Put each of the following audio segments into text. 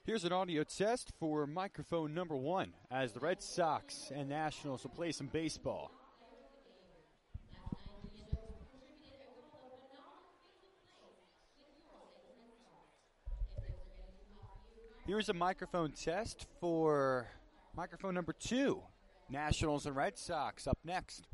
Here's an audio test for microphone number 1 as the Red Sox and Nationals will play some baseball. Here's a microphone test for microphone number 2, Nationals and Red Sox up next.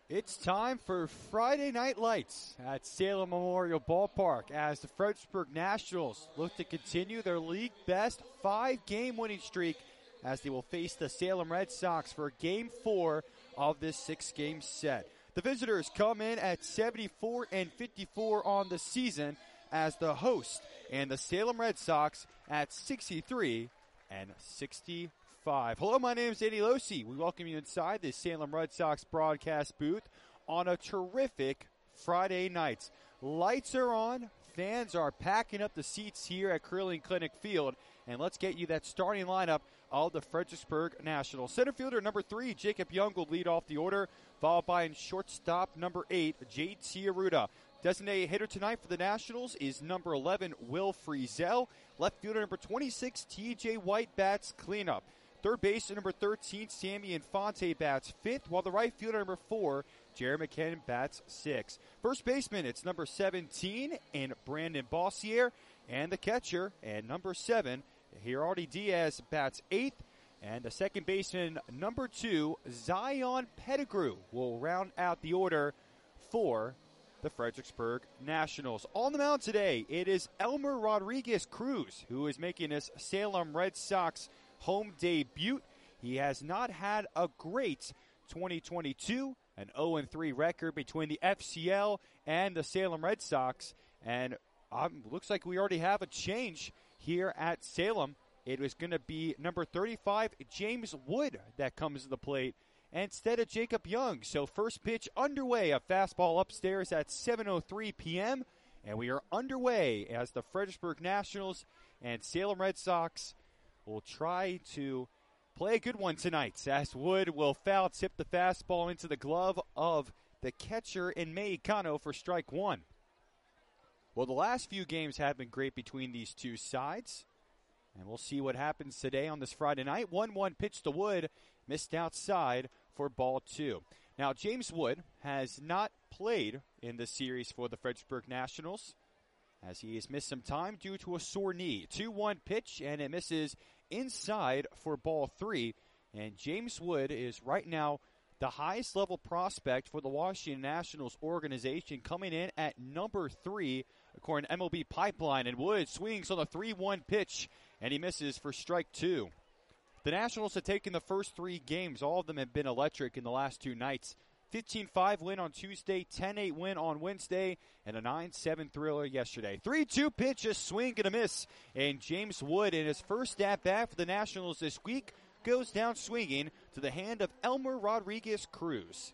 It's time for Friday Night Lights at Salem Memorial Ballpark as the Fredericksburg Nationals look to continue their league best 5-game winning streak as they will face the Salem Red Sox for Game 4 of this 6-game set. The visitors come in at 74-54 on the season as the host, and the Salem Red Sox at 63-65. Hello, my name is Eddie Losi. We welcome you inside the Salem Red Sox broadcast booth on a terrific Friday night. Lights are on, fans are packing up the seats here at Curling Clinic Field, and let's get you that starting lineup of the Fredericksburg Nationals. Center fielder number 3, Jacob Young, will lead off the order, followed by in shortstop number 8, JT Arruda. Designated hitter tonight for the Nationals is number 11, Will Frizzell. Left fielder number 26, TJ White, bats cleanup. Third baseman number 13, Sammy Infante, bats 5th, while the right fielder number 4, Jerry McKinnon, bats 6th. First baseman, it's number 17, and Brandon Bossier, and the catcher, and number 7, Gerardi Diaz, bats 8th. And the second baseman, number 2, Zion Pettigrew, will round out the order for the Fredericksburg Nationals. On the mound today, it is Elmer Rodriguez Cruz, who is making his Salem Red Sox home debut. He has not had a great 2022, an 0-3 record between the FCL and the Salem Red Sox, and looks like we already have a change here at Salem. It was going to be number 35, James Wood, that comes to the plate instead of Jacob Young. So first pitch underway, a fastball upstairs at 7:03 p.m., and we are underway as the Fredericksburg Nationals and Salem Red Sox will try to play a good one tonight, as Wood will foul tip the fastball into the glove of the catcher in Mexicano for strike 1. Well, the last few games have been great between these two sides, and we'll see what happens today on this Friday night. 1-1 pitch to Wood, missed outside for ball 2. Now, James Wood has not played in this series for the Fredericksburg Nationals, as he has missed some time due to a sore knee. 2-1 pitch, and it misses inside for ball 3. And James Wood is right now the highest level prospect for the Washington Nationals organization, coming in at number 3 according to MLB Pipeline. And Wood swings on the 3-1 pitch, and he misses for strike 2. The Nationals have taken the first 3 games. All of them have been electric in the last 2 nights. 15-5 win on Tuesday, 10-8 win on Wednesday, and a 9-7 thriller yesterday. 3-2 pitch, a swing and a miss. And James Wood, in his first at-bat for the Nationals this week, goes down swinging to the hand of Elmer Rodriguez Cruz.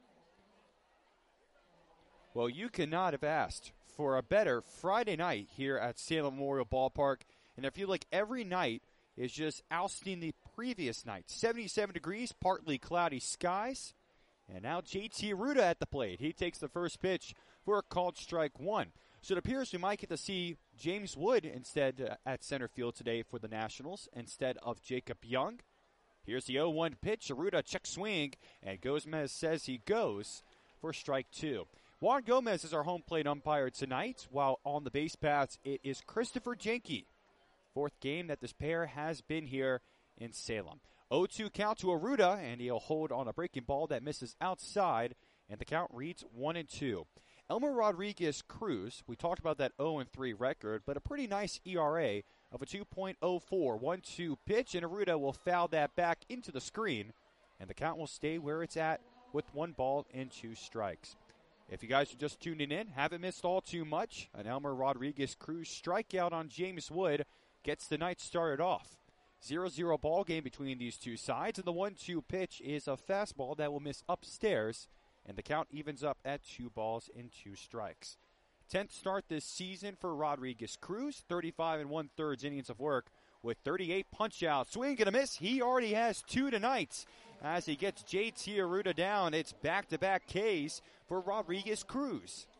Well, you could not have asked for a better Friday night here at Salem Memorial Ballpark. And I feel like every night is just ousting the previous night. 77 degrees, partly cloudy skies. And now JT Arruda at the plate. He takes the first pitch for a called strike 1. So it appears we might get to see James Wood instead at center field today for the Nationals instead of Jacob Young. Here's the 0-1 pitch. Arruda check swing, and Gomez says he goes for strike 2. Juan Gomez is our home plate umpire tonight, while on the base paths it is Christopher Jenke. 4th game that this pair has been here in Salem. 0-2 count to Arruda, and he'll hold on a breaking ball that misses outside, and the count reads 1-2. Elmer Rodriguez Cruz, we talked about that 0-3 record, but a pretty nice ERA of a 2.04. 1-2 pitch, and Arruda will foul that back into the screen, and the count will stay where it's at with 1 ball and 2 strikes. If you guys are just tuning in, haven't missed all too much, an Elmer Rodriguez Cruz strikeout on James Wood gets the night started off. 0-0 ball game between these two sides, and the 1-2 pitch is a fastball that will miss upstairs, and the count evens up at 2 balls and 2 strikes. 10th start this season for Rodriguez Cruz, 35 1/3 innings of work with 38 punch-outs. Swing and a miss. He already has 2 tonight. As he gets JT Arruda down, it's back-to-back Ks for Rodriguez Cruz.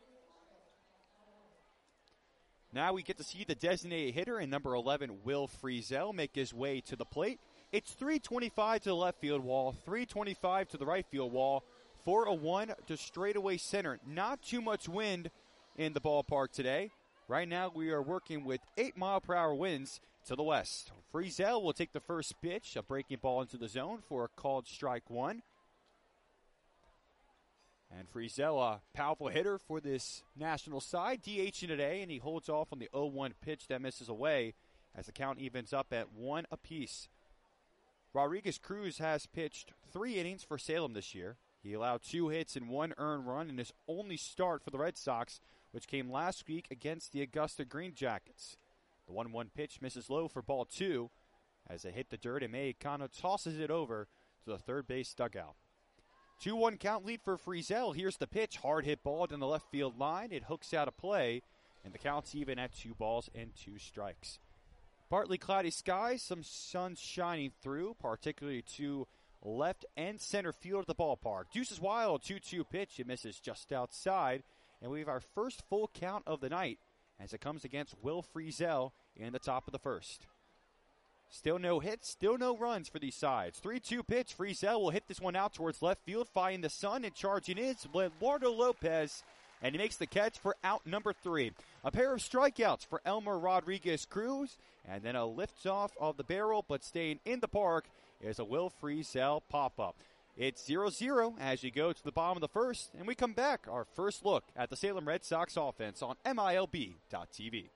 Now we get to see the designated hitter in number 11, Will Frizzell, make his way to the plate. It's 325 to the left field wall, 325 to the right field wall, 401 to straightaway center. Not too much wind in the ballpark today. Right now we are working with 8-mile-per-hour winds to the west. Frizzell will take the first pitch, a breaking ball into the zone for a called strike 1. And Friesel, a powerful hitter for this national side, DHing today, and he holds off on the 0-1 pitch that misses away as the count evens up at 1 apiece. Rodriguez Cruz has pitched 3 innings for Salem this year. He allowed 2 hits and 1 earned run in his only start for the Red Sox, which came last week against the Augusta Green Jackets. The 1-1 pitch misses low for ball 2 as they hit the dirt, and Mexicano tosses it over to the third base dugout. 2-1 count lead for Friesel. Here's the pitch. Hard hit ball down the left field line. It hooks out of play, and the count's even at 2 balls and 2 strikes. Partly cloudy skies, some sun shining through, particularly to left and center field of the ballpark. Deuces wild, 2-2 pitch. It misses just outside, and we have our first full count of the night as it comes against Will Friesel in the top of the first. Still no hits, still no runs for these sides. 3-2 pitch. Friesel will hit this one out towards left field, finding the sun, and charging is Eduardo Lopez, and he makes the catch for out number 3. A pair of strikeouts for Elmer Rodriguez Cruz, and then a lift off of the barrel, but staying in the park is a Will Friesel pop-up. It's 0-0 as you go to the bottom of the first, and we come back. Our first look at the Salem Red Sox offense on MILB.TV.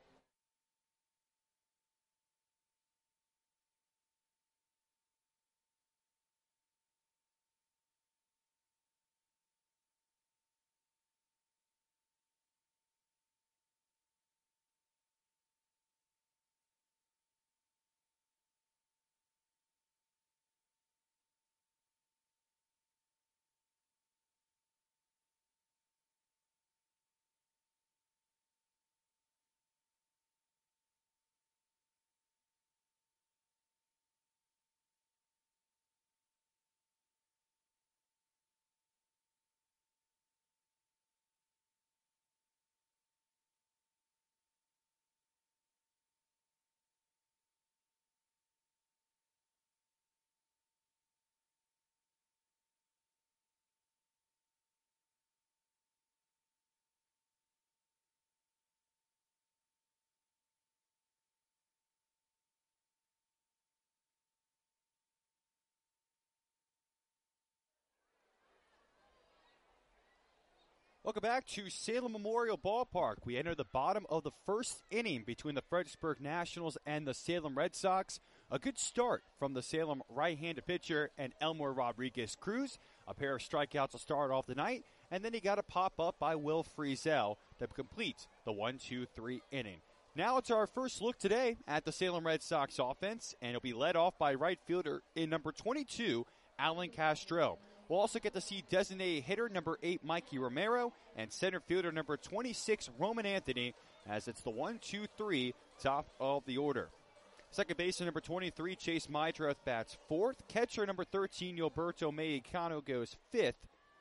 Welcome back to Salem Memorial Ballpark. We enter the bottom of the first inning between the Fredericksburg Nationals and the Salem Red Sox. A good start from the Salem right-handed pitcher and Elmer Rodriguez Cruz. A pair of strikeouts to start off the night, and then he got a pop-up by Will Friesel to complete the 1-2-3 inning. Now it's our first look today at the Salem Red Sox offense, and it'll be led off by right fielder in number 22, Alan Castro. We'll also get to see designated hitter number 8, Mikey Romero, and center fielder number 26, Roman Anthony, as it's the 1-2-3 top of the order. Second baseman number 23, Chase Mydroth, bats 4th. Catcher number 13, Gilberto Mexicano, goes 5th.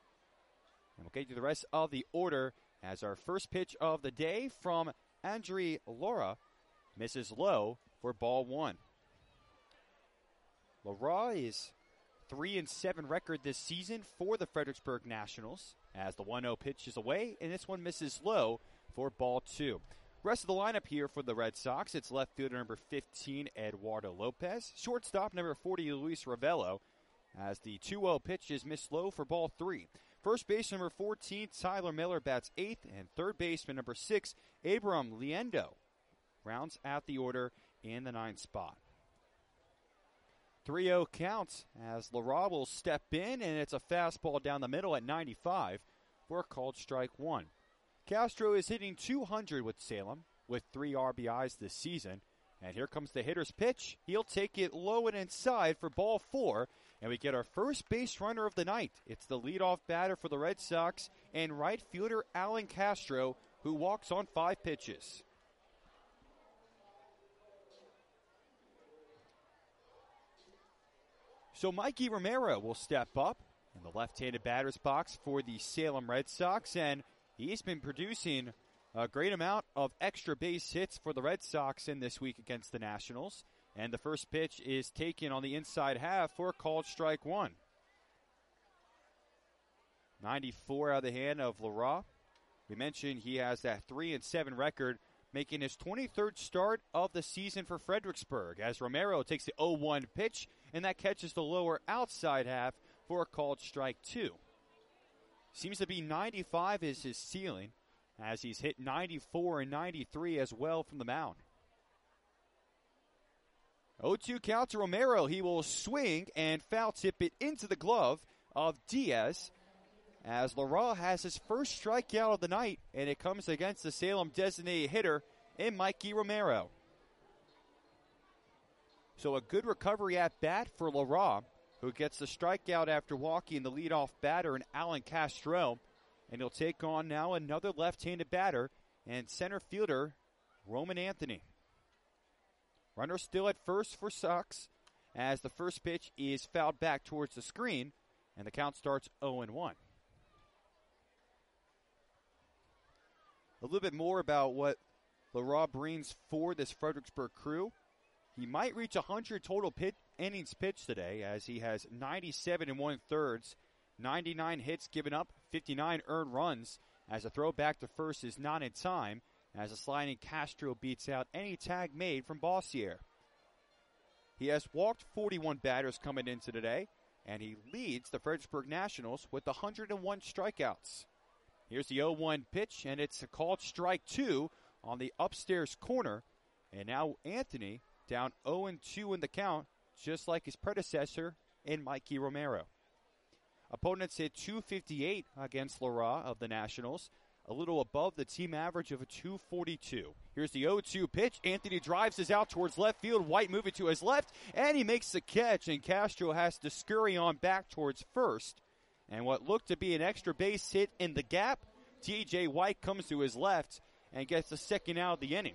And we'll get you the rest of the order as our first pitch of the day from Andre Laura misses low for ball 1. Laura is 3-7 record this season for the Fredericksburg Nationals as the 1-0 pitch is away, and this one misses low for ball 2. Rest of the lineup here for the Red Sox, it's left fielder number 15, Eduardo Lopez. Shortstop number 40, Luis Ravello, as the 2-0 pitch is missed low for ball 3. First baseman number 14, Tyler Miller, bats 8th, and third baseman number 6, Abram Liendo, rounds out the order in the 9th spot. 3-0 counts as Lara will step in, and it's a fastball down the middle at 95 for a called strike 1. Castro is hitting .200 with Salem with 3 RBIs this season. And here comes the hitter's pitch. He'll take it low and inside for ball 4, and we get our first base runner of the night. It's the leadoff batter for the Red Sox and right fielder Alan Castro, who walks on 5 pitches. So Mikey Romero will step up in the left-handed batter's box for the Salem Red Sox, and he's been producing a great amount of extra base hits for the Red Sox in this week against the Nationals. And the first pitch is taken on the inside half for a called strike 1. 94 out of the hand of Lara. We mentioned he has that 3-7 record, making his 23rd start of the season for Fredericksburg, as Romero takes the 0-1 pitch, and that catches the lower outside half for a called strike 2. Seems to be 95 is his ceiling, as he's hit 94 and 93 as well from the mound. 0-2 count to Romero. He will swing and foul tip it into the glove of Diaz, as Lara has his first strikeout of the night, and it comes against the Salem designated hitter in Mikey Romero. So a good recovery at bat for Lara, who gets the strikeout after walking the leadoff batter in Alan Castro, and he'll take on now another left-handed batter and center fielder Roman Anthony. Runner still at first for Sox, as the first pitch is fouled back towards the screen, and the count starts 0-1. A little bit more about what Lara brings for this Fredericksburg crew. He might reach 100 total innings pitched today, as he has 97 1/3, 99 hits given up, 59 earned runs, as a throw back to first is not in time, as a sliding Castro beats out any tag made from Bossier. He has walked 41 batters coming into today, and he leads the Fredericksburg Nationals with 101 strikeouts. Here's the 0-1 pitch, and it's a called strike 2 on the upstairs corner, and now Anthony down 0-2 in the count, just like his predecessor in Mikey Romero. Opponents hit .258 against Lara of the Nationals, a little above the team average of a .242. Here's the 0-2 pitch. Anthony drives this out towards left field. White moving to his left, and he makes the catch, and Castro has to scurry on back towards first. And what looked to be an extra base hit in the gap, T.J. White comes to his left and gets the second out of the inning.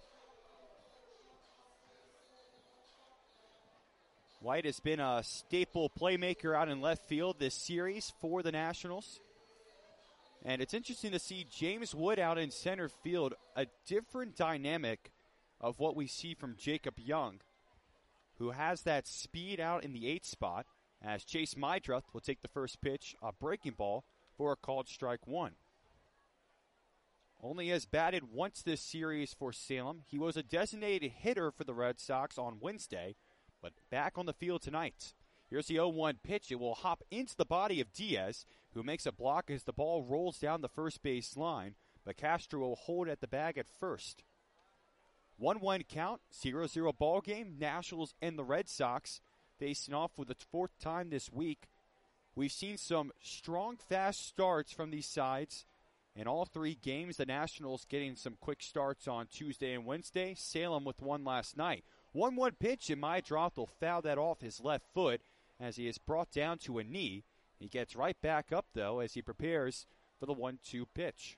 White has been a staple playmaker out in left field this series for the Nationals. And it's interesting to see James Wood out in center field, a different dynamic of what we see from Jacob Young, who has that speed out in the 8th spot, as Chase Mydruth will take the first pitch, a breaking ball, for a called strike 1. Only has batted once this series for Salem. He was a designated hitter for the Red Sox on Wednesday, but back on the field tonight. Here's the 0-1 pitch. It will hop into the body of Diaz, who makes a block as the ball rolls down the first base line, but Castro will hold at the bag at first. 1-1 count, 0-0 ball game. Nationals and the Red Sox facing off for the 4th time this week. We've seen some strong, fast starts from these sides in all 3 games. The Nationals getting some quick starts on Tuesday and Wednesday. Salem with one last night. 1-1 pitch, and Mydroth will foul that off his left foot as he is brought down to a knee. He gets right back up, though, as he prepares for the 1-2 pitch.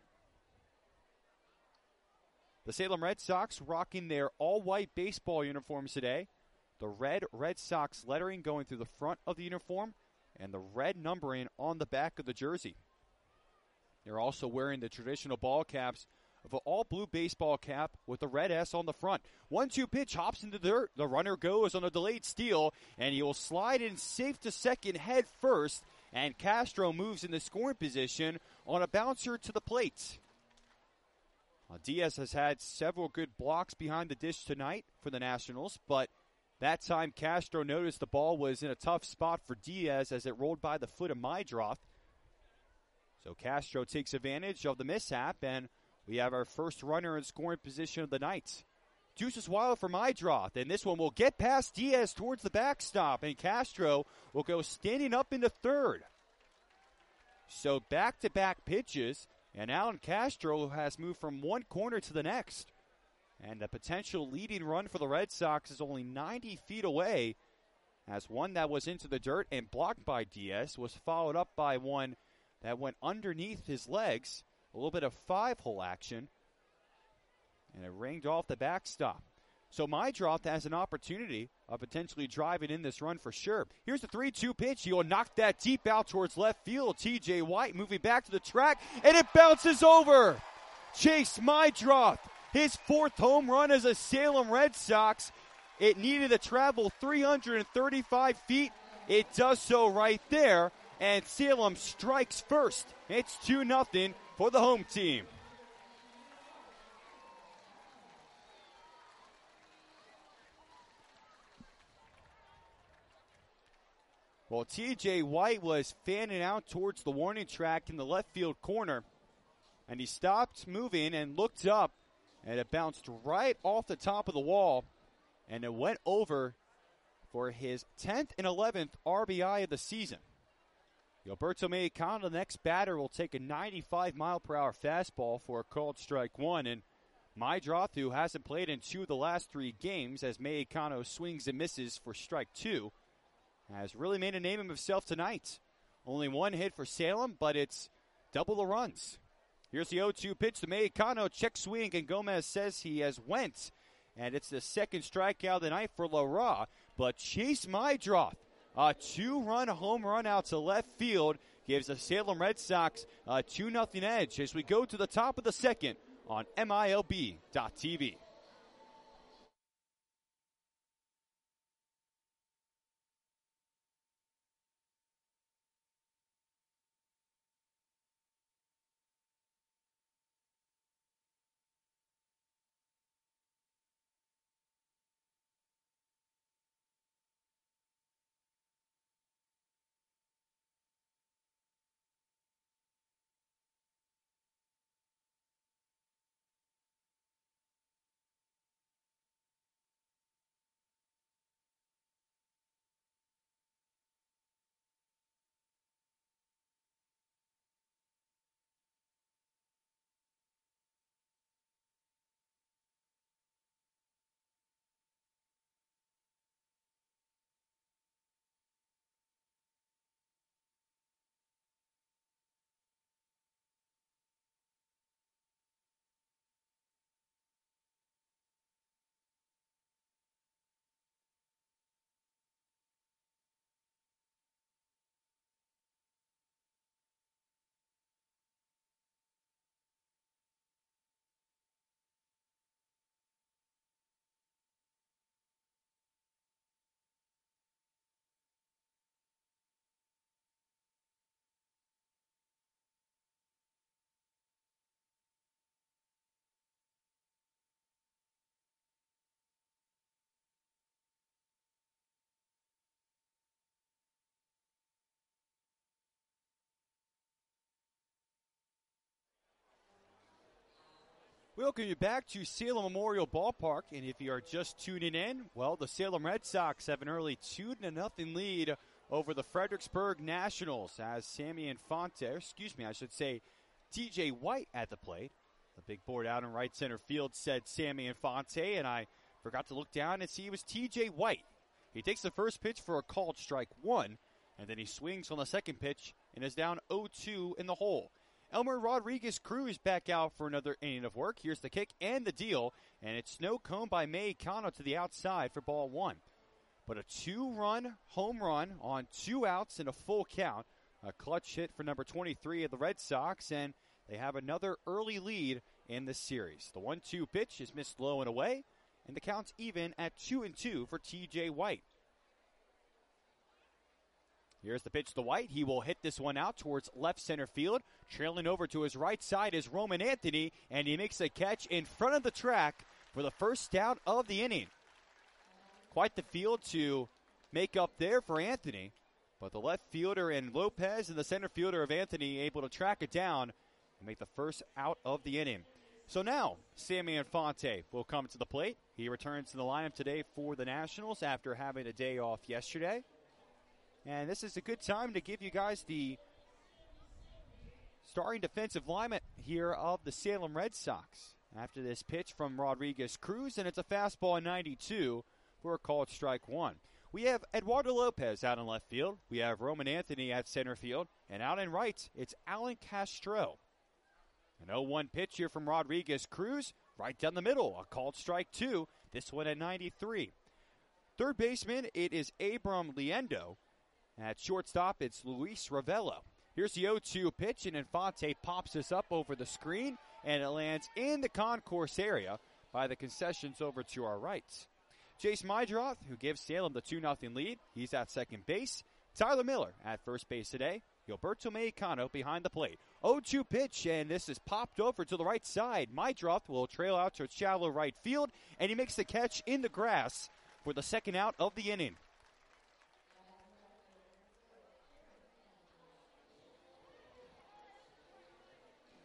The Salem Red Sox rocking their all-white baseball uniforms today. The red Red Sox lettering going through the front of the uniform and the red numbering on the back of the jersey. They're also wearing the traditional ball caps of an all-blue baseball cap with a red S on the front. 1-2 pitch, hops into the dirt. The runner goes on a delayed steal, and he will slide in safe to second head first, and Castro moves in the scoring position on a bouncer to the plate. Diaz has had several good blocks behind the dish tonight for the Nationals, but that time Castro noticed the ball was in a tough spot for Diaz as it rolled by the foot of Mydroth. So Castro takes advantage of the mishap, and we have our first runner in scoring position of the night. Deuces wild for Mydroth, and this one will get past Diaz towards the backstop, and Castro will go standing up into third. So back-to-back pitches, and Alan Castro has moved from one corner to the next. And the potential leading run for the Red Sox is only 90 feet away, as one that was into the dirt and blocked by Diaz was followed up by one that went underneath his legs. A little bit of 5-hole action, and it ringed off the backstop. So Mydroth has an opportunity of potentially driving in this run for sure. Here's the 3-2 pitch. He will knock that deep out towards left field. T.J. White moving back to the track, and it bounces over. Chase Mydroth, his 4th home run as a Salem Red Sox. It needed to travel 335 feet. It does so right there, and Salem strikes first. It's 2-0 for the home team. Well, T.J. White was fanning out towards the warning track in the left field corner, and he stopped moving and looked up, and it bounced right off the top of the wall, and it went over for his 10th and 11th RBI of the season. Gilberto Mexicano, the next batter, will take a 95-mile-per-hour fastball for a called strike one, and Meidroth, who hasn't played in 2 of the last 3 games as Mexicano swings and misses for strike 2, has really made a name of himself tonight. Only 1 hit for Salem, but it's double the runs. Here's the 0-2 pitch to Mexicano. Check swing, and Gomez says he has went. And it's the second strikeout of the night for LaRa. But Chase Meidroth, a 2-run home run out to left field, gives the Salem Red Sox a 2-0 edge as we go to the top of the second on MILB.TV. Welcome you back to Salem Memorial Ballpark, and if you are just tuning in, well, the Salem Red Sox have an early 2-0 lead over the Fredericksburg Nationals as T.J. White at the plate. The big board out in right center field said Sammy Infante, and I forgot to look down and see it was T.J. White. He takes the first pitch for a called strike one, and then he swings on the second pitch and is down 0-2 in the hole. Elmer Rodriguez-Cruz back out for another inning of work. Here's the kick and the deal, and it's snow cone by Mexicano to the outside for ball one. But a 2-run home run on 2 outs and a full count. A clutch hit for number 23 of the Red Sox, and they have another early lead in the series. The 1-2 pitch is missed low and away, and the count's even at 2-2 for T.J. White. Here's the pitch to White. He will hit this one out towards left center field. Trailing over to his right side is Roman Anthony, and he makes a catch in front of the track for the first out of the inning. Quite the field to make up there for Anthony, but the left fielder and Lopez and the center fielder of Anthony able to track it down and make the first out of the inning. So now, Sammy Infante will come to the plate. He returns to the lineup today for the Nationals after having a day off yesterday. And this is a good time to give you guys the starting defensive lineman here of the Salem Red Sox. After this pitch from Rodriguez-Cruz, and it's a fastball in 92 for a called strike one. We have Eduardo Lopez out in left field. We have Roman Anthony at center field. And out in right, it's Alan Castro. An 0-1 pitch here from Rodriguez-Cruz. Right down the middle, a called strike two. This one at 93. Third baseman, it is Abram Liendo. At shortstop, it's Luis Ravello. Here's the 0-2 pitch, and Infante pops this up over the screen, and it lands in the concourse area by the concessions over to our right. Chase Meidroth, who gives Salem the 2-0 lead. He's at second base. Tyler Miller at first base today. Gilberto Mexicano behind the plate. 0-2 pitch, and this is popped over to the right side. Meidroth will trail out to shallow right field, and he makes the catch in the grass for the second out of the inning.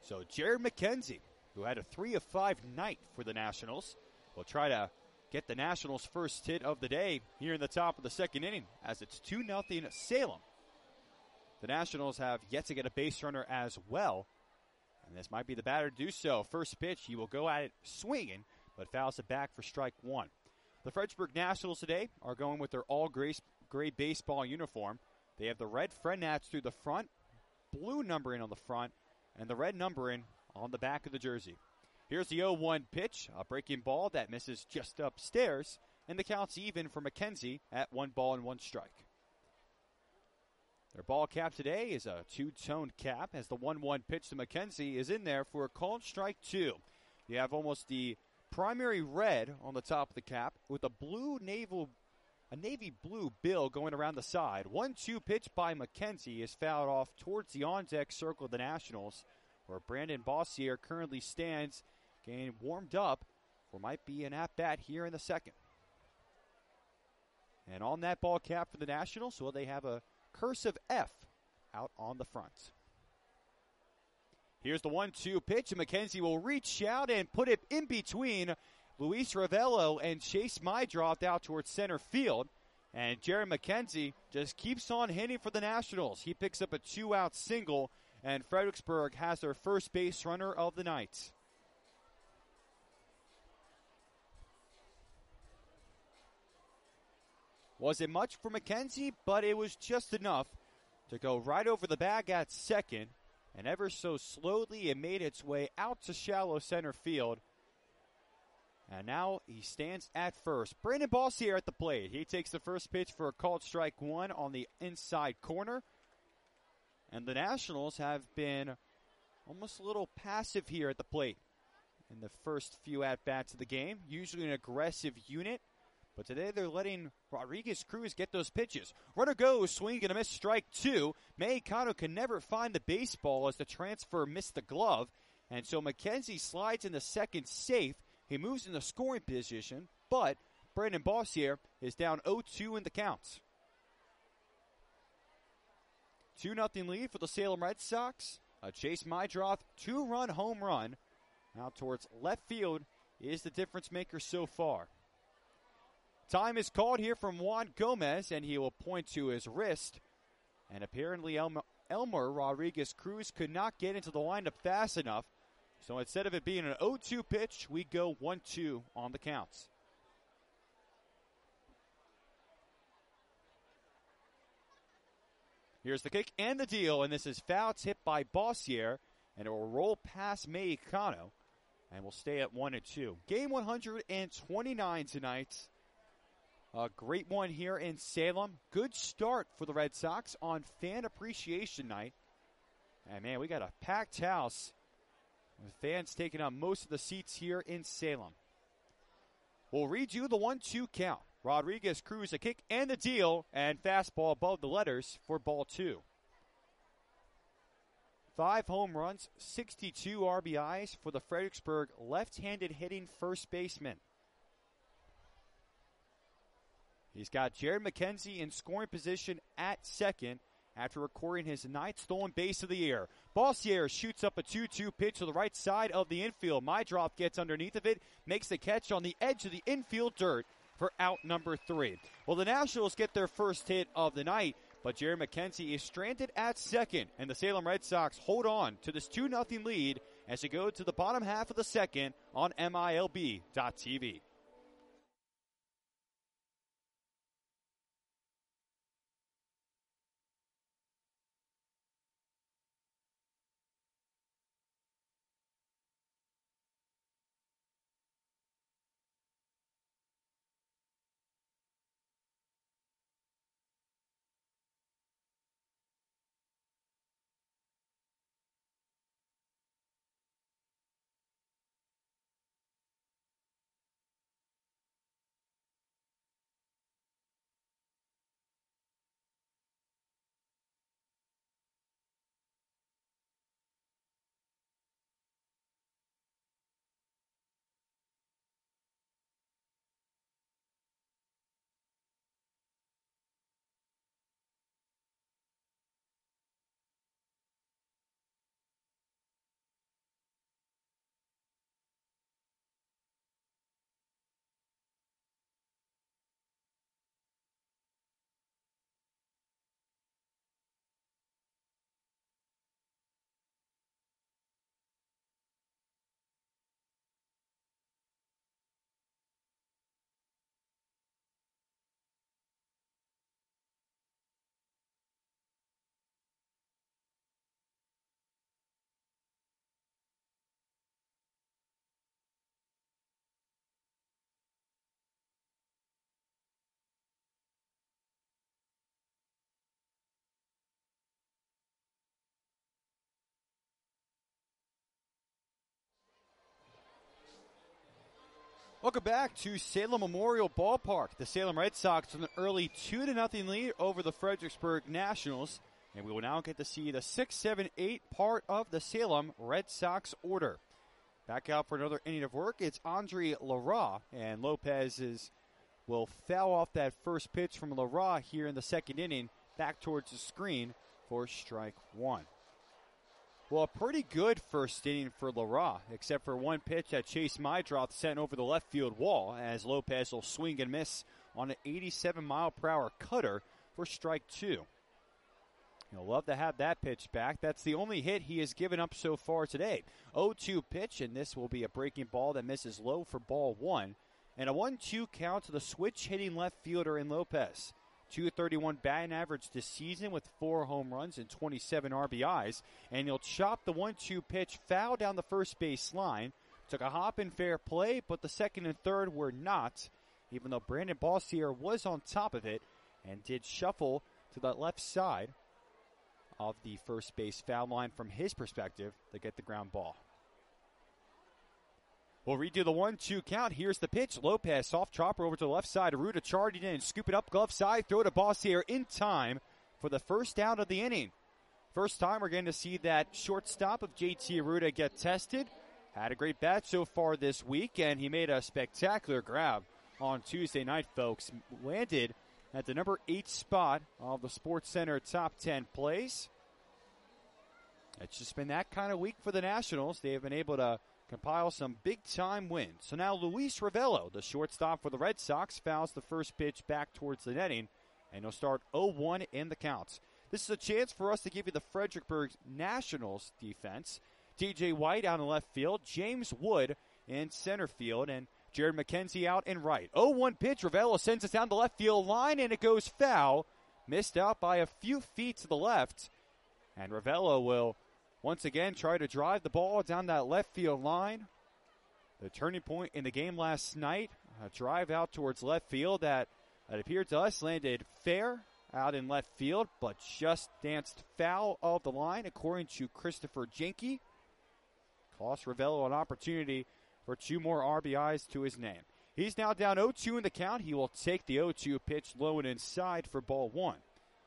So Jared McKenzie, who had a 3 of 5 night for the Nationals, will try to get the Nationals' first hit of the day here in the top of the second inning as it's 2-0 Salem. The Nationals have yet to get a base runner as well, and this might be the batter to do so. First pitch, he will go at it swinging, but fouls it back for strike one. The Fredericksburg Nationals today are going with their all-gray baseball uniform. They have the red Frednats through the front, blue numbering on the front, and the red numbering on the back of the jersey. Here's the 0-1 pitch, a breaking ball that misses just upstairs, and the count's even for McKenzie at 1 ball and 1 strike. Their ball cap today is a two-toned cap as the 1-1 pitch to McKenzie is in there for a called strike two. You have almost the primary red on the top of the cap with a navy blue bill going around the side. 1-2 pitch by McKenzie is fouled off towards the on-deck circle of the Nationals, where Brandon Bossier currently stands, getting warmed up for might be an at-bat here in the second. And on that ball cap for the Nationals, well, they have a cursive F out on the front. Here's the 1-2 pitch, and McKenzie will reach out and put it in between Luis Ravello and Chase Mydroth out towards center field. And Jared McKenzie just keeps on hitting for the Nationals. He picks up a 2-out single, and Fredericksburg has their first base runner of the night. Wasn't much for McKenzie, but it was just enough to go right over the bag at second, and ever so slowly it made its way out to shallow center field. And now he stands at first. Brandon Bossier at the plate. He takes the first pitch for a called strike one on the inside corner. And the Nationals have been almost a little passive here at the plate in the first few at-bats of the game. Usually an aggressive unit. But today they're letting Rodriguez Cruz get those pitches. Runner goes, swing and a miss, strike two. Mexicano can never find the baseball as the transfer missed the glove. And so McKenzie slides into second safe. He moves in the scoring position, but Brandon Bossier is down 0-2 in the count. 2-0 lead for the Salem Red Sox. A Chase Mydroth 2-run home run out towards left field is the difference maker so far. Time is called here from Juan Gomez, and he will point to his wrist. And apparently Elmer Rodriguez Cruz could not get into the lineup fast enough. So instead of it being an 0-2 pitch, we go 1-2 on the counts. Here's the kick and the deal, and this is foul tip by Bossier, and it will roll past Mexicano, and we'll stay at 1-2. Game 129 tonight. A great one here in Salem. Good start for the Red Sox on Fan Appreciation Night. And, man, we got a packed house with fans taking up most of the seats here in Salem. We'll read you the 1-2 count. Rodriguez Cruz a kick and the deal, and fastball above the letters for ball two. 5 home runs, 62 RBIs for the Fredericksburg left-handed hitting first baseman. He's got Jared McKenzie in scoring position at second after recording his 9th stolen base of the year. Bossier shoots up a 2-2 pitch to the right side of the infield. Mydroth gets underneath of it, makes the catch on the edge of the infield dirt for out number 3. Well, the Nationals get their first hit of the night, but Jared McKenzie is stranded at second, and the Salem Red Sox hold on to this 2-0 lead as they go to the bottom half of the second on MILB.TV. Welcome back to Salem Memorial Ballpark. The Salem Red Sox with an early 2-0 lead over the Fredericksburg Nationals. And we will now get to see the 6, 7, 8 part of the Salem Red Sox order. Back out for another inning of work. It's Andre Lara, and Lopez will foul off that first pitch from Lara here in the second inning, back towards the screen for strike one. Well, a pretty good first inning for Lara, except for one pitch that Chase Mydroth sent over the left field wall, as Lopez will swing and miss on an 87-mile-per-hour cutter for strike two. He'll love to have that pitch back. That's the only hit he has given up so far today. 0-2 pitch, and this will be a breaking ball that misses low for ball one. And a 1-2 count to the switch-hitting left fielder in Lopez. .231 batting average this season with 4 home runs and 27 RBIs. And he'll chop the 1-2 pitch foul down the first base line. Took a hop in fair play, but the second and third were not, even though Brandon Bossier was on top of it and did shuffle to the left side of the first base foul line from his perspective to get the ground ball. We'll redo the 1-2 count. Here's the pitch. Lopez, soft chopper over to the left side. Arruda charging in, scoop it up, glove side, throw to Bossier in time for the first out of the inning. First time we're going to see that shortstop of JT Arruda get tested. Had a great bat so far this week, and he made a spectacular grab on Tuesday night, folks. Landed at the number 8 spot of the Sports Center top 10 plays. It's just been that kind of week for the Nationals. They have been able to compile some big-time wins. So now Luis Ravello, the shortstop for the Red Sox, fouls the first pitch back towards the netting, and he'll start 0-1 in the counts. This is a chance for us to give you the Fredericksburg Nationals defense. DJ White out in left field, James Wood in center field, and Jared McKenzie out in right. 0-1 pitch, Ravello sends it down the left field line, and it goes foul. Missed out by a few feet to the left, and Ravello will once again try to drive the ball down that left field line. The turning point in the game last night, a drive out towards left field that it appeared to us landed fair out in left field, but just danced foul of the line, according to Christopher Jenke. Cost Ravello an opportunity for 2 more RBIs to his name. He's now down 0-2 in the count. He will take the 0-2 pitch low and inside for ball one.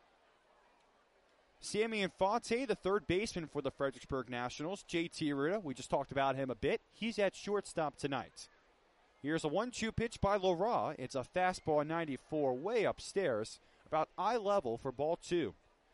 Sammy Infante, the third baseman for the Fredericksburg Nationals. JT Arruda, we just talked about him a bit. He's at shortstop tonight. Here's a 1-2 pitch by Lara. It's a fastball 94 way upstairs, about eye level for ball two.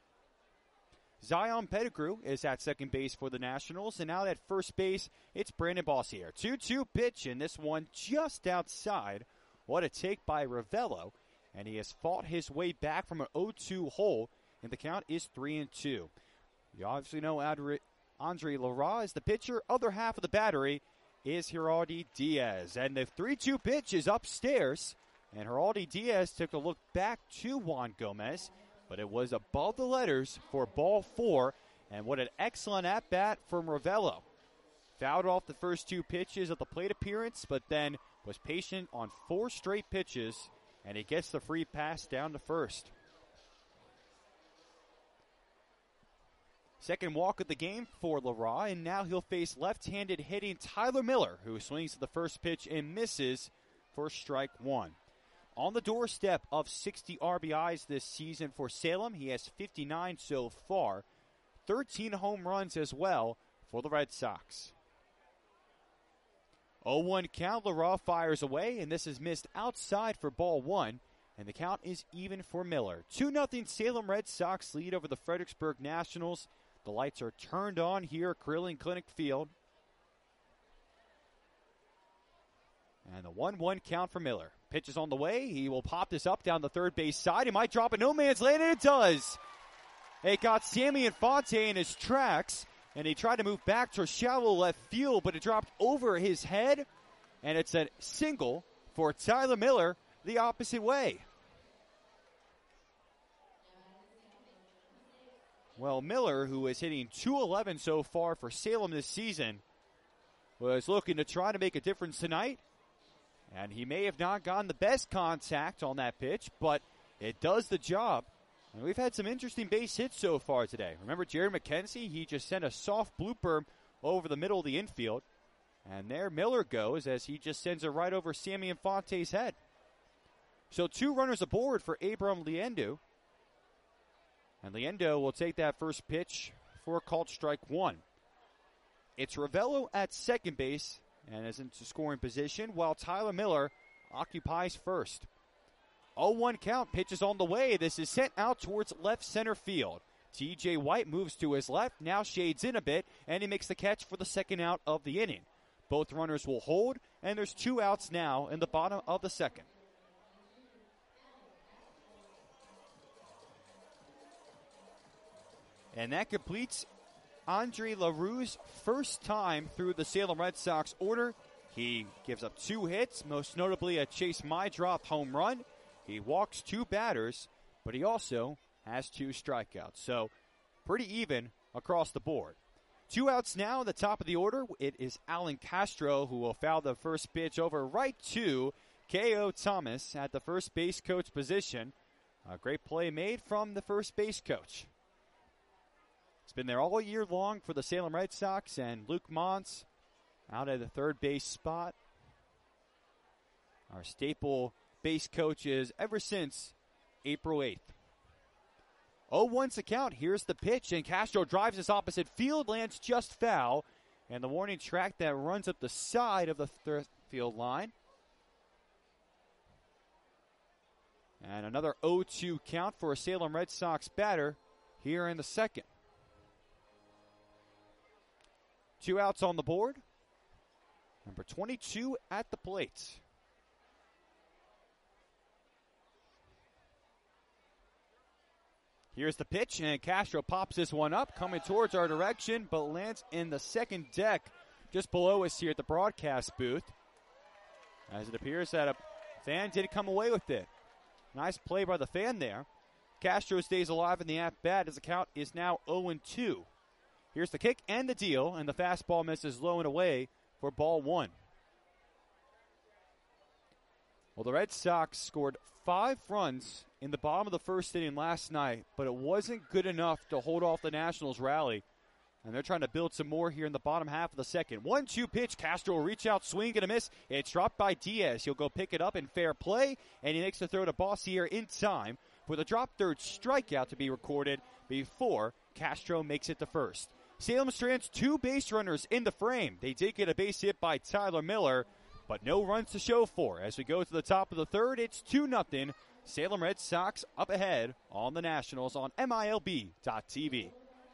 Zion Pettigrew is at second base for the Nationals, and now at first base, it's Brandon Bossier. 2-2 pitch, and this one just outside. What a take by Ravello, and he has fought his way back from an 0-2 hole, and the count is 3-2. You obviously know Andre Lara is the pitcher. Other half of the battery is Geraldi Diaz, and the 3-2 pitch is upstairs, and Geraldi Diaz took a look back to Juan Gomez, but it was above the letters for ball four, and what an excellent at-bat from Ravello. Fouled off the first 2 pitches of the plate appearance, but then was patient on 4 straight pitches, and he gets the free pass down to first. Second walk of the game for Lara, and now he'll face left-handed hitting Tyler Miller, who swings to the first pitch and misses for strike one. On the doorstep of 60 RBIs this season for Salem, he has 59 so far. 13 home runs as well for the Red Sox. 0-1 count, Lara fires away, and this is missed outside for ball one, and the count is even for Miller. 2-0 Salem Red Sox lead over the Fredericksburg Nationals. The lights are turned on here at Carilion Clinic Field. And the 1-1 count for Miller. Pitch is on the way. He will pop this up down the third base side. He might drop a no man's land, and it does. It got Sammy Infante in his tracks, and he tried to move back to shallow left field, but it dropped over his head, and it's a single for Tyler Miller the opposite way. Well, Miller, who is hitting .211 so far for Salem this season, was looking to try to make a difference tonight. And he may have not gotten the best contact on that pitch, but it does the job. And we've had some interesting base hits so far today. Remember Jared McKenzie? He just sent a soft blooper over the middle of the infield. And there Miller goes as he just sends it right over Sammy Infante's head. So 2 runners aboard for Abram Liendo. And Liendo will take that first pitch for a called strike 1. It's Ravello at second base and is into scoring position while Tyler Miller occupies first. 0-1 count, pitches on the way. This is sent out towards left center field. TJ White moves to his left, now shades in a bit, and he makes the catch for the second out of the inning. Both runners will hold, and there's 2 outs now in the bottom of the second. And that completes Andre LaRue's first time through the Salem Red Sox order. He gives up 2 hits, most notably a Chase Mydroth home run. He walks 2 batters, but he also has 2 strikeouts. So pretty even across the board. 2 outs now at the top of the order. It is Alan Castro who will foul the first pitch over right to K.O. Thomas at the first base coach position. A great play made from the first base coach. It's been there all year long for the Salem Red Sox, and Luke Mons out at the third base spot. Our staple base coaches ever since April 8th. 0-1's the count. Here's the pitch, and Castro drives this opposite field, lands just foul, and the warning track that runs up the side of the third field line. And another 0-2 count for a Salem Red Sox batter here in the second. 2 outs on the board. Number 22 at the plate. Here's the pitch, and Castro pops this one up, coming towards our direction, but lands in the second deck just below us here at the broadcast booth. As it appears that a fan did come away with it. Nice play by the fan there. Castro stays alive in the at-bat as the count is now 0-2. Here's the kick and the deal, and the fastball misses low and away for ball 1. Well, the Red Sox scored 5 runs in the bottom of the first inning last night, but it wasn't good enough to hold off the Nationals rally. And they're trying to build some more here in the bottom half of the second. 1-2 pitch. Castro will reach out, swing and a miss. It's dropped by Diaz. He'll go pick it up in fair play, and he makes the throw to Bossier in time for the drop third strikeout to be recorded before Castro makes it to first. Salem strands 2 base runners in the frame. They did get a base hit by Tyler Miller, but no runs to show for. As we go to the top of the third, it's 2-0. Salem Red Sox up ahead on the Nationals on MILB.TV.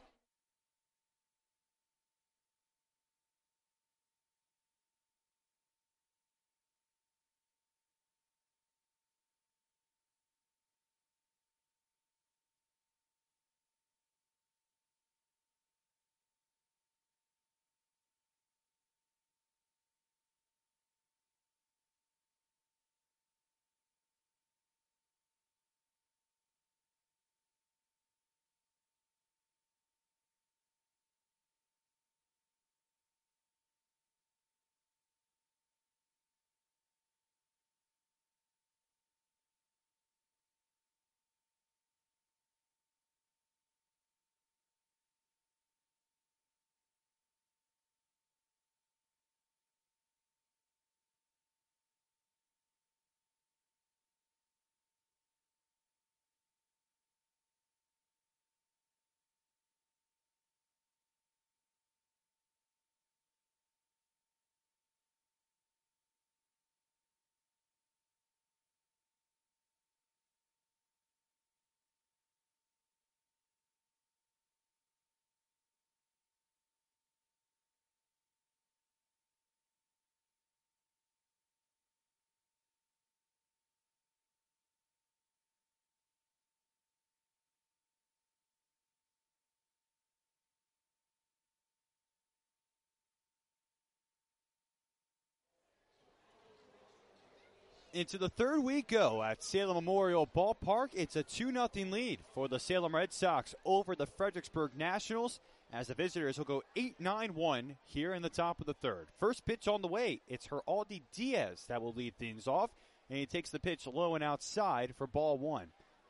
Into the third we go at Salem Memorial Ballpark. It's a 2-0 lead for the Salem Red Sox over the Fredericksburg Nationals, as the visitors will go 8-9-1 here in the top of the third. First pitch on the way. It's Heraldi Diaz that will lead things off, and he takes the pitch low and outside for ball 1.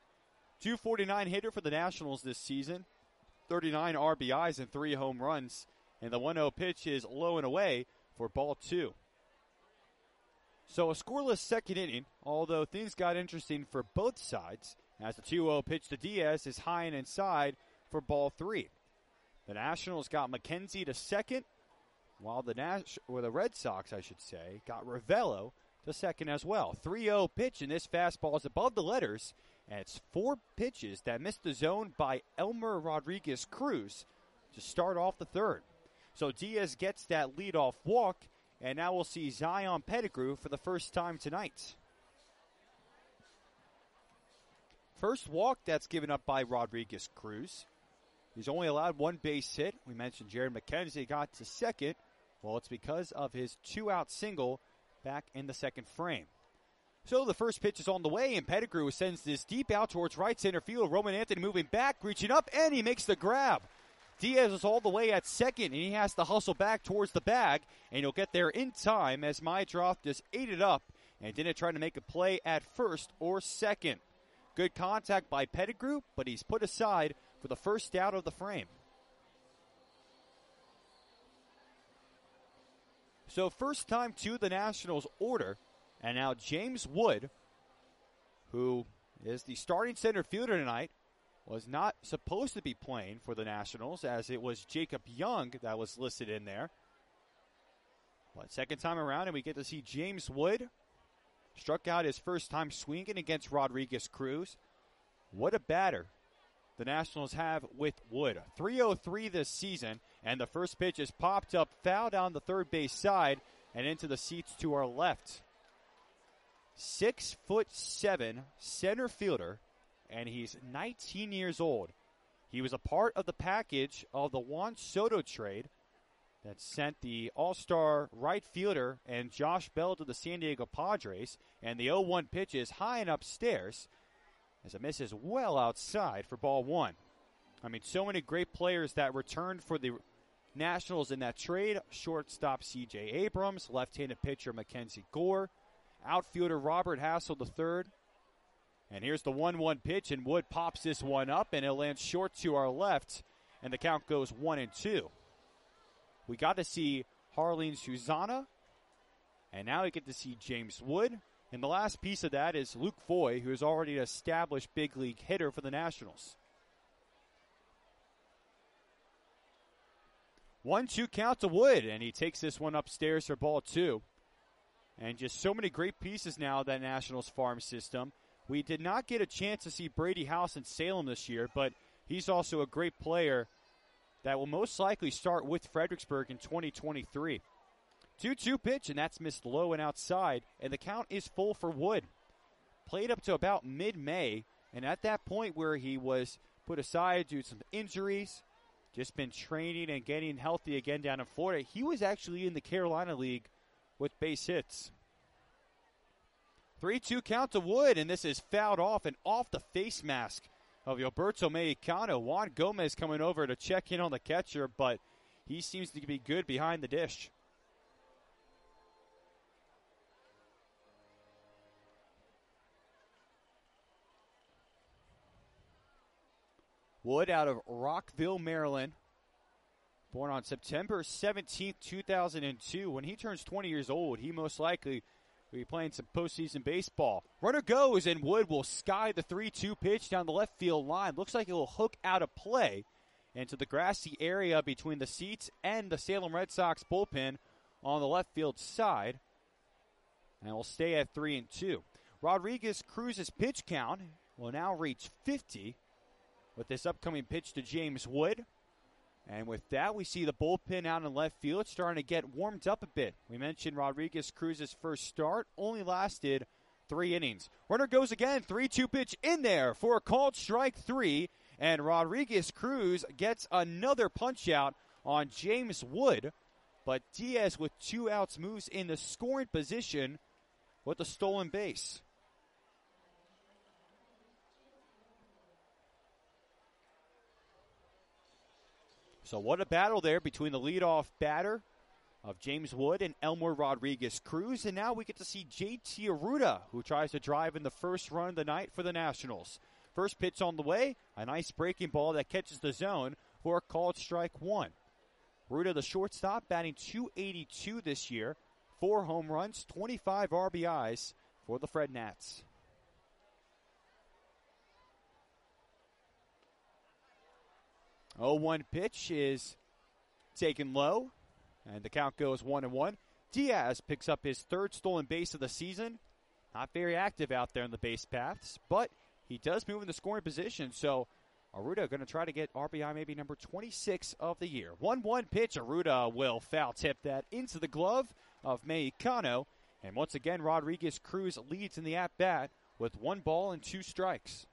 249 hitter for the Nationals this season, 39 RBIs and 3 home runs, and the 1-0 pitch is low and away for ball 2. So a scoreless second inning, although things got interesting for both sides, as the 2-0 pitch to Diaz is high and inside for ball 3. The Nationals got McKenzie to second, while the Red Sox, I should say, got Ravello to second as well. 3-0 pitch, and this fastball is above the letters, and it's 4 pitches that missed the zone by Elmer Rodriguez Cruz to start off the third. So Diaz gets that leadoff walk, and now we'll see Zion Pettigrew for the first time tonight. First walk that's given up by Rodriguez Cruz. He's only allowed 1 base hit. We mentioned Jared McKenzie got to second. Well, it's because of his 2-out single back in the second frame. So the first pitch is on the way, and Pettigrew sends this deep out towards right center field. Roman Anthony moving back, reaching up, and he makes the grab. Diaz is all the way at second, and he has to hustle back towards the bag, and he'll get there in time as Maedroff just ate it up and didn't try to make a play at first or second. Good contact by Pettigrew, but he's put aside for the first out of the frame. So first time to the Nationals order, and now James Wood, who is the starting center fielder tonight, was not supposed to be playing for the Nationals, as it was Jacob Young that was listed in there. But second time around, and we get to see James Wood struck out his first time swinging against Rodriguez Cruz. What a batter the Nationals have with Wood. 303 this season, and the first pitch is popped up foul down the third base side and into the seats to our left. 6'7" center fielder, and he's 19 years old. He was a part of the package of the Juan Soto trade that sent the all-star right fielder and Josh Bell to the San Diego Padres, and the 0-1 pitch is high and upstairs as it misses well outside for ball 1. I mean, so many great players that returned for the Nationals in that trade. Shortstop C.J. Abrams, left-handed pitcher Mackenzie Gore, outfielder Robert Hassel III. And here's the 1-1 pitch, and Wood pops this one up, and it lands short to our left, and the count goes 1-2. We got to see Harleen Susana, and now we get to see James Wood. And the last piece of that is Luke Foy, who is already an established big league hitter for the Nationals. 1-2 count to Wood, and he takes this one upstairs for ball 2. And just so many great pieces now, that Nationals farm system. We did not get a chance to see Brady House in Salem this year, but he's also a great player that will most likely start with Fredericksburg in 2023. 2-2 pitch, and that's missed low and outside, and the count is full for Wood. Played up to about mid-May, and at that point where he was put aside due to some injuries, just been training and getting healthy again down in Florida, he was actually in the Carolina League with base hits. 3-2 count to Wood, and this is fouled off and off the face mask of Alberto Mexicano. Juan Gomez coming over to check in on the catcher, but he seems to be good behind the dish. Wood out of Rockville, Maryland. Born on September 17th, 2002. When he turns 20 years old, he most likely will be playing some postseason baseball. Runner goes, and Wood will sky the 3-2 pitch down the left field line. Looks like it will hook out of play into the grassy area between the seats and the Salem Red Sox bullpen on the left field side. And will stay at 3-2. Rodriguez Cruz's pitch count will now reach 50 with this upcoming pitch to James Wood. And with that, we see the bullpen out in left field starting to get warmed up a bit. We mentioned Rodriguez Cruz's first start only lasted 3 innings. Runner goes again, 3-2 pitch in there for a called strike 3. And Rodriguez Cruz gets another punch out on James Wood. But Diaz, with 2 outs, moves in the scoring position with a stolen base. So what a battle there between the leadoff batter of James Wood and Elmer Rodriguez Cruz. And now we get to see JT Arruda, who tries to drive in the first run of the night for the Nationals. First pitch on the way, a nice breaking ball that catches the zone for a called strike 1. Arruda, the shortstop, batting .282 this year. 4 home runs, 25 RBIs for the Fred Nats. Oh, 1 pitch is taken low, and the count goes 1-1. Diaz picks up his 3rd stolen base of the season. Not very active out there in the base paths, but he does move in the scoring position, so Arruda going to try to get RBI maybe number 26 of the year. 1-1 pitch. Arruda will foul tip that into the glove of Mexicano. And once again, Rodriguez Cruz leads in the at-bat with 1 ball and 2 strikes.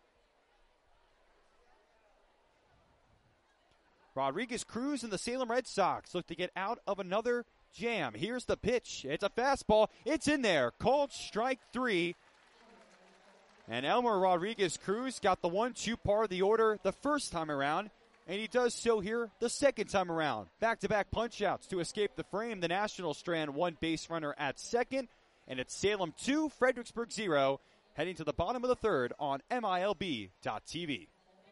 Rodriguez Cruz and the Salem Red Sox look to get out of another jam. Here's the pitch. It's a fastball. It's in there. Called strike 3. And Elmer Rodriguez Cruz got the 1-2 part of the order the first time around, and he does so here the second time around. Back-to-back punch-outs to escape the frame. The Nationals strand 1 base runner at second, and it's Salem 2, Fredericksburg 0, heading to the bottom of the 3rd on MILB.TV.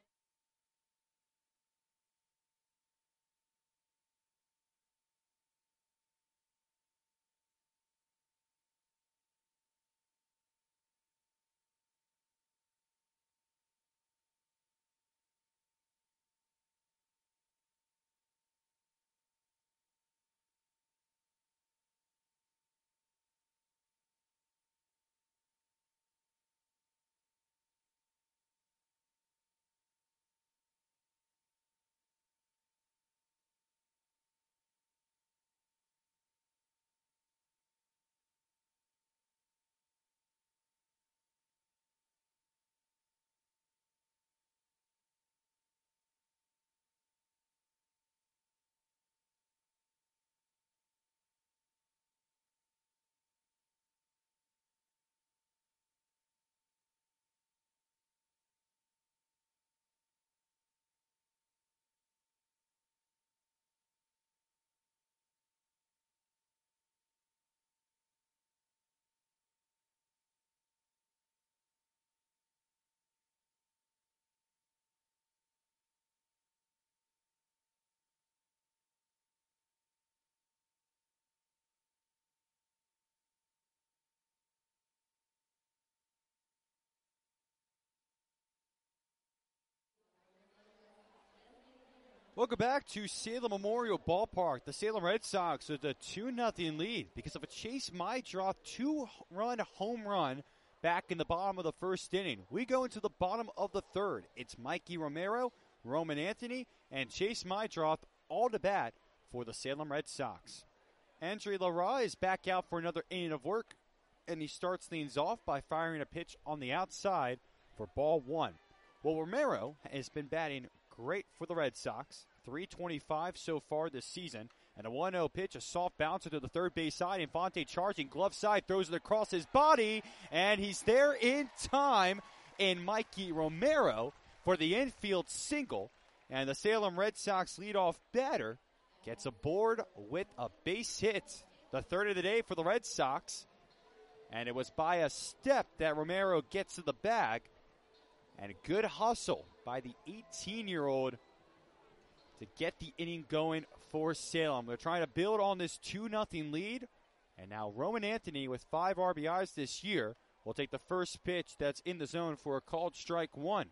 Welcome back to Salem Memorial Ballpark. The Salem Red Sox with a 2-0 lead because of a Chase Meidroth 2-run home run back in the bottom of the 1st inning. We go into the bottom of the 3rd. It's Mikey Romero, Roman Anthony, and Chase Meidroth all to bat for the Salem Red Sox. Andre Lara is back out for another inning of work, and he starts things off by firing a pitch on the outside for ball 1. Well, Romero has been batting great for the Red Sox. .325 so far this season. And a 1-0 pitch, a soft bouncer to the 3rd base side. Infante charging, glove side, throws it across his body. And he's there in time in Mikey Romero for the infield single. And the Salem Red Sox leadoff batter gets aboard with a base hit. The 3rd of the day for the Red Sox. And it was by a step that Romero gets to the bag. And a good hustle by the 18-year-old to get the inning going for Salem. They're trying to build on this 2-0 lead. And now Roman Anthony with 5 RBIs this year will take the first pitch that's in the zone for a called strike 1.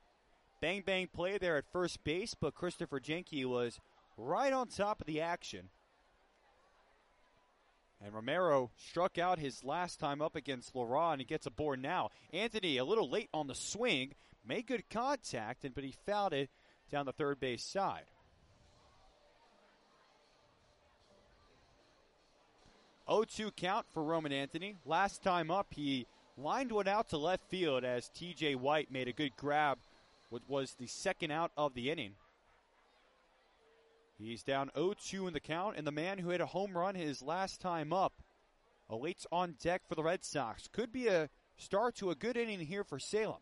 Bang play there at first base, but Christopher Jenke was right on top of the action. And Romero struck out his last time up against Lara, and he gets aboard now. Anthony a little late on the swing, made good contact, but he fouled it down the 3rd base side. 0-2 count for Roman Anthony. Last time up, he lined one out to left field as T.J. White made a good grab, which was the 2nd out of the inning. He's down 0-2 in the count, and the man who hit a home run his last time up awaits on deck for the Red Sox. Could be a start to a good inning here for Salem.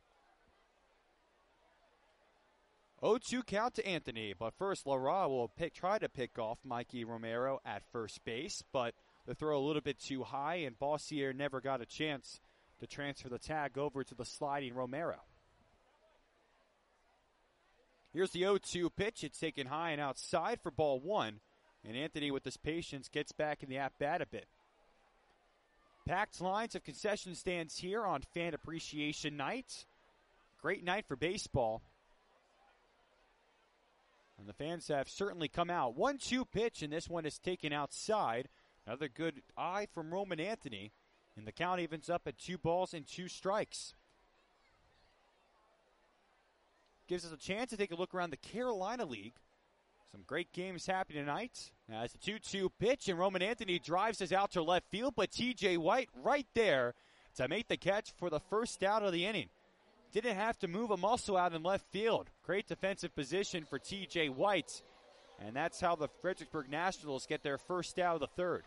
0-2 count to Anthony, but first Lara will try to pick off Mikey Romero at first base, but the throw a little bit too high, and Bossier never got a chance to transfer the tag over to the sliding Romero. Here's the 0-2 pitch. It's taken high and outside for ball one. And Anthony, with his patience, gets back in the at-bat a bit. Packed lines of concession stands here on Fan Appreciation Night. Great night for baseball. And the fans have certainly come out. 1-2 pitch, and this one is taken outside. Another good eye from Roman Anthony. And the count evens up at 2 balls and 2 strikes. Gives us a chance to take a look around the Carolina League. Some great games happening tonight. As the 2-2 pitch, and Roman Anthony drives us out to left field, but TJ White right there to make the catch for the first out of the inning. Didn't have to move a muscle out in left field. Great defensive position for TJ White. And that's how the Fredericksburg Nationals get their first out of the third.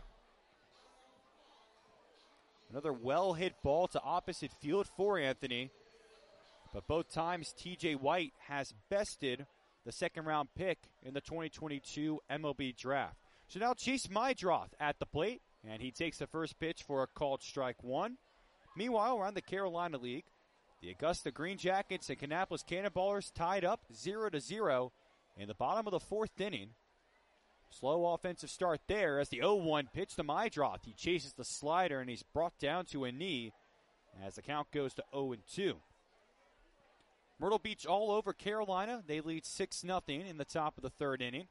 Another well-hit ball to opposite field for Anthony. But both times TJ White has bested the second-round pick in the 2022 MLB draft. So now Chase Meidroth at the plate, and he takes the first pitch for a called strike one. Meanwhile, around the Carolina League, the Augusta Green Jackets and Kannapolis Cannonballers tied up 0-0 in the bottom of the fourth inning. Slow offensive start there as the 0-1 pitch to Meidroth. He chases the slider, and he's brought down to a knee as the count goes to 0-2. Myrtle Beach all over Carolina. They lead 6-0 in the top of the third inning.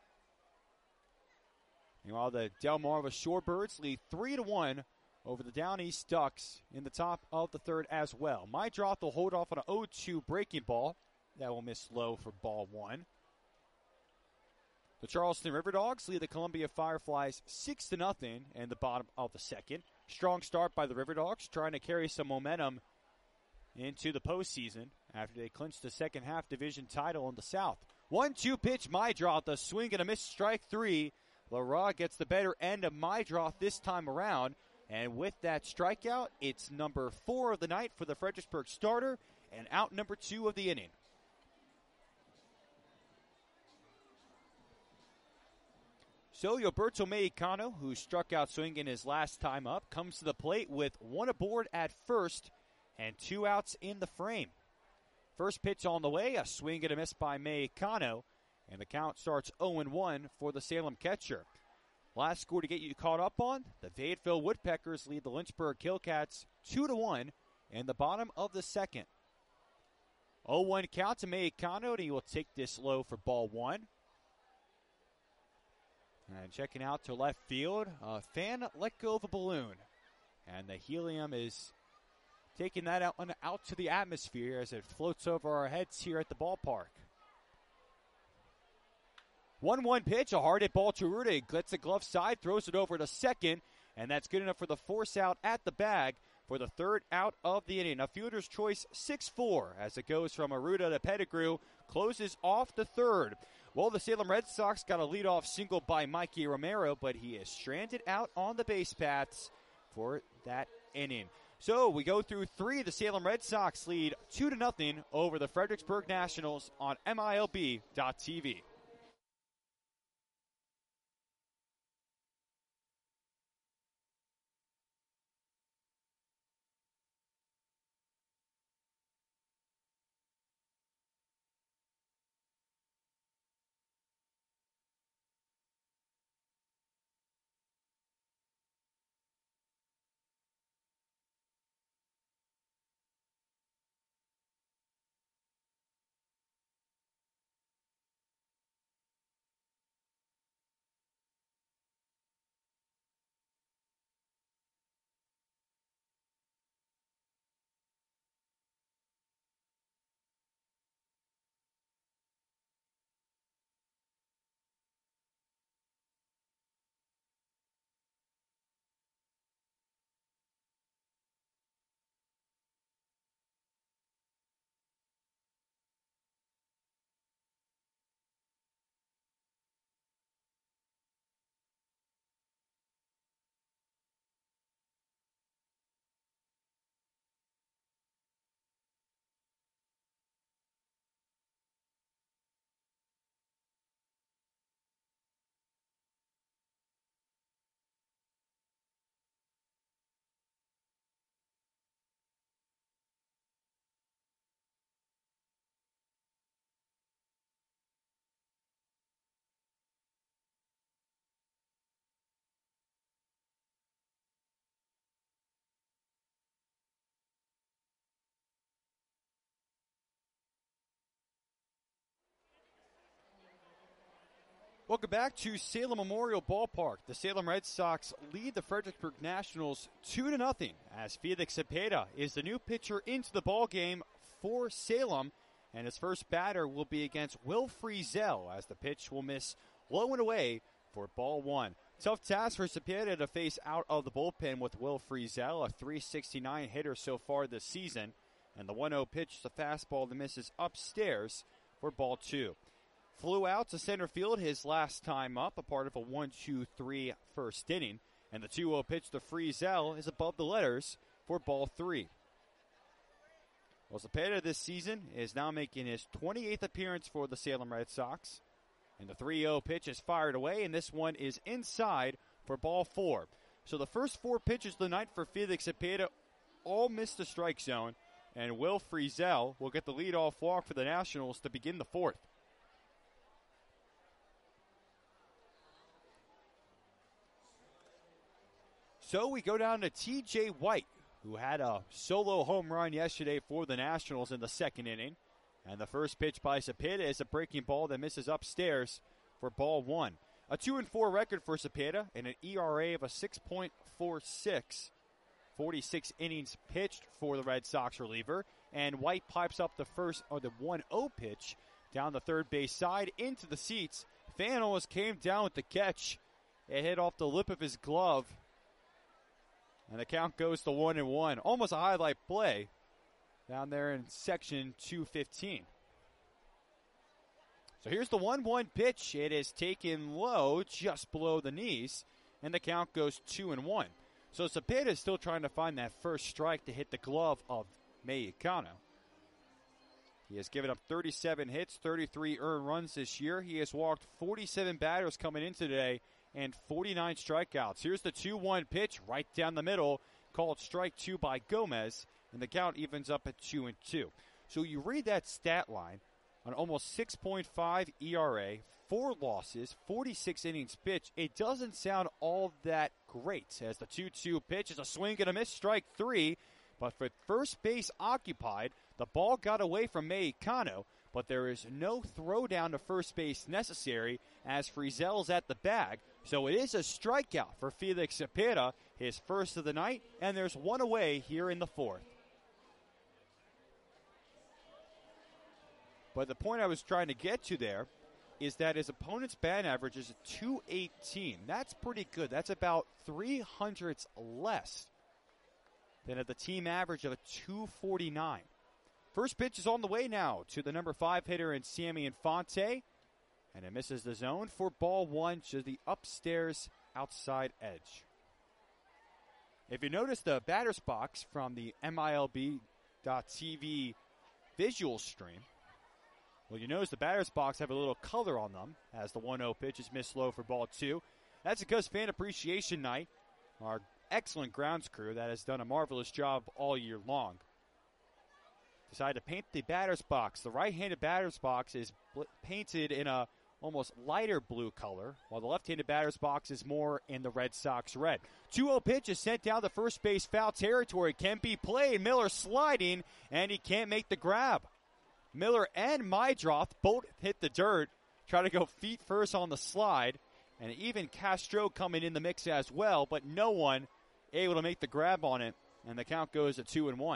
Meanwhile, the Delmarva Shorebirds lead 3-1 over the Down East Ducks in the top of the third as well. Meidroth will hold off on an 0-2 breaking ball. That will miss low for ball one. The Charleston River Dogs lead the Columbia Fireflies 6-0 in the bottom of the second. Strong start by the River Dogs, trying to carry some momentum into the postseason after they clinched the second half division title in the South. 1-2 pitch, Meidroth, a swing and a miss, strike three. LaRaw gets the better end of Meidroth this time around. And with that strikeout, it's number 4 of the night for the Fredericksburg starter and out number 2 of the inning. So Gilberto Mexicano, who struck out swinging his last time up, comes to the plate with 1 aboard at first and 2 outs in the frame. First pitch on the way, a swing and a miss by Mexicano, and the count starts 0-1 for the Salem catcher. Last score to get you caught up on, the Fayetteville Woodpeckers lead the Lynchburg Hillcats 2-1 in the bottom of the second. 0-1 count to Mexicano, and he will take this low for ball one. And checking out to left field, a fan let go of a balloon. And the helium is taking that out to the atmosphere as it floats over our heads here at the ballpark. 1-1 pitch, a hard hit ball to Rudig. Gets the glove side, throws it over to second, and that's good enough for the force out at the bag for the third out of the inning. A fielder's choice 6-4 as it goes from Arruda to Pettigrew, closes off the third. Well, the Salem Red Sox got a leadoff single by Mikey Romero, but he is stranded out on the base paths for that inning. So we go through 3. The Salem Red Sox lead 2-0 over the Fredericksburg Nationals on MILB.TV. Welcome back to Salem Memorial Ballpark. The Salem Red Sox lead the Fredericksburg Nationals 2-0 as Felix Cepeda is the new pitcher into the ballgame for Salem, and his first batter will be against Will Friesel as the pitch will miss low and away for ball one. Tough task for Cepeda to face out of the bullpen with Will Friesel, a .369 hitter so far this season, and the 1-0 pitch is a fastball that misses upstairs for ball two. Flew out to center field his last time up, a part of a 1-2-3 first inning. And the 2-0 pitch to Friesel is above the letters for ball three. Well, Cepeda this season is now making his 28th appearance for the Salem Red Sox. And the 3-0 pitch is fired away, and this one is inside for ball four. So the first four pitches of the night for Felix Cepeda all missed the strike zone. And Will Friesel will get the leadoff walk for the Nationals to begin the fourth. So we go down to T.J. White, who had a solo home run yesterday for the Nationals in the second inning. And the first pitch by Cepeda is a breaking ball that misses upstairs for ball one. A 2-4 record for Cepeda and an ERA of a 6.46. 46 innings pitched for the Red Sox reliever. And White pipes up the 1-0 pitch down the third base side into the seats. Fan almost came down with the catch. It hit off the lip of his glove. And the count goes to 1-1. Almost a highlight play down there in section 215. So here's the 1-1 pitch. It is taken low, just below the knees, and the count goes 2-1. So Cepeda is still trying to find that first strike to hit the glove of Mexicano. He has given up 37 hits, 33 earned runs this year. He has walked 47 batters coming into today and 49 strikeouts. Here's the 2-1 pitch right down the middle, called strike two by Gomez, and the count evens up at 2-2. So you read that stat line on almost 6.5 ERA, 4 losses, 46 innings pitched. It doesn't sound all that great as the 2-2 pitch is a swing and a miss, strike three. But for first base occupied, the ball got away from Mexicano, but there is no throw down to first base necessary as Friesel's at the bag. So it is a strikeout for Felix Cepeda, his first of the night, and there's one away here in the fourth. But the point I was trying to get to there is that his opponent's batting average is a .218. That's pretty good. That's about 300ths less than at the team average of a .249. First pitch is on the way now to the number 5 hitter in Sammy Infante. And it misses the zone for ball one to the upstairs outside edge. If you notice the batter's box from the MILB.TV visual stream, well, you notice the batter's box have a little color on them as the 1-0 pitch is missed low for ball two. That's because Fan Appreciation Night, our excellent grounds crew that has done a marvelous job all year long, decided to paint the batter's box. The right-handed batter's box is painted in a almost lighter blue color, while the left-handed batter's box is more in the Red Sox red. 2-0 pitch is sent down the first base foul territory. Can be played. Miller sliding, and he can't make the grab. Miller and Mydroth both hit the dirt, try to go feet first on the slide, and even Castro coming in the mix as well, but no one able to make the grab on it, and the count goes to 2-1.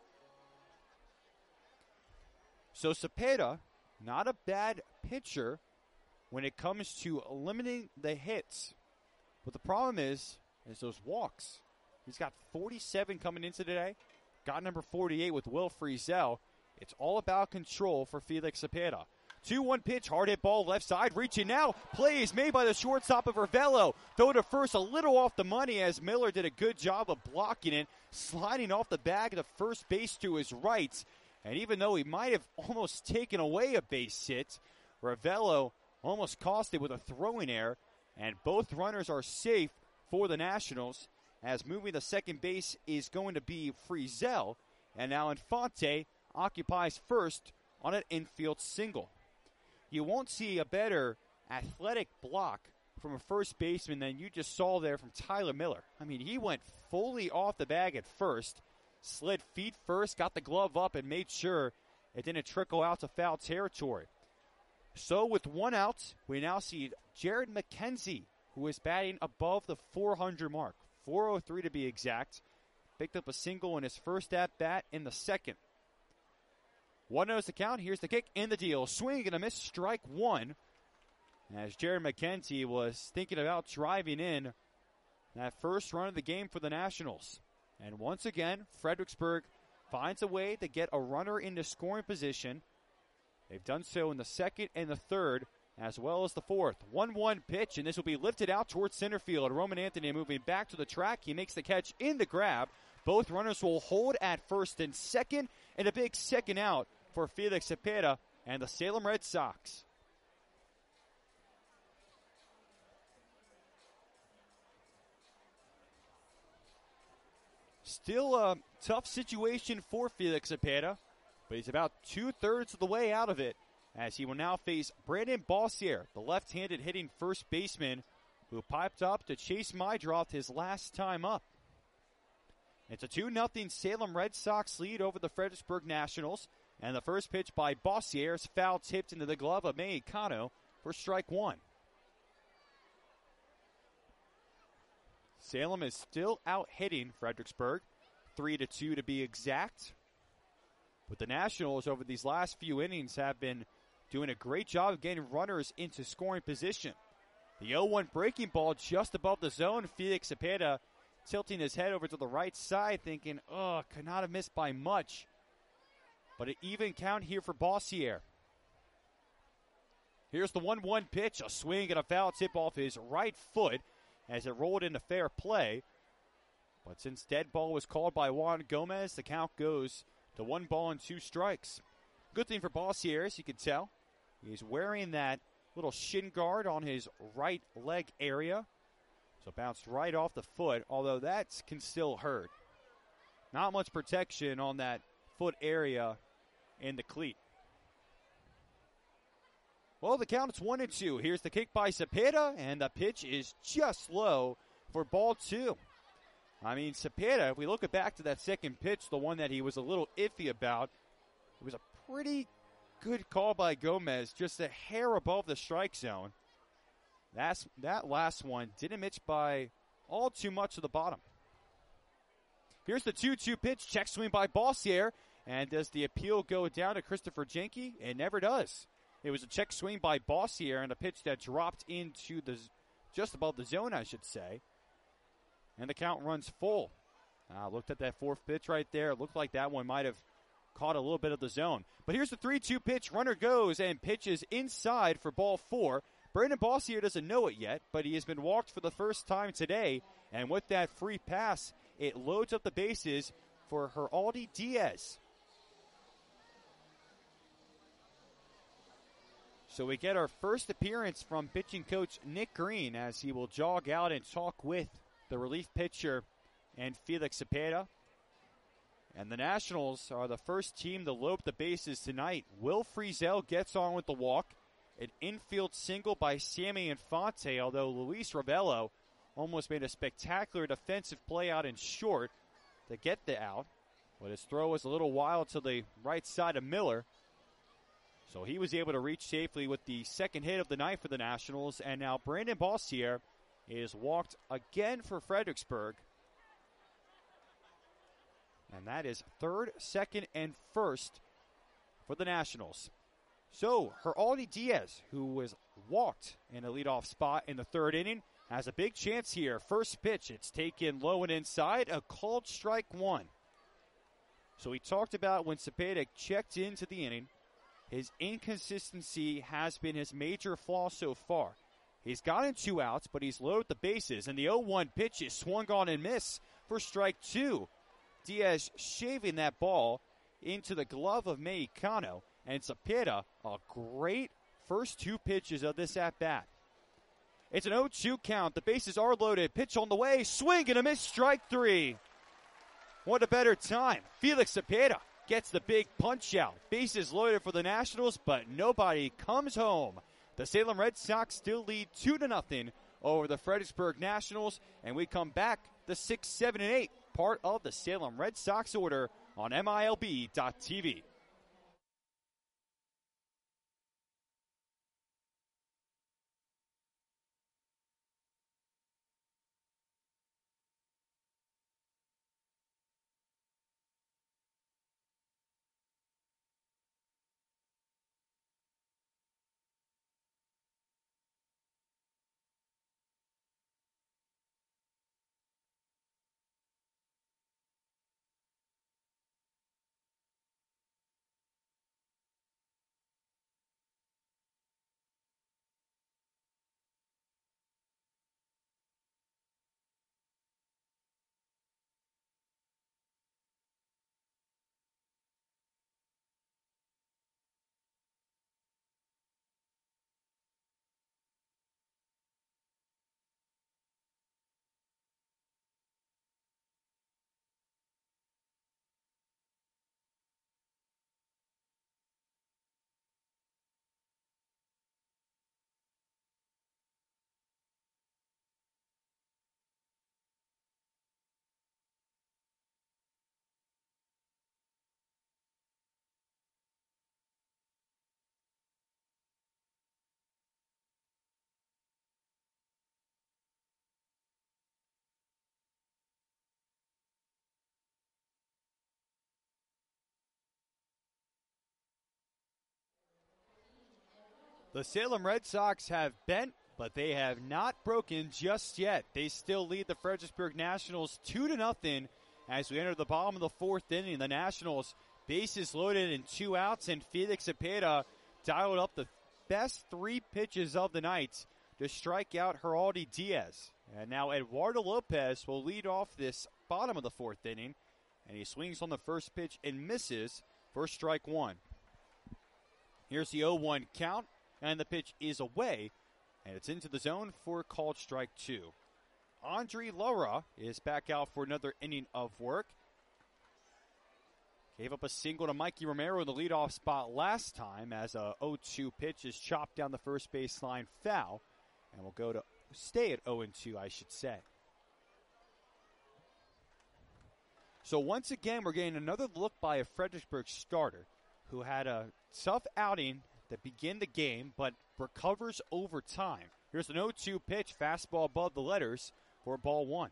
So Cepeda, not a bad pitcher when it comes to limiting the hits. But the problem is those walks. He's got 47 coming into today. Got number 48 with Will Friesel. It's all about control for Felix Cepeda. 2-1 pitch, hard hit ball left side, reaching now. Play is made by the shortstop of Ravello. Throw to first a little off the money as Miller did a good job of blocking it, sliding off the bag of the first base to his right. And even though he might have almost taken away a base hit, Ravello almost cost it with a throwing error, and both runners are safe for the Nationals as moving the second base is going to be Friesel, and now Infante occupies first on an infield single. You won't see a better athletic block from a first baseman than you just saw there from Tyler Miller. I mean, he went fully off the bag at first, slid feet first, got the glove up, and made sure it didn't trickle out to foul territory. So with one out, we now see Jared McKenzie, who is batting above the 400 mark, 403 to be exact. Picked up a single in his first at-bat in the second. 1-0 the count. Here's the kick in the deal. Swing and a miss, strike one. As Jared McKenzie was thinking about driving in that first run of the game for the Nationals. And once again, Fredericksburg finds a way to get a runner into scoring position. They've done so in the second and the third, as well as the fourth. 1-1 pitch, and this will be lifted out towards center field. Roman Anthony moving back to the track. He makes the catch in the grab. Both runners will hold at first and second, and a big second out for Felix Cepeda and the Salem Red Sox. Still a tough situation for Felix Cepeda, but he's about 2/3 of the way out of it, as he will now face Brandon Bossier, the left-handed hitting first baseman who piped up to Chase Mydroth his last time up. It's a 2-0 Salem Red Sox lead over the Fredericksburg Nationals, and the first pitch by Bossier is foul tipped into the glove of Mexicano for strike one. Salem is still out hitting Fredericksburg, 3-2 to be exact. But the Nationals over these last few innings have been doing a great job of getting runners into scoring position. The 0-1 breaking ball just above the zone. Felix Cepeda tilting his head over to the right side, thinking, could not have missed by much. But an even count here for Bossier. Here's the 1-1 pitch, a swing and a foul tip off his right foot as it rolled into fair play. But since dead ball was called by Juan Gomez, the count goes to 1-2 strikes. Good thing for Bossier, as you can tell, he's wearing that little shin guard on his right leg area. So bounced right off the foot, although that can still hurt. Not much protection on that foot area in the cleat. Well, the count is 1-2. Here's the kick by Cepeda, and the pitch is just low for ball two. I mean, Cepeda, if we look back to that second pitch, the one that he was a little iffy about, it was a pretty good call by Gomez, just a hair above the strike zone. That last one didn't miss by all too much to the bottom. Here's the 2-2 pitch, check swing by Bossier, and does the appeal go down to Christopher Jenke? It never does. It was a check swing by Bossier and a pitch that dropped into just above the zone, I should say. And the count runs full. Looked at that fourth pitch right there. It looked like that one might have caught a little bit of the zone. But here's the 3-2 pitch. Runner goes and pitches inside for ball four. Brandon Bossier doesn't know it yet, but he has been walked for the first time today. And with that free pass, it loads up the bases for Heraldi Diaz. So we get our first appearance from pitching coach Nick Green as he will jog out and talk with the relief pitcher and Felix Cepeda. And the Nationals are the first team to load the bases tonight. Will Friesel gets on with the walk. An infield single by Sammy Infante, although Luis Ravello almost made a spectacular defensive play out in short to get the out. But his throw was a little wild to the right side of Miller. So he was able to reach safely with the second hit of the night for the Nationals. And now Brandon Bossier is walked again for Fredericksburg. And that is third, second, and first for the Nationals. So Heraldi Diaz, who was walked in a leadoff spot in the third inning, has a big chance here. First pitch, it's taken low and inside, a called strike one. So we talked about when Cepeda checked into the inning, his inconsistency has been his major flaw so far. He's gotten 2 outs, but he's loaded the bases, and the 0-1 pitch is swung on and miss for strike two. Diaz shaving that ball into the glove of Mexicano, and Cepeda, a great first 2 pitches of this at-bat. It's an 0-2 count. The bases are loaded. Pitch on the way. Swing and a miss. Strike three. What a better time. Felix Cepeda gets the big punch out. Bases loaded for the Nationals, but nobody comes home. The Salem Red Sox still lead 2-0 over the Fredericksburg Nationals, and we come back the 6, 7, and 8, part of the Salem Red Sox order on MILB.TV. The Salem Red Sox have bent, but they have not broken just yet. They still lead the Fredericksburg Nationals 2-0 as we enter the bottom of the fourth inning. The Nationals, bases loaded and 2 outs, and Felix Cepeda dialed up the best 3 pitches of the night to strike out Geraldi Diaz. And now Eduardo Lopez will lead off this bottom of the fourth inning, and he swings on the first pitch and misses for strike 1. Here's the 0-1 count, and the pitch is away, and it's into the zone for called strike 2. Andre Lara is back out for another inning of work. Gave up a single to Mikey Romero in the leadoff spot last time as a 0-2 pitch is chopped down the first baseline foul, and will go to stay at 0-2, I should say. So once again, we're getting another look by a Fredericksburg starter who had a tough outing that began the game but recovers over time. Here's an 0-2 pitch, fastball above the letters for ball 1.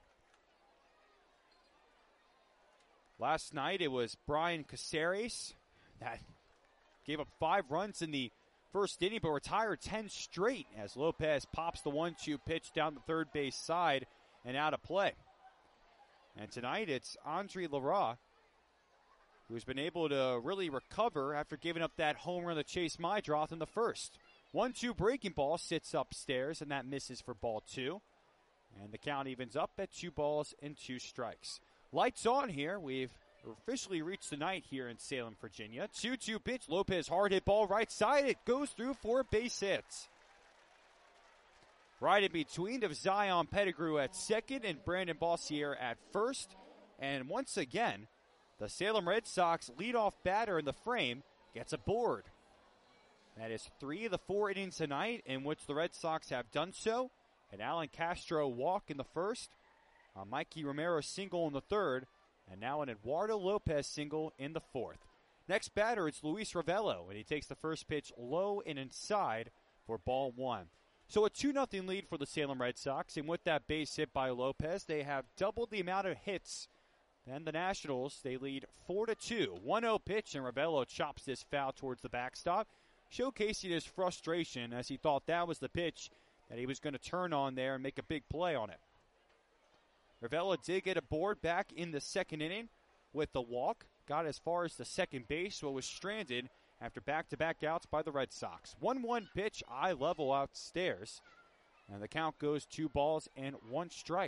Last night it was Brian Caceres that gave up 5 runs in the first inning but retired 10 straight as Lopez pops the 1-2 pitch down the third base side and out of play. And tonight it's Andre Lara who's been able to really recover after giving up that home run to Chase Mydroth in the first. 1-2 breaking ball sits upstairs, and that misses for ball 2. And the count evens up at 2 balls and 2 strikes. Lights on here. We've officially reached the night here in Salem, Virginia. 2-2 pitch. Lopez hard hit ball right side. It goes through for base hits. Right in between of Zion Pettigrew at second and Brandon Bossier at first. And once again, the Salem Red Sox leadoff batter in the frame gets a board. That is 3 of the 4 innings tonight in which the Red Sox have done so. An Alan Castro walk in the first, a Mikey Romero single in the third, and now an Eduardo Lopez single in the fourth. Next batter is Luis Ravello, and he takes the first pitch low and inside for ball 1. So a 2-0 lead for the Salem Red Sox, and with that base hit by Lopez, they have doubled the amount of hits. Then the Nationals, they lead 4-2. 1-0 pitch, and Ravello chops this foul towards the backstop, showcasing his frustration as he thought that was the pitch that he was going to turn on there and make a big play on it. Ravello did get a board back in the second inning with the walk. Got as far as the second base, but was stranded after back-to-back outs by the Red Sox. 1-1 pitch, eye level outstairs. And the count goes 2 balls and 1 strike.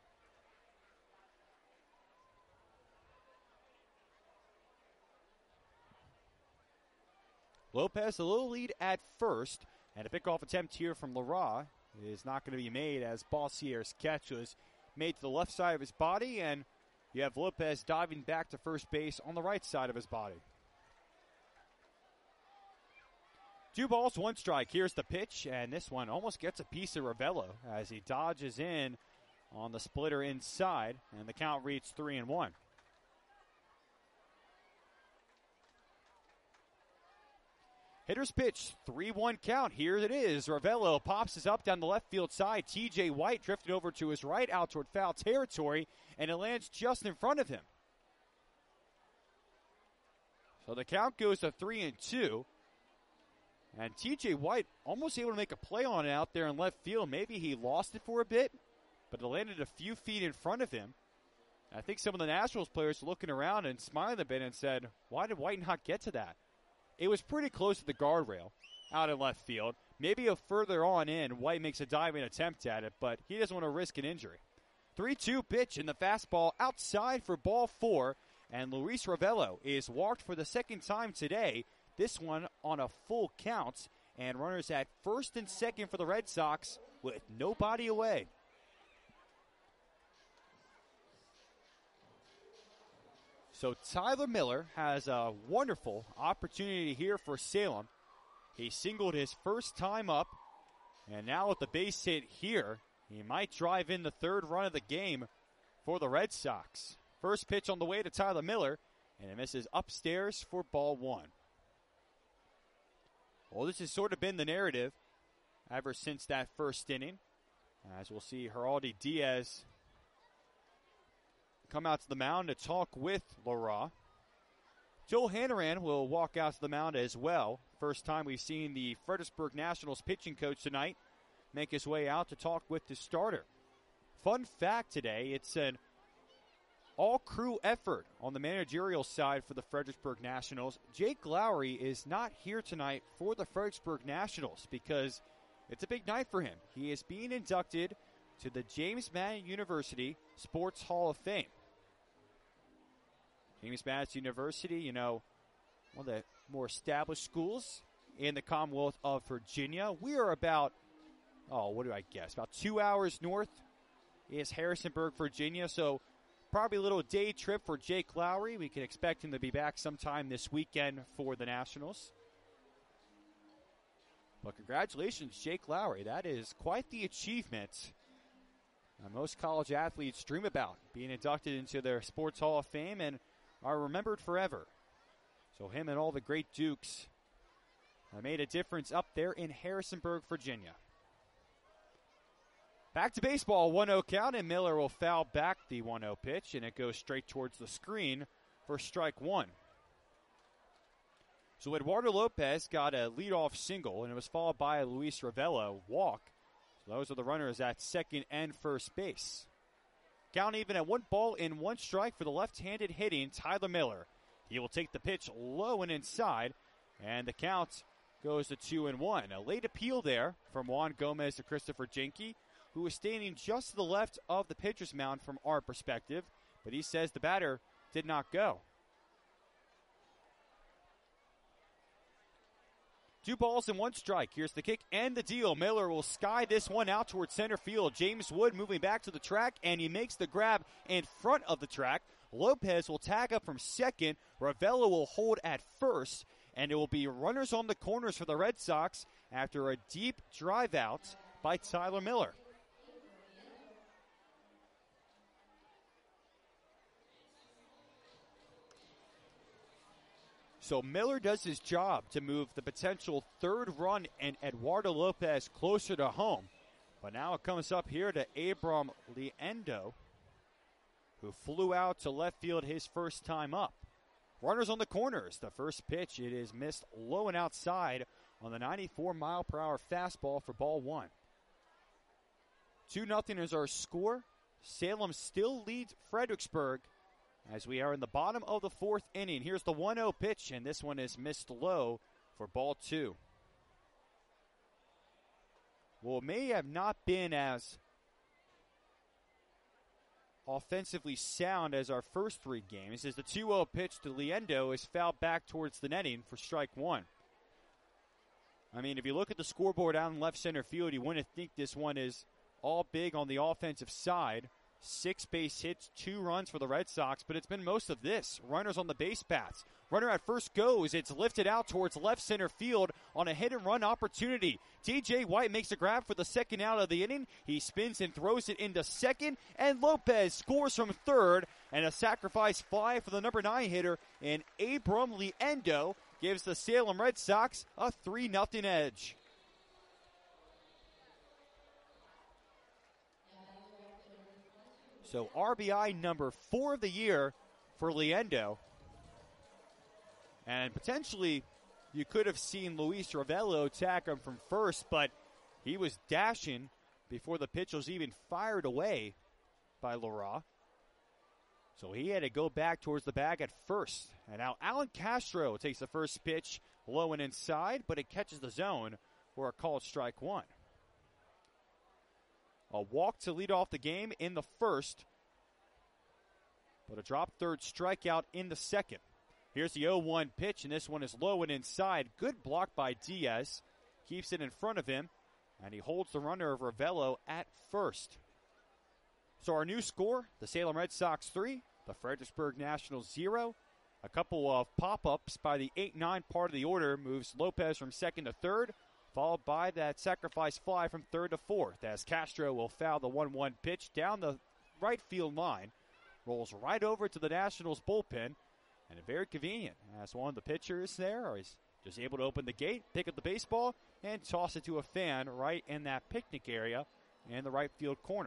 Lopez a little lead at first, and a pickoff attempt here from Lara is not going to be made as Bossier's catch was made to the left side of his body, and you have Lopez diving back to first base on the right side of his body. 2 balls, 1 strike. Here's the pitch, and this one almost gets a piece of Ravello as he dodges in on the splitter inside, and the count reads 3-1. Hitter's pitch, 3-1 count. Here it is. Ravello pops this up down the left field side. TJ White drifted over to his right out toward foul territory, and it lands just in front of him. So the count goes to 3-2. And TJ White almost able to make a play on it out there in left field. Maybe he lost it for a bit, but it landed a few feet in front of him. I think some of the Nationals players looking around and smiling a bit and said, why did White not get to that? It was pretty close to the guardrail out in left field. Maybe a further on in, White makes a diving attempt at it, but he doesn't want to risk an injury. 3-2 pitch in the fastball outside for ball 4, and Luis Ravello is walked for the second time today, this one on a full count, and runners at first and second for the Red Sox with nobody away. So Tyler Miller has a wonderful opportunity here for Salem. He singled his first time up, and now with the base hit here, he might drive in the third run of the game for the Red Sox. First pitch on the way to Tyler Miller, and it misses upstairs for ball 1. Well, this has sort of been the narrative ever since that first inning. As we'll see Geraldi Diaz come out to the mound to talk with Lara. Joel Hannaran will walk out to the mound as well. first time we've seen the Fredericksburg Nationals pitching coach tonight make his way out to talk with the starter. Fun fact today, it's an all-crew effort on the managerial side for the Fredericksburg Nationals. Jake Lowry is not here tonight for the Fredericksburg Nationals because it's a big night for him. He is being inducted to the James Madison University Sports Hall of Fame. James Madison University, one of the more established schools in the Commonwealth of Virginia. We are about, about 2 hours north is Harrisonburg, Virginia, so probably a little day trip for Jake Lowry. We can expect him to be back sometime this weekend for the Nationals. But congratulations, Jake Lowry. That is quite the achievement most college athletes dream about, being inducted into their Sports Hall of Fame and are remembered forever. So him and all the great Dukes made a difference up there in Harrisonburg, Virginia. Back to baseball, 1-0 count, and Miller will foul back the 1-0 pitch, and it goes straight towards the screen for strike one. So Eduardo Lopez got a leadoff single, and it was followed by a Luis Ravello walk. So those are the runners at second and first base. Count even at 1-1 strike for the left-handed hitting Tyler Miller. He will take the pitch low and inside, and the count goes to 2-1. A late appeal there from Juan Gomez to Christopher Jenke, who was standing just to the left of the pitcher's mound from our perspective, but he says the batter did not go. 2-1 strike. Here's the kick and the deal. Miller will sky this one out towards center field. James Wood moving back to the track, and he makes the grab in front of the track. Lopez will tag up from second. Ravello will hold at first, and it will be runners on the corners for the Red Sox after a deep drive out by Tyler Miller. So Miller does his job to move the potential third run and Eduardo Lopez closer to home. But now it comes up here to Abram Liendo, who flew out to left field his first time up. Runners on the corners. The first pitch, it is missed low and outside on the 94-mile-per-hour fastball for ball one. 2-0 is our score. Salem still leads Fredericksburg as we are in the bottom of the fourth inning. Here's the 1-0 pitch, and this one is missed low for ball two. Well, it may have not been as offensively sound as our first three games, as the 2-0 pitch to Liendo is fouled back towards the netting for strike one. I mean, if you look at the scoreboard out in left center field, you wouldn't think this one is all big on the offensive side. 6 base hits, 2 runs for the Red Sox, but it's been most of this. Runners on the base paths. Runner at first goes. It's lifted out towards left center field on a hit and run opportunity. TJ White makes a grab for the second out of the inning. He spins and throws it into second, and Lopez scores from third, and a sacrifice fly for the number 9 hitter, and Abram Liendo gives the Salem Red Sox a 3-0 edge. So RBI number 4 of the year for Liendo. And potentially you could have seen Luis Ravello attack him from first, but he was dashing before the pitch was even fired away by Lara. So he had to go back towards the bag at first. And now Alan Castro takes the first pitch low and inside, but it catches the zone for a called strike one. A walk to lead off the game in the first, but a drop third strikeout in the second. Here's the 0-1 pitch, and this one is low and inside. Good block by Diaz. Keeps it in front of him, and he holds the runner of Ravello at first. So our new score, the Salem Red Sox 3, the Fredericksburg Nationals 0. A couple of pop-ups by the 8-9 part of the order moves Lopez from second to third, followed by that sacrifice fly from third to fourth, as Castro will foul the 1-1 pitch down the right field line, rolls right over to the Nationals bullpen, and very convenient, as one of the pitchers there is just able to open the gate, pick up the baseball, and toss it to a fan right in that picnic area in the right field corner.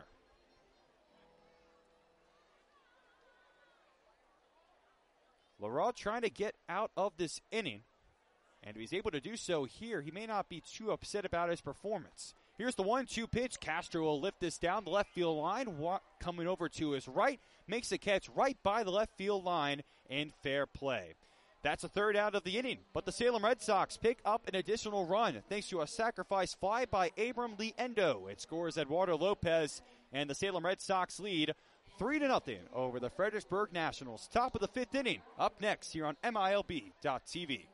Lara trying to get out of this inning, And if he's able to do so here, he may not be too upset about his performance. Here's the 1-2 pitch. Castro will lift this down the left field line. Coming over to his right, makes a catch right by the left field line in fair play. That's a third out of the inning, but the Salem Red Sox pick up an additional run thanks to a sacrifice fly by Abram Liendo. It scores Eduardo Lopez, and the Salem Red Sox lead 3-0 over the Fredericksburg Nationals. Top of the fifth inning, up next here on MILB.TV.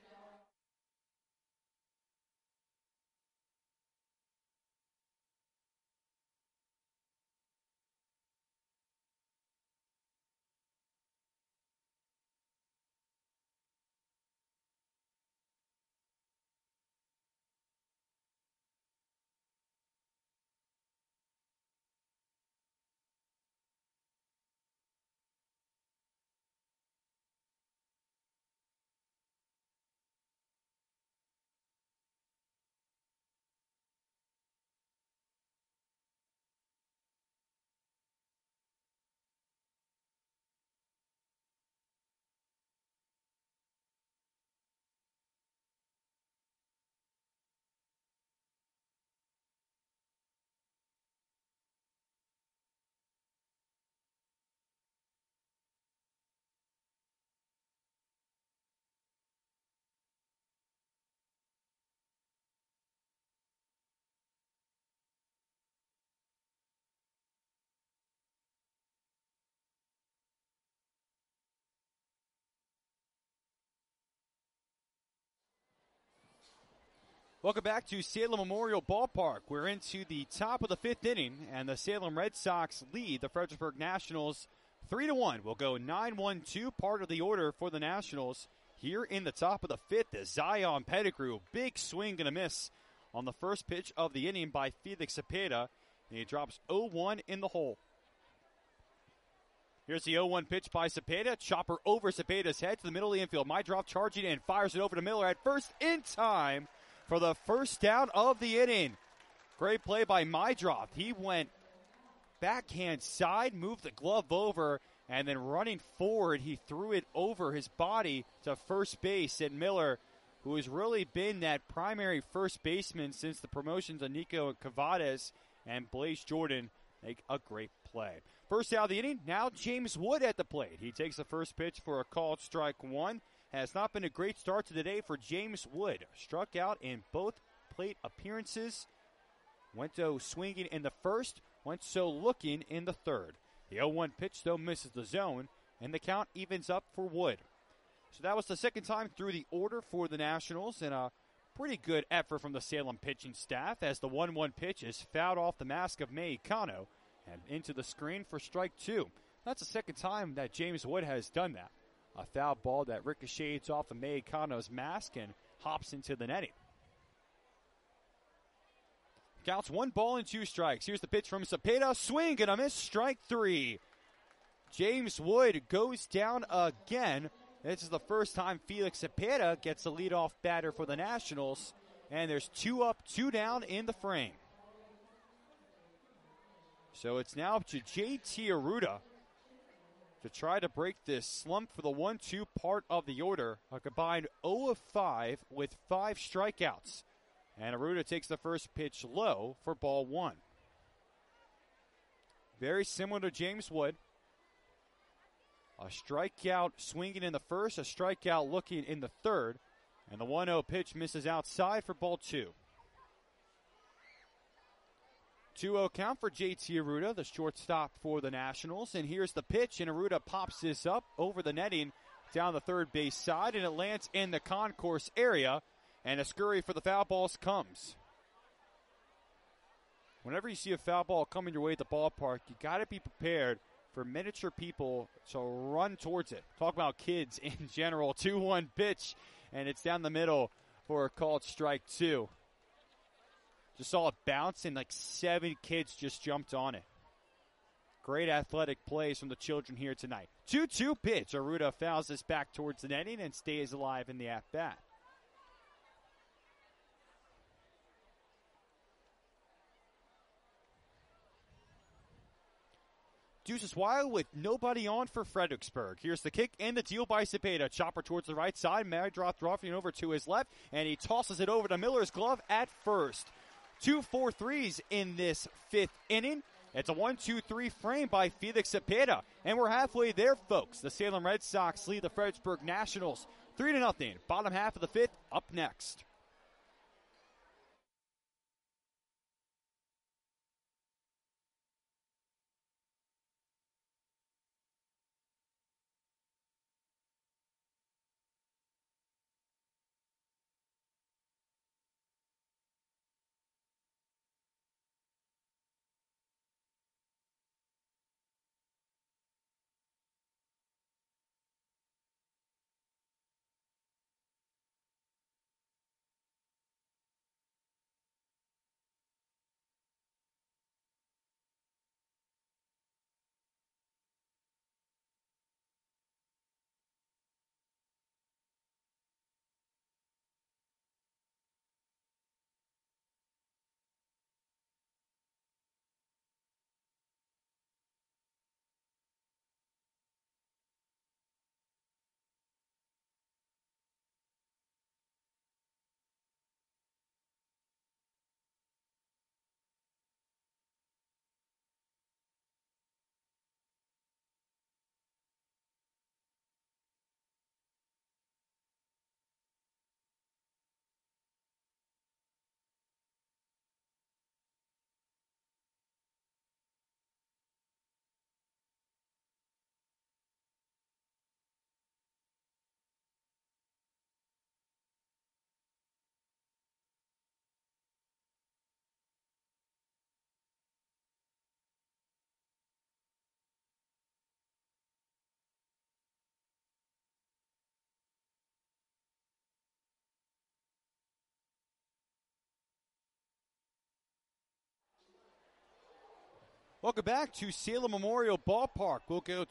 Welcome back to Salem Memorial Ballpark. We're into the top of the fifth inning, and the Salem Red Sox lead the Fredericksburg Nationals 3-1. We'll go 9-1-2, part of the order for the Nationals. Here in the top of the fifth is Zion Pettigrew. Big swing and a miss on the first pitch of the inning by Felix Cepeda, and he drops 0-1 in the hole. Here's the 0-1 pitch by Cepeda. Chopper over Cepeda's head to the middle of the infield. Maydroff charging in, fires it over to Miller at first in time for the first down of the inning. Great play by Maydroff. He went backhand side, moved the glove over, and then running forward, he threw it over his body to first base. And Miller, who has really been that primary first baseman since the promotions of Nico Cavades and Blaze Jordan, make a great play. First out of the inning, now James Wood at the plate. He takes the first pitch for a called strike one. Has not been a great start to the day for James Wood. Struck out in both plate appearances. Went to swinging in the first, went so looking in the third. The 0-1 pitch, though, misses the zone, and the count evens up for Wood. So that was the second time through the order for the Nationals, and a pretty good effort from the Salem pitching staff as the 1-1 pitch is fouled off the mask of Meikano and into the screen for strike two. That's the second time that James Wood has done that. A foul ball that ricochets off of Meikano's mask and hops into the netting. Counts 1-2 strikes. Here's the pitch from Cepeda. Swing and a miss. Strike three. James Wood goes down again. This is the first time Felix Cepeda gets the leadoff batter for the Nationals. And there's 2 up, 2 down in the frame. So it's now up to J.T. Arruda to try to break this slump for the 1-2 part of the order. A combined 0 of 5 with 5 strikeouts. And Arruda takes the first pitch low for ball one. Very similar to James Wood. A strikeout swinging in the first, a strikeout looking in the third. And the 1-0 pitch misses outside for ball two. 2-0 count for J.T. Arruda, the shortstop for the Nationals. And here's the pitch, and Arruda pops this up over the netting down the third base side, and it lands in the concourse area, and a scurry for the foul balls comes. Whenever you see a foul ball coming your way at the ballpark, you got to be prepared for miniature people to run towards it. Talk about kids in general. 2-1 pitch, and it's down the middle for a called strike two. Just saw it bounce, and like 7 kids just jumped on it. Great athletic plays from the children here tonight. 2-2 pitch. Arruda fouls this back towards the netting and stays alive in the at-bat. Deuces Wild with nobody on for Fredericksburg. Here's the kick and the deal by Cepeda. Chopper towards the right side. Madroth dropping over to his left, and he tosses it over to Miller's glove at first. 2 4-3s in this 5th inning. It's a 1-2-3 frame by Felix Cepeda. And we're halfway there, folks. The Salem Red Sox lead the Fredericksburg Nationals 3-0. Bottom half of the 5th up next. Welcome back to Salem Memorial Ballpark. We'll go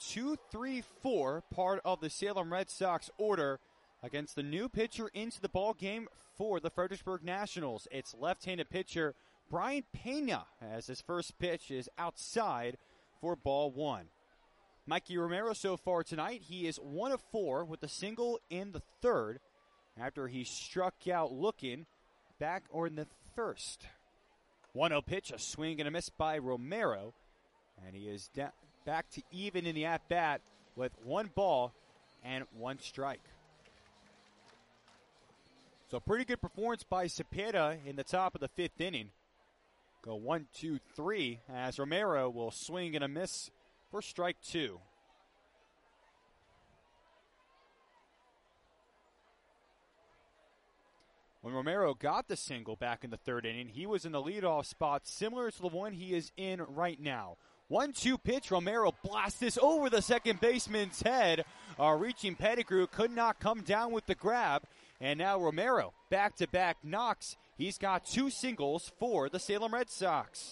2-3-4, part of the Salem Red Sox order against the new pitcher into the ball game for the Fredericksburg Nationals. It's left-handed pitcher Brian Pena, as his first pitch is outside for ball 1. Mikey Romero so far tonight, he is 1 of 4 with a single in the 3rd after he struck out looking back or in the 1st. 1-0 pitch, a swing and a miss by Romero. And he is back to even in the at-bat with 1 ball and 1 strike. So pretty good performance by Cepeda in the top of the 5th inning. Go 1, 2, 3 as Romero will swing and a miss for strike 2. When Romero got the single back in the 3rd inning, he was in the leadoff spot similar to the one he is in right now. 1-2 pitch, Romero blasts this over the second baseman's head. Reaching Pettigrew could not come down with the grab. And now Romero, back-to-back knocks. He's got 2 singles for the Salem Red Sox.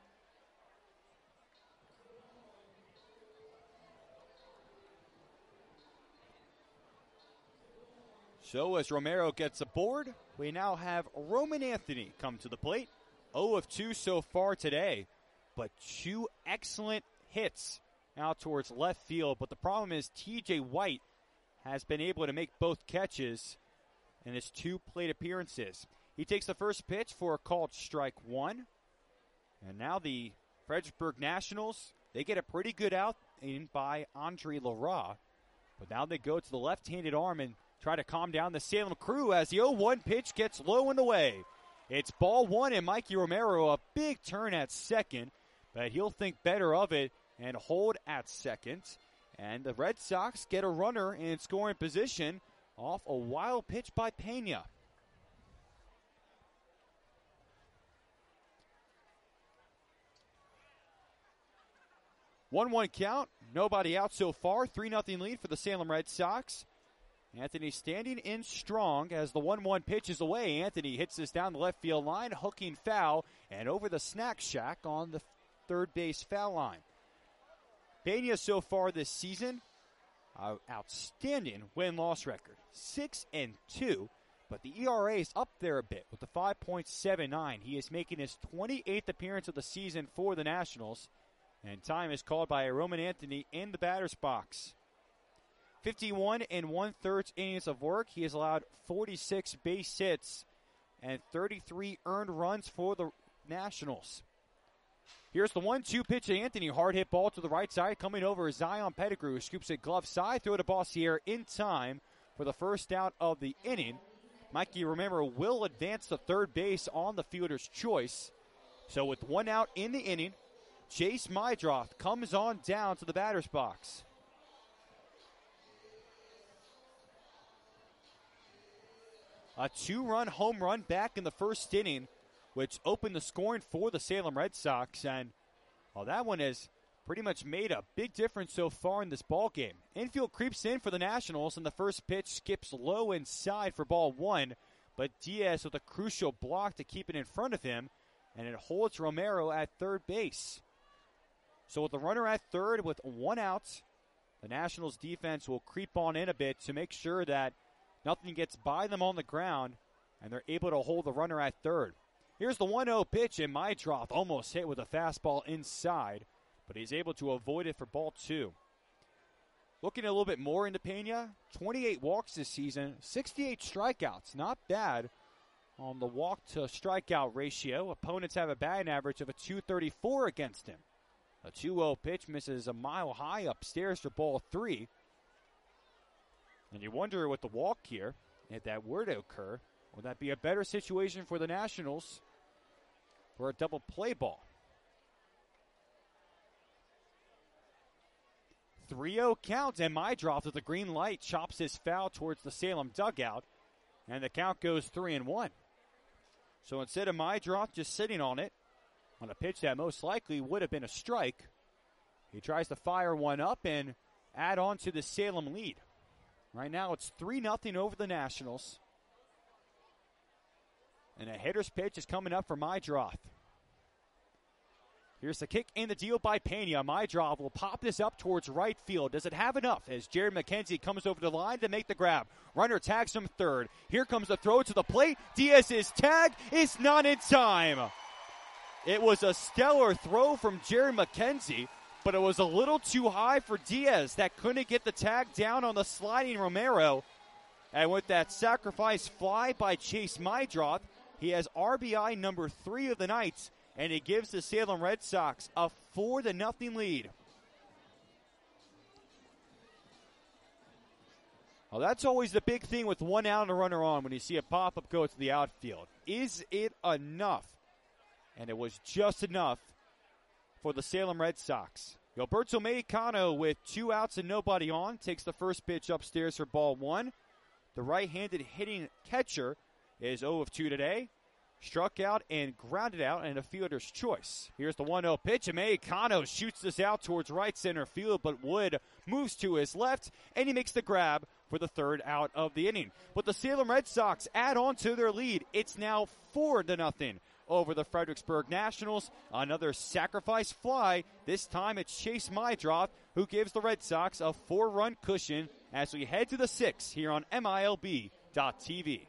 So as Romero gets aboard, we now have Roman Anthony come to the plate. 0 of 2 so far today, but 2 excellent hits out towards left field. But the problem is TJ White has been able to make both catches in his 2 plate appearances. He takes the first pitch for a called strike 1. And now the Fredericksburg Nationals, they get a pretty good out in by Andre Lara. But now they go to the left-handed arm and try to calm down the Salem crew as the 0-1 pitch gets low and away. It's ball 1 and Mikey Romero, a big turn at second, but he'll think better of it and hold at second. And the Red Sox get a runner in scoring position off a wild pitch by Pena. One count, nobody out so far. 3-0 lead for the Salem Red Sox. Anthony standing in strong as the 1-1 pitch is away. Anthony hits this down the left field line, hooking foul, and over the snack shack on the third base foul line. Pena so far this season, outstanding win-loss record. 6-2, but the ERA is up there a bit with the 5.79. He is making his 28th appearance of the season for the Nationals, And time is called by Roman Anthony in the batter's box. 51 1/3 innings of work. He has allowed 46 base hits and 33 earned runs for the Nationals. Here's the 1-2 pitch to Anthony. Hard hit ball to the right side. Coming over is Zion Pettigrew, who scoops it glove side. Throw to Bossier in time for the first out of the inning. Mikey, remember, will advance to third base on the fielder's choice. So with one out in the inning, Chase Mydroth comes on down to the batter's box. A 2-run home run back in the first inning, which opened the scoring for the Salem Red Sox. And that one has pretty much made a big difference so far in this ball game. Infield creeps in for the Nationals, and the first pitch skips low inside for ball one. But Diaz with a crucial block to keep it in front of him, and it holds Romero at third base. So with the runner at third with one out, the Nationals defense will creep on in a bit to make sure that nothing gets by them on the ground, and they're able to hold the runner at third. Here's the 1-0 pitch, and Mydroth almost hit with a fastball inside, but he's able to avoid it for ball two. Looking a little bit more into Pena, 28 walks this season, 68 strikeouts. Not bad on the walk-to-strikeout ratio. Opponents have a batting average of a .234 against him. A 2-0 pitch misses a mile high upstairs for ball three. And you wonder with the walk here, if that were to occur, would that be a better situation for the Nationals for a double play ball? 3-0 count, and Mydroth with the green light chops his foul towards the Salem dugout, and the count goes 3-1. So instead of Mydroth just sitting on it, on a pitch that most likely would have been a strike, he tries to fire one up and add on to the Salem lead. Right now it's 3-0 over the Nationals. And a hitter's pitch is coming up for Mydroth. Here's the kick in the deal by Pena. Mydroth will pop this up towards right field. Does it have enough as Jared McKenzie comes over the line to make the grab? Runner tags him third. Here comes the throw to the plate. Diaz's tag is not in time. It was a stellar throw from Jared McKenzie, but it was a little too high for Diaz that couldn't get the tag down on the sliding Romero. And with that sacrifice fly by Chase Mydroth, he has RBI number 3 of the night, and it gives the Salem Red Sox a 4-0 lead. Well, that's always the big thing with one out and a runner on when you see a pop-up go to the outfield. Is it enough? And it was just enough for the Salem Red Sox. Gilberto Mexicano with 2 outs and nobody on takes the first pitch upstairs for ball one. The right-handed hitting catcher is 0 of 2 today. Struck out and grounded out, and a fielder's choice. Here's the 1-0 pitch, and Mexicano shoots this out towards right center field, but Wood moves to his left, and he makes the grab for the third out of the inning. But the Salem Red Sox add on to their lead. It's now 4-0 over the Fredericksburg Nationals. Another sacrifice fly. This time it's Chase Mydroth who gives the Red Sox a 4-run cushion as we head to the 6th here on MILB.TV.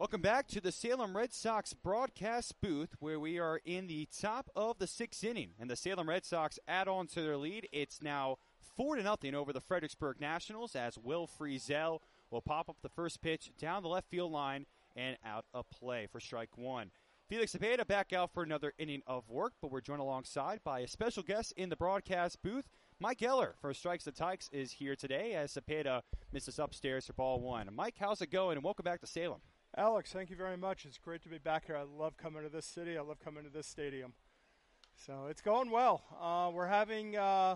Welcome back to the Salem Red Sox broadcast booth, where we are in the top of the 6th inning, and the Salem Red Sox add on to their lead. It's now 4-0 over the Fredericksburg Nationals, as Will Frizzell will pop up the first pitch down the left field line and out of play for strike one. Felix Cepeda back out for another inning of work, but we're joined alongside by a special guest in the broadcast booth. Mike Eller for Strikes the Tykes is here today, as Cepeda misses upstairs for ball one. Mike, how's it going, and welcome back to Salem. Alex, thank you very much. It's great to be back here. I love coming to this city. I love coming to this stadium. So it's going well. We're having 1-1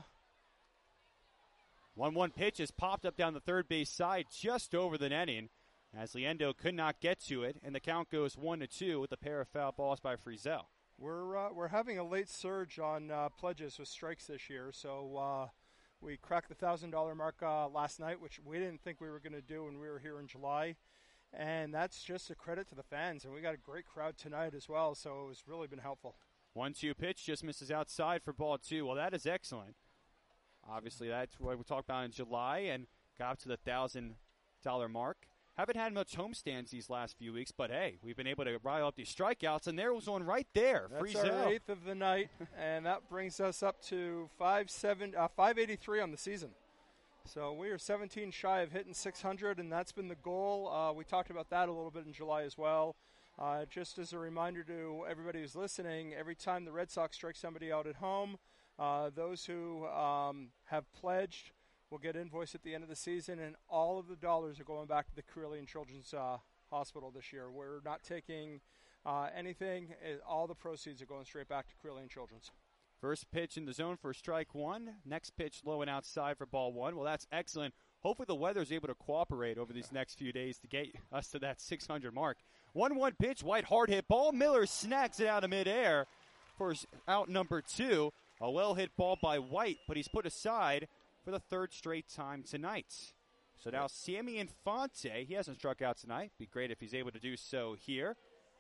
pitch is popped up down the third base side just over the netting, as Liendo could not get to it, and the count goes 1-2 with a pair of foul balls by Frizzell. We're having a late surge on pledges with strikes this year, so we cracked the $1,000 mark last night, which we didn't think we were going to do when we were here in July. And that's just a credit to the fans. And we got a great crowd tonight as well, so it's really been helpful. 1-2 pitch just misses outside for ball two. Well, that is excellent. Obviously, that's what we talked about in July and got up to the $1,000 mark. Haven't had much homestands these last few weeks, but hey, we've been able to rile up these strikeouts, and there was one right there. That's Frizzell. Our 8th of the night, and that brings us up to 583 on the season. So we are 17 shy of hitting 600, and that's been the goal. We talked about that a little bit in July as well. Just as a reminder to everybody who's listening, every time the Red Sox strike somebody out at home, those who have pledged will get invoiced at the end of the season, and all of the dollars are going back to the Carilion Children's Hospital this year. We're not taking anything. All the proceeds are going straight back to Carilion Children's. First pitch in the zone for strike one. Next pitch low and outside for ball one. Well, that's excellent. Hopefully the weather is able to cooperate over these next few days to get us to that 600 mark. 1-1 pitch, White hard hit ball. Miller snags it out of midair for out number two. A well-hit ball by White, but he's put aside for the third straight time tonight. So now Sammy Infante, he hasn't struck out tonight. Be great if he's able to do so here.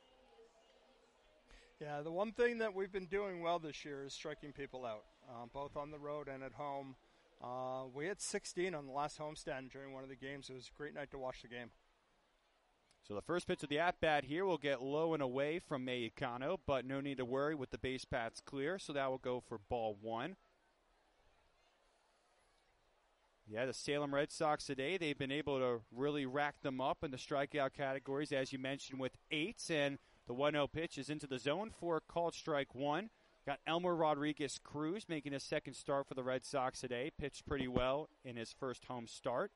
Yeah, the one thing that we've been doing well this year is striking people out, both on the road and at home. We had 16 on the last homestand during one of the games. It was a great night to watch the game. So the first pitch of the at-bat here will get low and away from Mexicano, but no need to worry with the base paths clear, so that will go for ball one. Yeah, the Salem Red Sox today, they've been able to really rack them up in the strikeout categories, as you mentioned, with 8, and the 1-0 pitch is into the zone for called strike one. Got Elmer Rodriguez Cruz making his second start for the Red Sox today. Pitched pretty well in his first home start.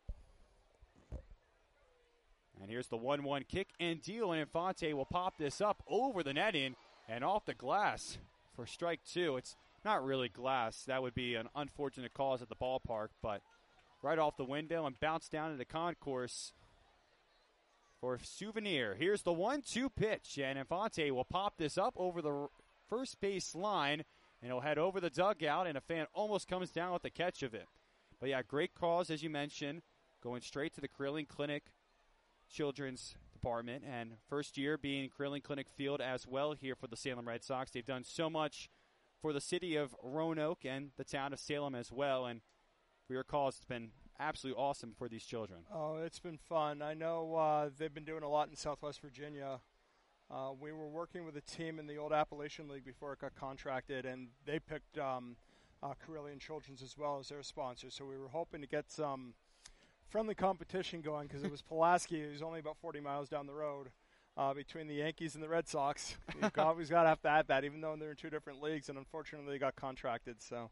And here's the 1-1 kick and deal, and Infante will pop this up over the netting and off the glass for strike two. It's not really glass. That would be an unfortunate cause at the ballpark, but right off the window and bounce down into the concourse for Souvenir. Here's the 1-2 pitch, and Infante will pop this up over the first base line, and he'll head over the dugout, and a fan almost comes down with the catch of it. But yeah, great cause, as you mentioned, going straight to the Carilion Clinic Children's Department, and first year being Carilion Clinic Field as well here for the Salem Red Sox. They've done so much for the city of Roanoke and the town of Salem as well, and for your cause, it's been absolutely awesome for these children. Oh, it's been fun. I know they've been doing a lot in Southwest Virginia. We were working with a team in the old Appalachian League before it got contracted, and they picked Carilion Children's as well as their sponsor. So we were hoping to get some friendly competition going, because it was Pulaski, who's only about 40 miles down the road, between the Yankees and the Red Sox. You've always got to have to add that, even though they're in two different leagues, and unfortunately they got contracted. So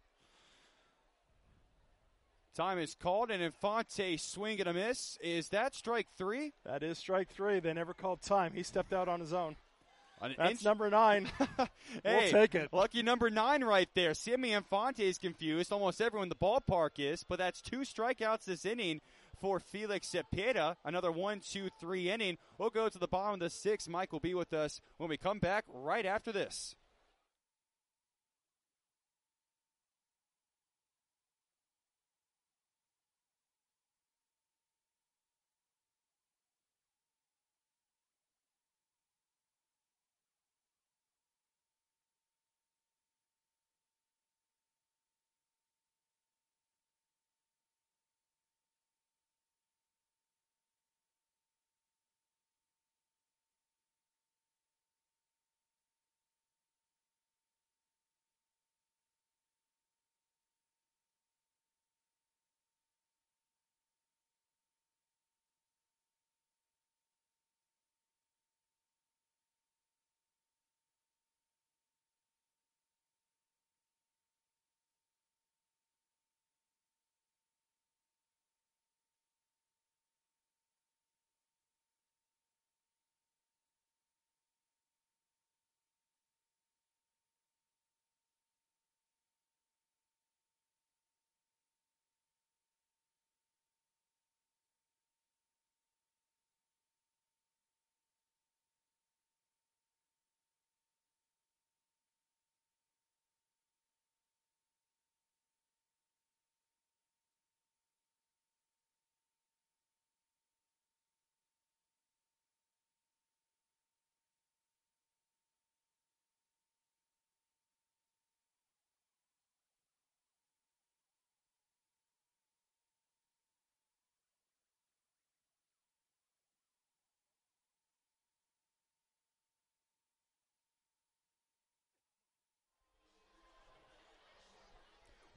time is called, and Infante swing and a miss. Is that strike three? That is strike three. They never called time. He stepped out on his own. That's inch. Number 9. Hey, we'll take it. Lucky number 9 right there. Sammy Infante is confused. Almost everyone in the ballpark is, but that's 2 strikeouts this inning for Felix Cepeda. Another 1-2-3 inning. We'll go to the bottom of the 6th. Mike will be with us when we come back right after this.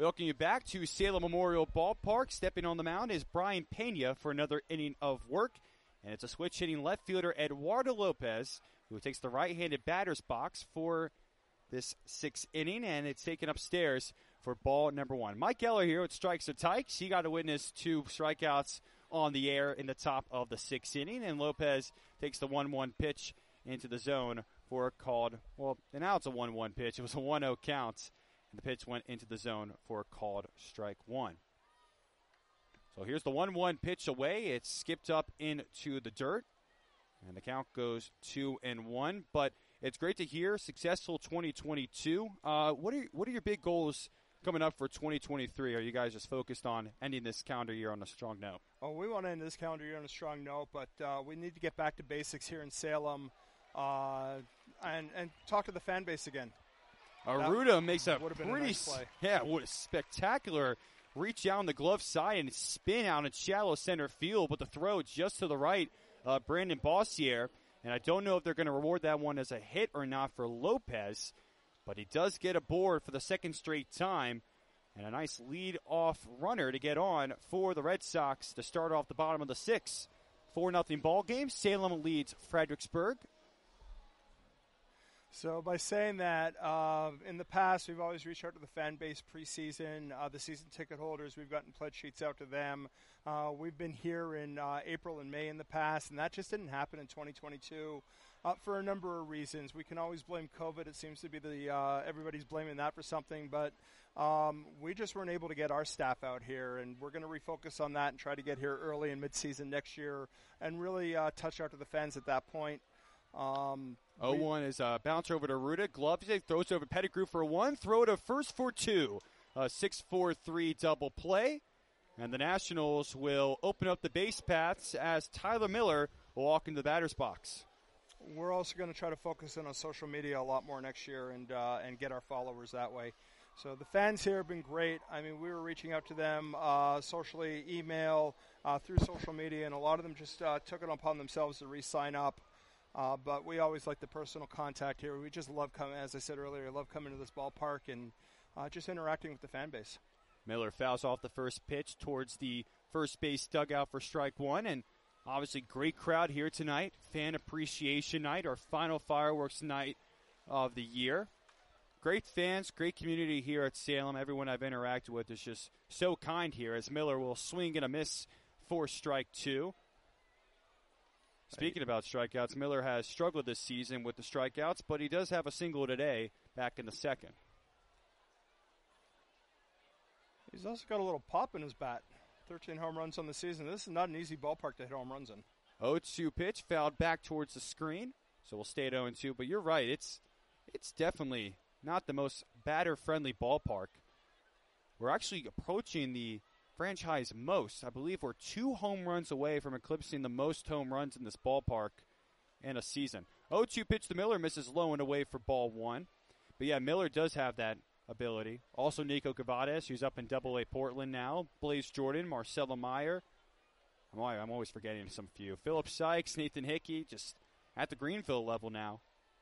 Welcome you back to Salem Memorial Ballpark. Stepping on the mound is Brian Pena for another inning of work. And it's a switch-hitting left fielder, Eduardo Lopez, who takes the right-handed batter's box for this sixth inning. And it's taken upstairs for ball number 1. Mike Eller here with Strikes or Tykes. He got to witness 2 strikeouts on the air in the top of the 6th inning. And Lopez takes the 1-1 pitch into the zone for a called, well, and now it's a 1-1 pitch. It was a 1-0 count. And the pitch went into the zone for a called strike 1. So here's the 1-1 pitch away. It's skipped up into the dirt. And the count goes 2-1. But it's great to hear. Successful 2022. What are your big goals coming up for 2023? Are you guys just focused on ending this calendar year on a strong note? Oh, we want to end this calendar year on a strong note, but we need to get back to basics here in Salem and talk to the fan base again. Arruda makes a pretty nice play. What a spectacular reach down the glove side and spin out in shallow center field, but the throw just to the right, Brandon Bossier. And I don't know if they're going to reward that one as a hit or not for Lopez, but he does get aboard for the second straight time. And a nice lead-off runner to get on for the Red Sox to start off the bottom of the 6th. 4-0 ball game. Salem leads Fredericksburg. So by saying that, in the past, we've always reached out to the fan base preseason. The season ticket holders, we've gotten pledge sheets out to them. We've been here in April and May in the past, and that just didn't happen in 2022 for a number of reasons. We can always blame COVID. It seems to be everybody's blaming that for something, but we just weren't able to get our staff out here, and we're going to refocus on that and try to get here early in midseason next year and really touch out to the fans at that point. 0-1 is a bouncer over to Ruda. Gloves it, throws over Pettigrew for 1. Throw to first for 2. 6-4-3 double play. And the Nationals will open up the base paths as Tyler Miller will walk into the batter's box. We're also going to try to focus in on social media a lot more next year and get our followers that way. So the fans here have been great. I mean, we were reaching out to them socially, email, through social media, and a lot of them just took it upon themselves to re-sign up. But we always like the personal contact here. We just love coming, as I said earlier, love coming to this ballpark and just interacting with the fan base. Miller fouls off the first pitch towards the first base dugout for strike 1. And obviously great crowd here tonight. Fan appreciation night, our final fireworks night of the year. Great fans, great community here at Salem. Everyone I've interacted with is just so kind here as Miller will swing and a miss for strike 2. Speaking about strikeouts, Miller has struggled this season with the strikeouts, but he does have a single today back in the 2nd. He's also got a little pop in his bat. 13 home runs on the season. This is not an easy ballpark to hit home runs in. 0-2 pitch, fouled back towards the screen, so we'll stay at 0-2. But you're right, it's definitely not the most batter-friendly ballpark. We're actually approaching the franchise most. I believe we're 2 home runs away from eclipsing the most home runs in this ballpark in a season. 0-2 pitch to Miller, misses low and away for ball 1. But yeah, Miller does have that ability. Also Nico Cavades, who's up in Double-A Portland now. Blaze Jordan, Marcelo Meyer. I'm always forgetting some few. Philip Sykes, Nathan Hickey, just at the Greenville level now.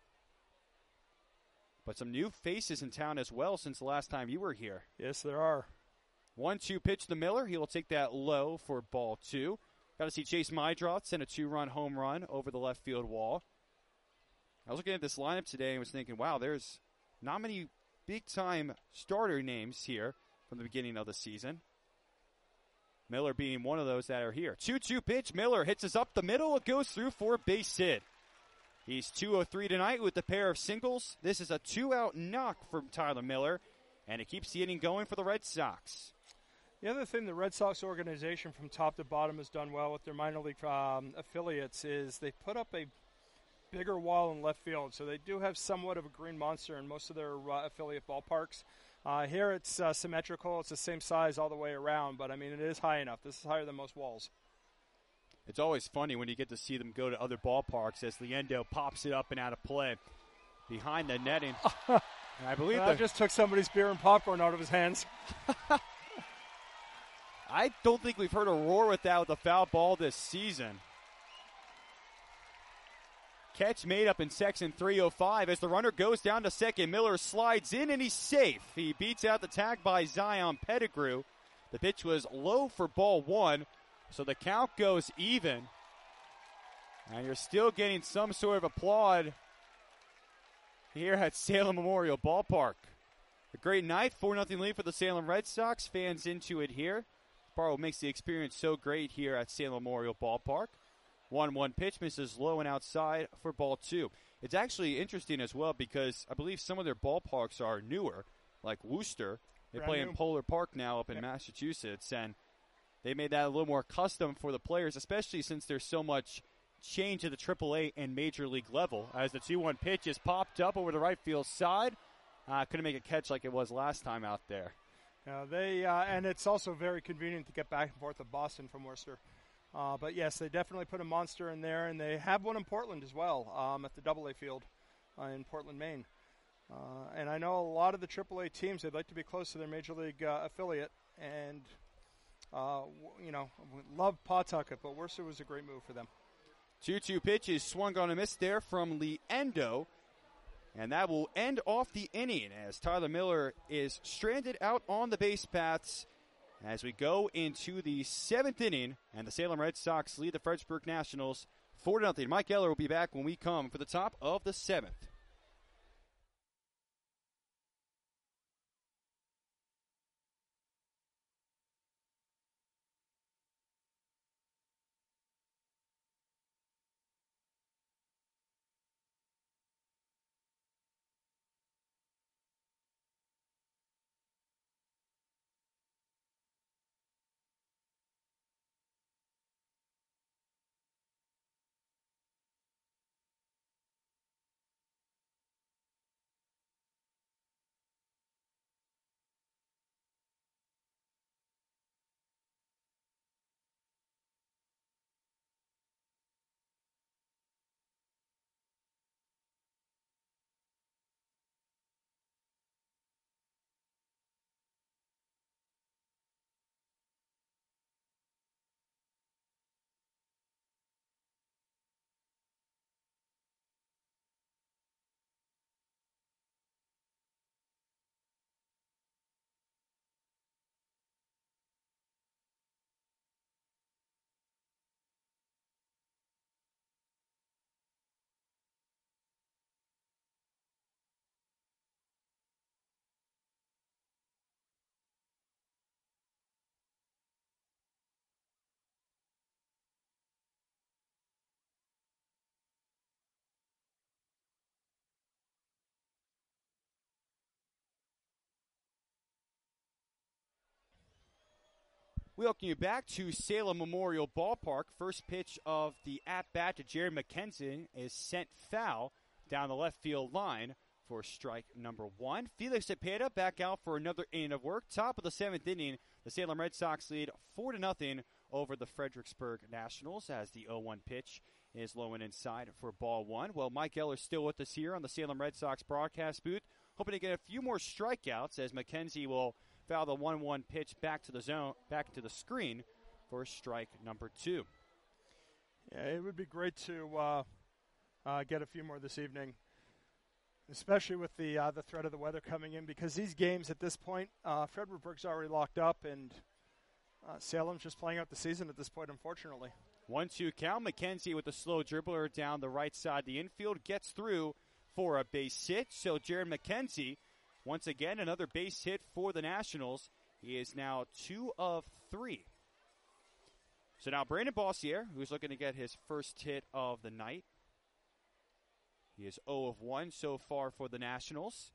But some new faces in town as well since the last time you were here. Yes, there are. 1-2 pitch to Miller. He will take that low for ball 2. Got to see Chase Mydroth send a 2-run home run over the left field wall. I was looking at this lineup today and was thinking, wow, there's not many big-time starter names here from the beginning of the season. Miller being one of those that are here. 2-2 pitch. Miller hits us up the middle. It goes through for a base hit. He's 2-0-3 tonight with a pair of singles. This is a 2-out knock from Tyler Miller, and it keeps the inning going for the Red Sox. The other thing the Red Sox organization from top to bottom has done well with their minor league affiliates is they put up a bigger wall in left field. So they do have somewhat of a green monster in most of their affiliate ballparks. Here it's symmetrical. It's the same size all the way around, but, I mean, it is high enough. This is higher than most walls. It's always funny when you get to see them go to other ballparks as Liendo pops it up and out of play behind the netting. I believe that just took somebody's beer and popcorn out of his hands. I don't think we've heard a roar with that with a foul ball this season. Catch made up in section 305 as the runner goes down to second. Miller slides in and he's safe. He beats out the tag by Zion Pettigrew. The pitch was low for ball one, so the count goes even. And you're still getting some sort of applaud here at Salem Memorial Ballpark. A great night, 4-0 lead for the Salem Red Sox. Fans into it here. Barlow makes the experience so great here at Salem Memorial Ballpark. 1-1 pitch misses low and outside for ball two. It's actually interesting as well because I believe some of their ballparks are newer, like Worcester. They play in Polar Park now up in Massachusetts, and they made that a little more custom for the players, especially since there's so much change at the AAA and Major League level. As the 2-1 pitch is popped up over the right field side, couldn't make a catch like it was last time out there. And it's also very convenient to get back and forth to Boston from Worcester. But yes, they definitely put a monster in there, and they have one in Portland as well at the AA field in Portland, Maine. And I know a lot of the AAA teams, they'd like to be close to their Major League affiliate, and, love Pawtucket, but Worcester was a great move for them. 2-2 pitch is swung on a miss there from Liendo, and that will end off the inning as Tyler Miller is stranded out on the base paths as we go into the seventh inning, and the Salem Red Sox lead the Fredericksburg Nationals 4-0. Mike Eller will be back when we come for the top of the seventh. We welcome you back to Salem Memorial Ballpark. First pitch of the at-bat to Jared McKenzie is sent foul down the left field line for strike number one. Felix Cepeda back out for another inning of work. Top of the seventh inning, the Salem Red Sox lead 4-0 over the Fredericksburg Nationals as the 0-1 pitch is low and inside for ball one. Well, Mike Eller still with us here on the Salem Red Sox broadcast booth, hoping to get a few more strikeouts as McKenzie will foul the 1-1 pitch back to the zone, back to the screen for strike number two. Yeah, it would be great to get a few more this evening, especially with the threat of the weather coming in, because these games at this point, Fredericksburg's already locked up, and Salem's just playing out the season at this point, unfortunately. 1-2 count. McKenzie with a slow dribbler down the right side of the infield gets through for a base hit. So Jared McKenzie, once again, another base hit for the Nationals. He is now 2 of 3. So now Brandon Bossier, who's looking to get his first hit of the night. He is 0 of 1 so far for the Nationals.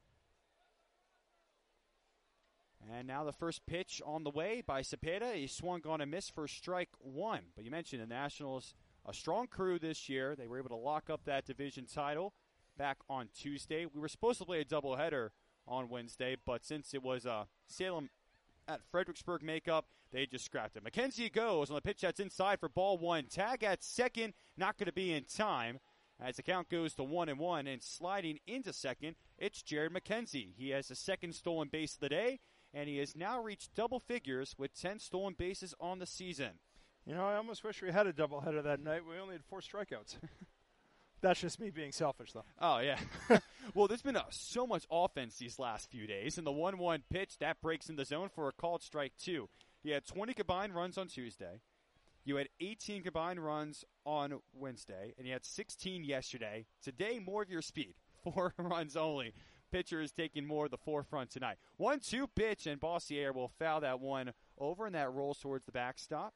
And now the first pitch on the way by Cepeda. He swung on a miss for strike one. But you mentioned the Nationals, a strong crew this year. They were able to lock up that division title back on Tuesday. We were supposed to play a doubleheader on Wednesday, but since it was a Salem at Fredericksburg makeup, they just scrapped it. McKenzie goes on the pitch that's inside for ball one. Tag at second, not going to be in time. As the count goes to 1-1 and sliding into second, it's Jared McKenzie. He has the second stolen base of the day, and he has now reached double figures with 10 stolen bases on the season. You know, I almost wish we had a doubleheader that night. We only had 4 strikeouts. That's just me being selfish, though. Oh, yeah. Well, there's been so much offense these last few days. And the 1-1 pitch, that breaks in the zone for a called strike 2. You had 20 combined runs on Tuesday. You had 18 combined runs on Wednesday. And you had 16 yesterday. Today, more of your speed. 4 runs only. Pitcher is taking more of the forefront tonight. 1-2 pitch, and Bossier will foul that one over, and that rolls towards the backstop.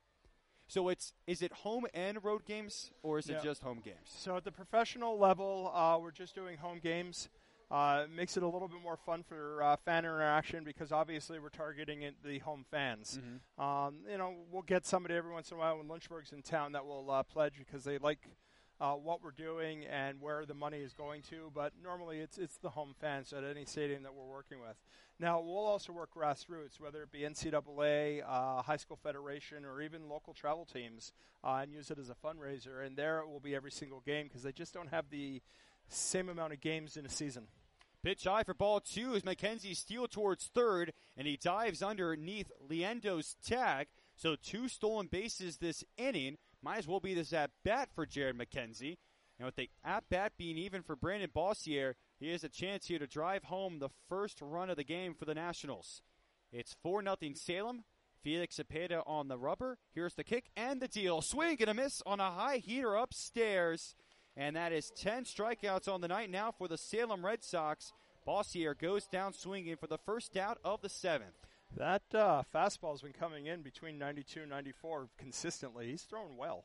So is it home and road games, or is it just home games? So at the professional level, we're just doing home games. It makes it a little bit more fun for fan interaction because obviously we're targeting the home fans. Mm-hmm. We'll get somebody every once in a while when Lynchburg's in town that will pledge because they like what we're doing and where the money is going to. But normally it's the home fans at any stadium that we're working with. Now, we'll also work grassroots, whether it be NCAA, High School Federation, or even local travel teams, and use it as a fundraiser. And there it will be every single game because they just don't have the same amount of games in a season. Pitch high for ball 2 as McKenzie steals towards third, and he dives underneath Liendo's tag. So 2 stolen bases this inning. Might as well be this at-bat for Jared McKenzie. And with the at-bat being even for Brandon Bossier, he has a chance here to drive home the first run of the game for the Nationals. It's 4-0 Salem. Felix Cepeda on the rubber. Here's the kick and the deal. Swing and a miss on a high heater upstairs. And that is 10 strikeouts on the night now for the Salem Red Sox. Bossier goes down swinging for the first out of the 7th. That fastball's been coming in between 92 and 94 consistently. He's thrown well.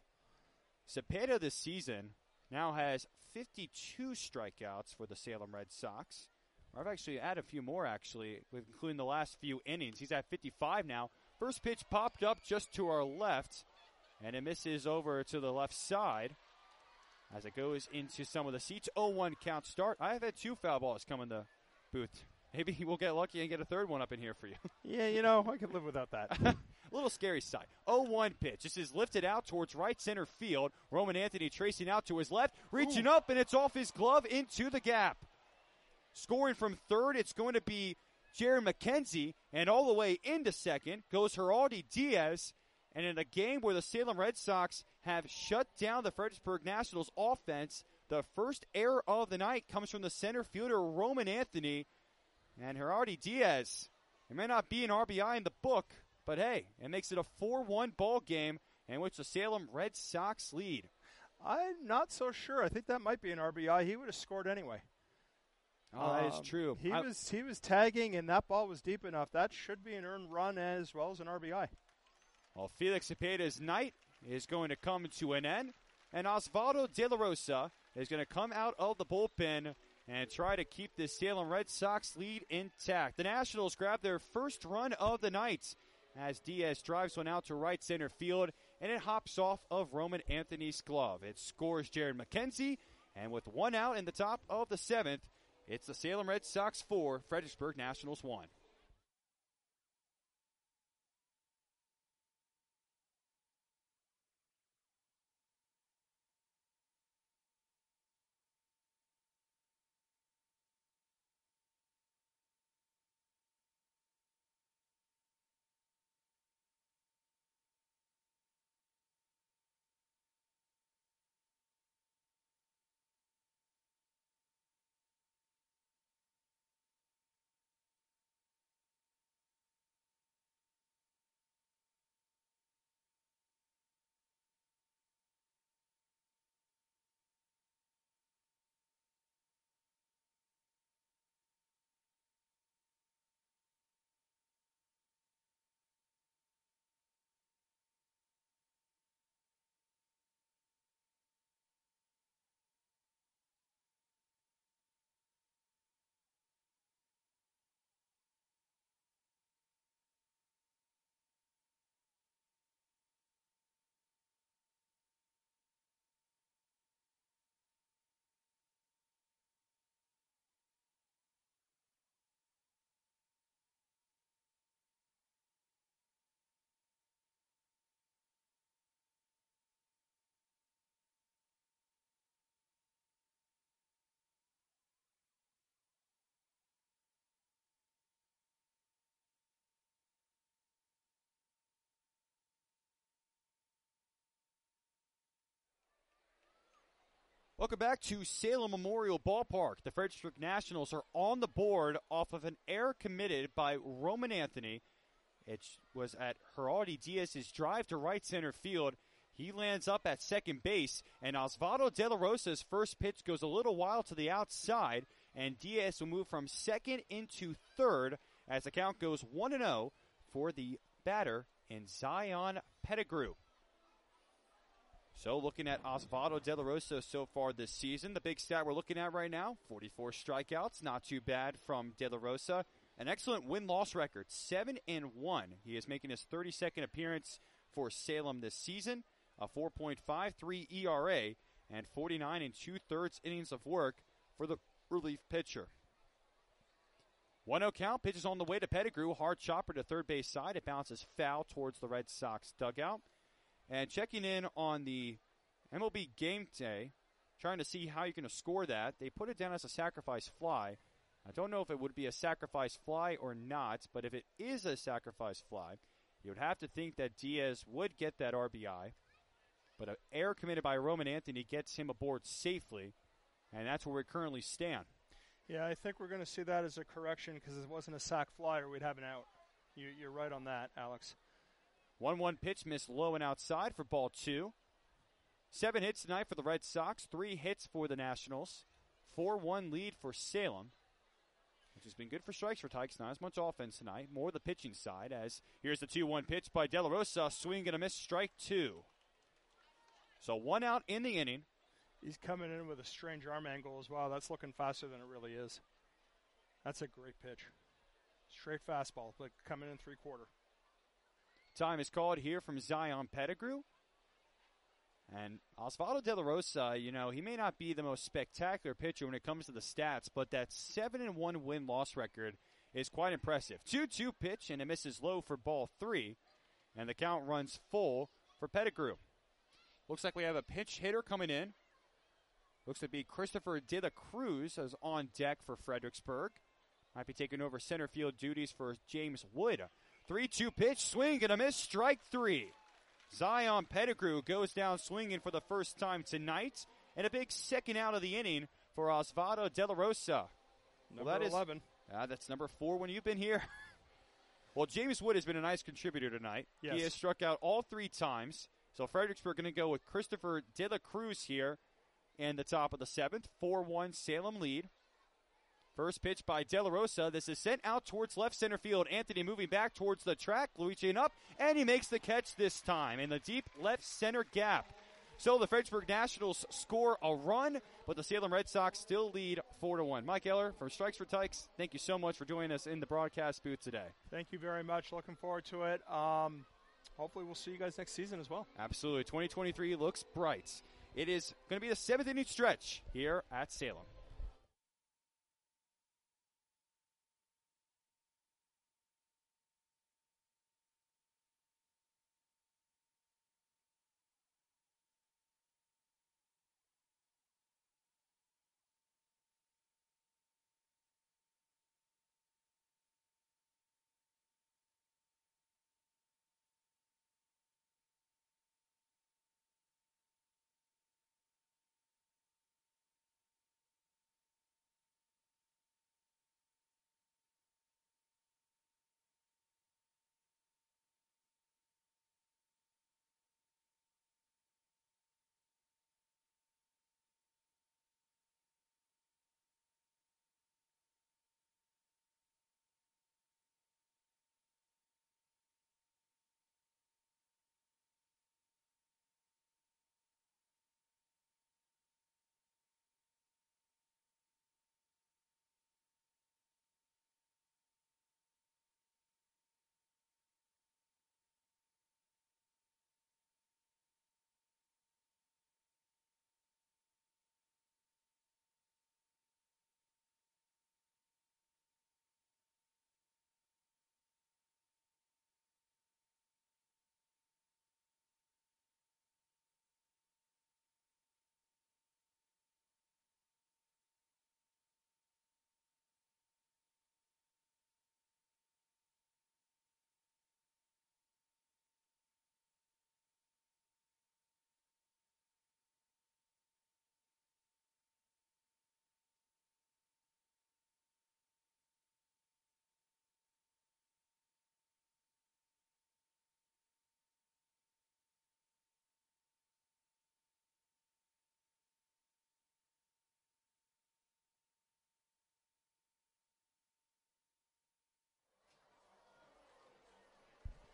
Cepeda this season now has 52 strikeouts for the Salem Red Sox. I've actually added a few more, including the last few innings. He's at 55 now. First pitch popped up just to our left, and it misses over to the left side as it goes into some of the seats. 0-1 count start. I have had 2 foul balls come in the booth. Maybe we'll get lucky and get a third one up in here for you. Yeah, I could live without that. A little scary side. 0-1 pitch. This is lifted out towards right center field. Roman Anthony tracing out to his left, reaching up, and it's off his glove into the gap. Scoring from third, it's going to be Jared McKenzie, and all the way into second goes Geraldi Diaz. And in a game where the Salem Red Sox have shut down the Fredericksburg Nationals offense, the first error of the night comes from the center fielder Roman Anthony. And Geraldi Diaz, it may not be an RBI in the book, but hey, it makes it a 4-1 ball game in which the Salem Red Sox lead. I'm not so sure. I think that might be an RBI. He would have scored anyway. Oh, that is true. He was tagging, and that ball was deep enough. That should be an earned run as well as an RBI. Well, Felix Cepeda's night is going to come to an end, and Osvaldo De La Rosa is going to come out of the bullpen and try to keep the Salem Red Sox lead intact. The Nationals grab their first run of the night as Diaz drives one out to right center field, and it hops off of Roman Anthony's glove. It scores Jared McKenzie, and with 1 out in the top of the 7th, it's the Salem Red Sox 4, Fredericksburg Nationals 1. Welcome back to Salem Memorial Ballpark. The Fredericksburg Nationals are on the board off of an error committed by Roman Anthony. It was at Geraldi Diaz's drive to right center field. He lands up at second base, and Osvaldo De La Rosa's first pitch goes a little wild to the outside, and Diaz will move from second into third as the count goes 1-0 for the batter in Zion Pettigrew. So looking at Osvaldo De La Rosa so far this season, the big stat we're looking at right now, 44 strikeouts, not too bad from De La Rosa. An excellent win-loss record, 7-1. He is making his 32nd appearance for Salem this season, a 4.53 ERA, and 49 2/3 innings of work for the relief pitcher. 1-0 count, pitches on the way to Pettigrew, hard chopper to third base side. It bounces foul towards the Red Sox dugout. And checking in on the MLB game day, trying to see how you're going to score that. They put it down as a sacrifice fly. I don't know if it would be a sacrifice fly or not, but if it is a sacrifice fly, you would have to think that Diaz would get that RBI. But an error committed by Roman Anthony gets him aboard safely, and that's where we currently stand. Yeah, I think we're going to see that as a correction because it wasn't a sac fly or we'd have an out. You're right on that, Alex. 1-1 pitch missed low and outside for ball 2. 7 hits tonight for the Red Sox, 3 hits for the Nationals. 4-1 lead for Salem, which has been good for strikes for Tykes. Not as much offense tonight, more the pitching side, as here's the 2-1 pitch by De La Rosa, swing and a miss, strike 2. So 1 out in the inning. He's coming in with a strange arm angle as well. That's looking faster than it really is. That's a great pitch. Straight fastball, but coming in 3/4. Time is called here from Zion Pettigrew. And Osvaldo De La Rosa, you know, he may not be the most spectacular pitcher when it comes to the stats, but that 7-1 win-loss record is quite impressive. 2-2 pitch, and it misses low for ball 3. And the count runs full for Pettigrew. Looks like we have a pinch hitter coming in. Looks to be Christopher De La Cruz is on deck for Fredericksburg. Might be taking over center field duties for James Wood. 3-2 pitch, swing and a miss, strike 3. Zion Pettigrew goes down swinging for the first time tonight, and a big second out of the inning for Osvaldo De La Rosa. Number 11. That's number 4 when you've been here. Well, James Wood has been a nice contributor tonight. Yes. He has struck out all 3 times. So Fredericksburg going to go with Christopher De La Cruz here in the top of the 7th. 4-1 Salem lead. First pitch by De La Rosa. This is sent out towards left center field. Anthony moving back towards the track. Luigi up, and he makes the catch this time in the deep left center gap. So the Fredericksburg Nationals score a run, but the Salem Red Sox still lead 4-1. Mike Eller from Strikes for Tykes, thank you so much for joining us in the broadcast booth today. Thank you very much. Looking forward to it. Hopefully we'll see you guys next season as well. Absolutely. 2023 looks bright. It is going to be the 7th inning stretch here at Salem.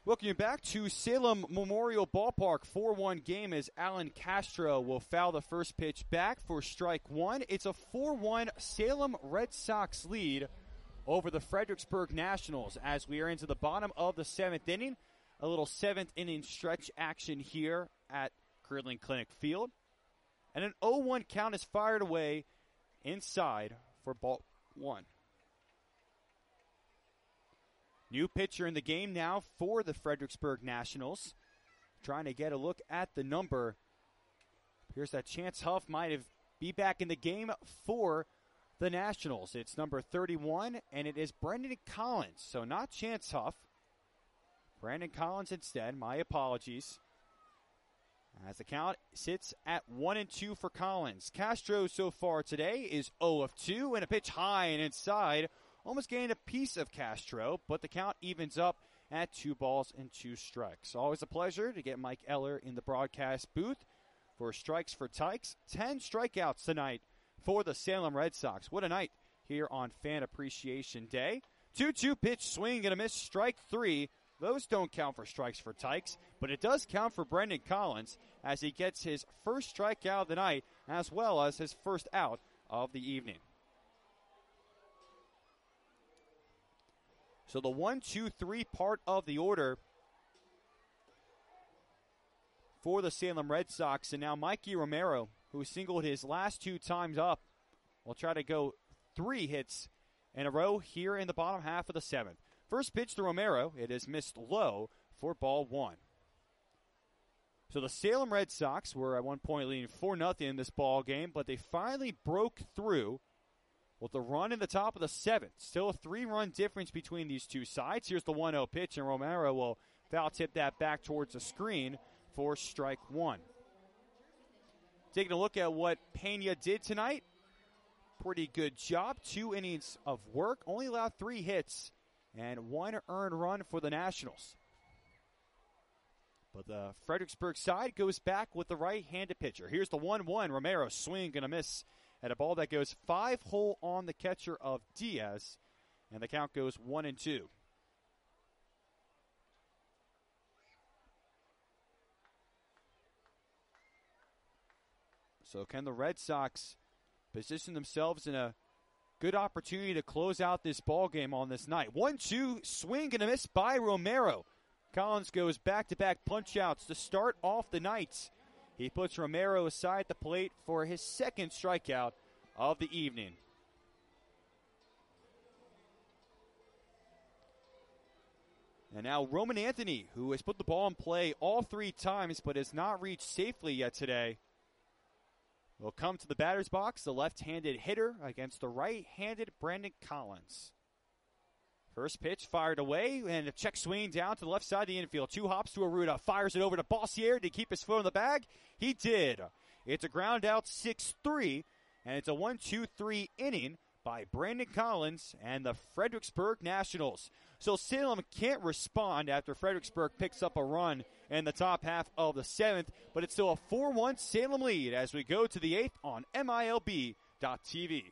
Welcome you back to Salem Memorial Ballpark. 4-1 game as Alan Castro will foul the first pitch back for strike one. It's a 4-1 Salem Red Sox lead over the Fredericksburg Nationals as we are into the bottom of the seventh inning. A little seventh inning stretch action here at Curdling Clinic Field. And an 0-1 count is fired away inside for ball one. New pitcher in the game now for the Fredericksburg Nationals. Trying to get a look at the number. Here's that Chance Huff might be back in the game for the Nationals. It's number 31, and it is Brendan Collins. So not Chance Huff. Brandon Collins instead. My apologies. As the count sits at 1-2 for Collins. Castro so far today is 0 of 2, and a pitch high and inside. Almost gained a piece of Castro, but the count evens up at 2-2 strikes. Always a pleasure to get Mike Eller in the broadcast booth for Strikes for Tykes. 10 strikeouts tonight for the Salem Red Sox. What a night here on Fan Appreciation Day. 2-2 pitch, swing and a miss, strike three. Those don't count for Strikes for Tykes, but it does count for Brendan Collins as he gets his first strikeout of the night as well as his first out of the evening. So the 1-2-3 part of the order for the Salem Red Sox. And now Mikey Romero, who singled his last two times up, will try to go 3 hits in a row here in the bottom half of the seventh. First pitch to Romero. It is missed low for ball one. So the Salem Red Sox were at one point leading 4-0 in this ball game, but they finally broke through with the run in the top of the seventh. Still a 3-run difference between these two sides. Here's the 1-0 pitch, and Romero will foul tip that back towards the screen for strike one. Taking a look at what Pena did tonight. Pretty good job. 2 innings of work. Only allowed 3 hits and 1 earned run for the Nationals. But the Fredericksburg side goes back with the right-handed pitcher. Here's the 1-1. Romero swing and a miss at a ball that goes 5-hole on the catcher of Diaz. And the count goes 1-2. So can the Red Sox position themselves in a good opportunity to close out this ball game on this night? 1-2, swing and a miss by Romero. Collins goes back-to-back punch-outs to start off the night. He puts Romero aside the plate for his second strikeout of the evening. And now Roman Anthony, who has put the ball in play all 3 times but has not reached safely yet today, will come to the batter's box, the left-handed hitter against the right-handed Brandon Collins. First pitch fired away, and a check swing down to the left side of the infield. 2 hops to Arruda, fires it over to Bossier to keep his foot on the bag. He did. It's a ground out 6-3, and it's a 1-2-3 inning by Brandon Collins and the Fredericksburg Nationals. So Salem can't respond after Fredericksburg picks up a run in the top half of the seventh, but it's still a 4-1 Salem lead as we go to the eighth on MILB.TV.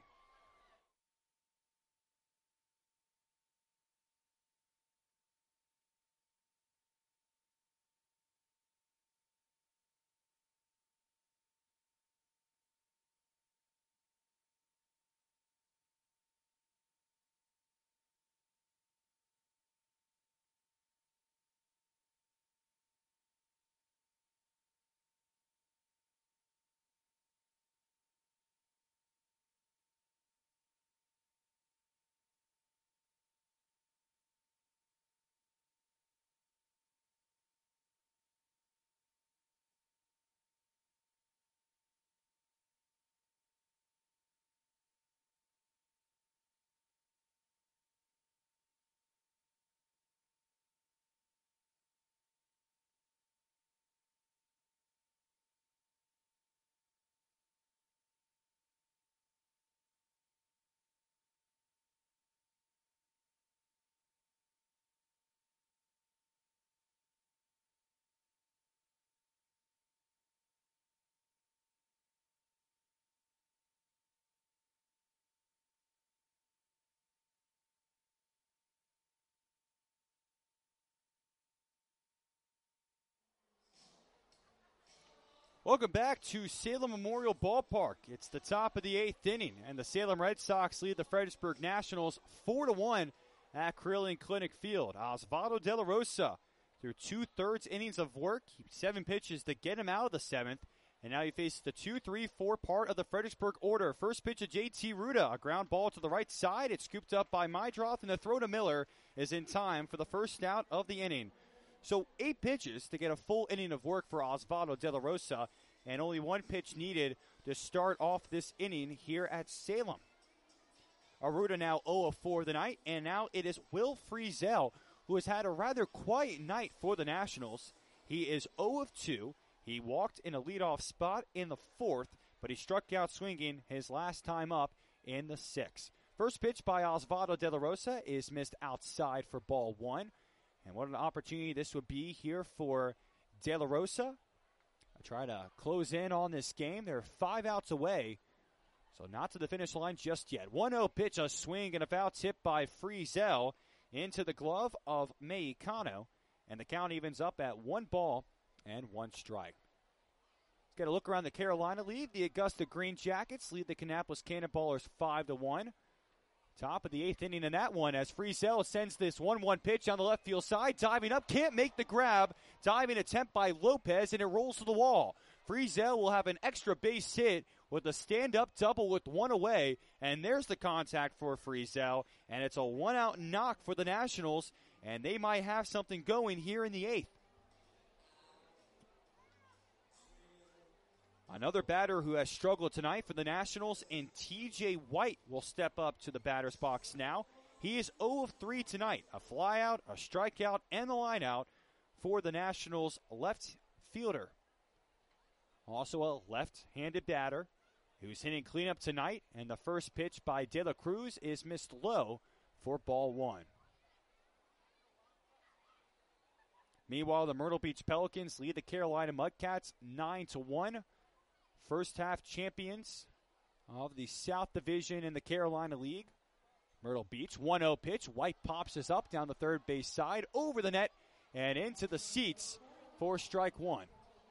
Welcome back to Salem Memorial Ballpark. It's the top of the 8th inning, and the Salem Red Sox lead the Fredericksburg Nationals 4-1 at Carilion Clinic Field. Osvaldo De La Rosa through 2/3 innings of work, 7 pitches to get him out of the 7th, and now he faces the 2-3-4 part of the Fredericksburg order. First pitch of J.T. Ruda, a ground ball to the right side. It's scooped up by Mydroth, and the throw to Miller is in time for the first out of the inning. So 8 pitches to get a full inning of work for Osvaldo De La Rosa, and only 1 pitch needed to start off this inning here at Salem. Aruda now 0-4 the night, and now it is Will Friesel, who has had a rather quiet night for the Nationals. He is 0-2. He walked in a leadoff spot in the 4th, but he struck out swinging his last time up in the 6th. First pitch by Osvaldo De La Rosa is missed outside for ball 1. And what an opportunity this would be here for De La Rosa. I try to close in on this game. They're 5 outs away, so not to the finish line just yet. 1-0 pitch, a swing and a foul tip by Friesel into the glove of Mexicano, and the count evens up at 1-1. Let's get a look around the Carolina League. The Augusta Green Jackets lead the Kannapolis Cannonballers 5-1. Top of the 8th inning in that one as Friesel sends this 1-1 pitch on the left field side. Diving up, can't make the grab. Diving attempt by Lopez, and it rolls to the wall. Friesel will have an extra base hit with a stand-up double with 1 away. And there's the contact for Friesel. And it's a 1-out knock for the Nationals. And they might have something going here in the 8th. Another batter who has struggled tonight for the Nationals, and T.J. White will step up to the batter's box now. He is 0-3 tonight. A flyout, a strikeout, and a lineout for the Nationals' left fielder. Also a left-handed batter who's hitting cleanup tonight, and the first pitch by De La Cruz is missed low for ball 1. Meanwhile, the Myrtle Beach Pelicans lead the Carolina Mudcats 9-1. First half champions of the South Division in the Carolina League. Myrtle Beach, 1-0 pitch. White pops us up down the third base side, over the net, and into the seats for strike 1.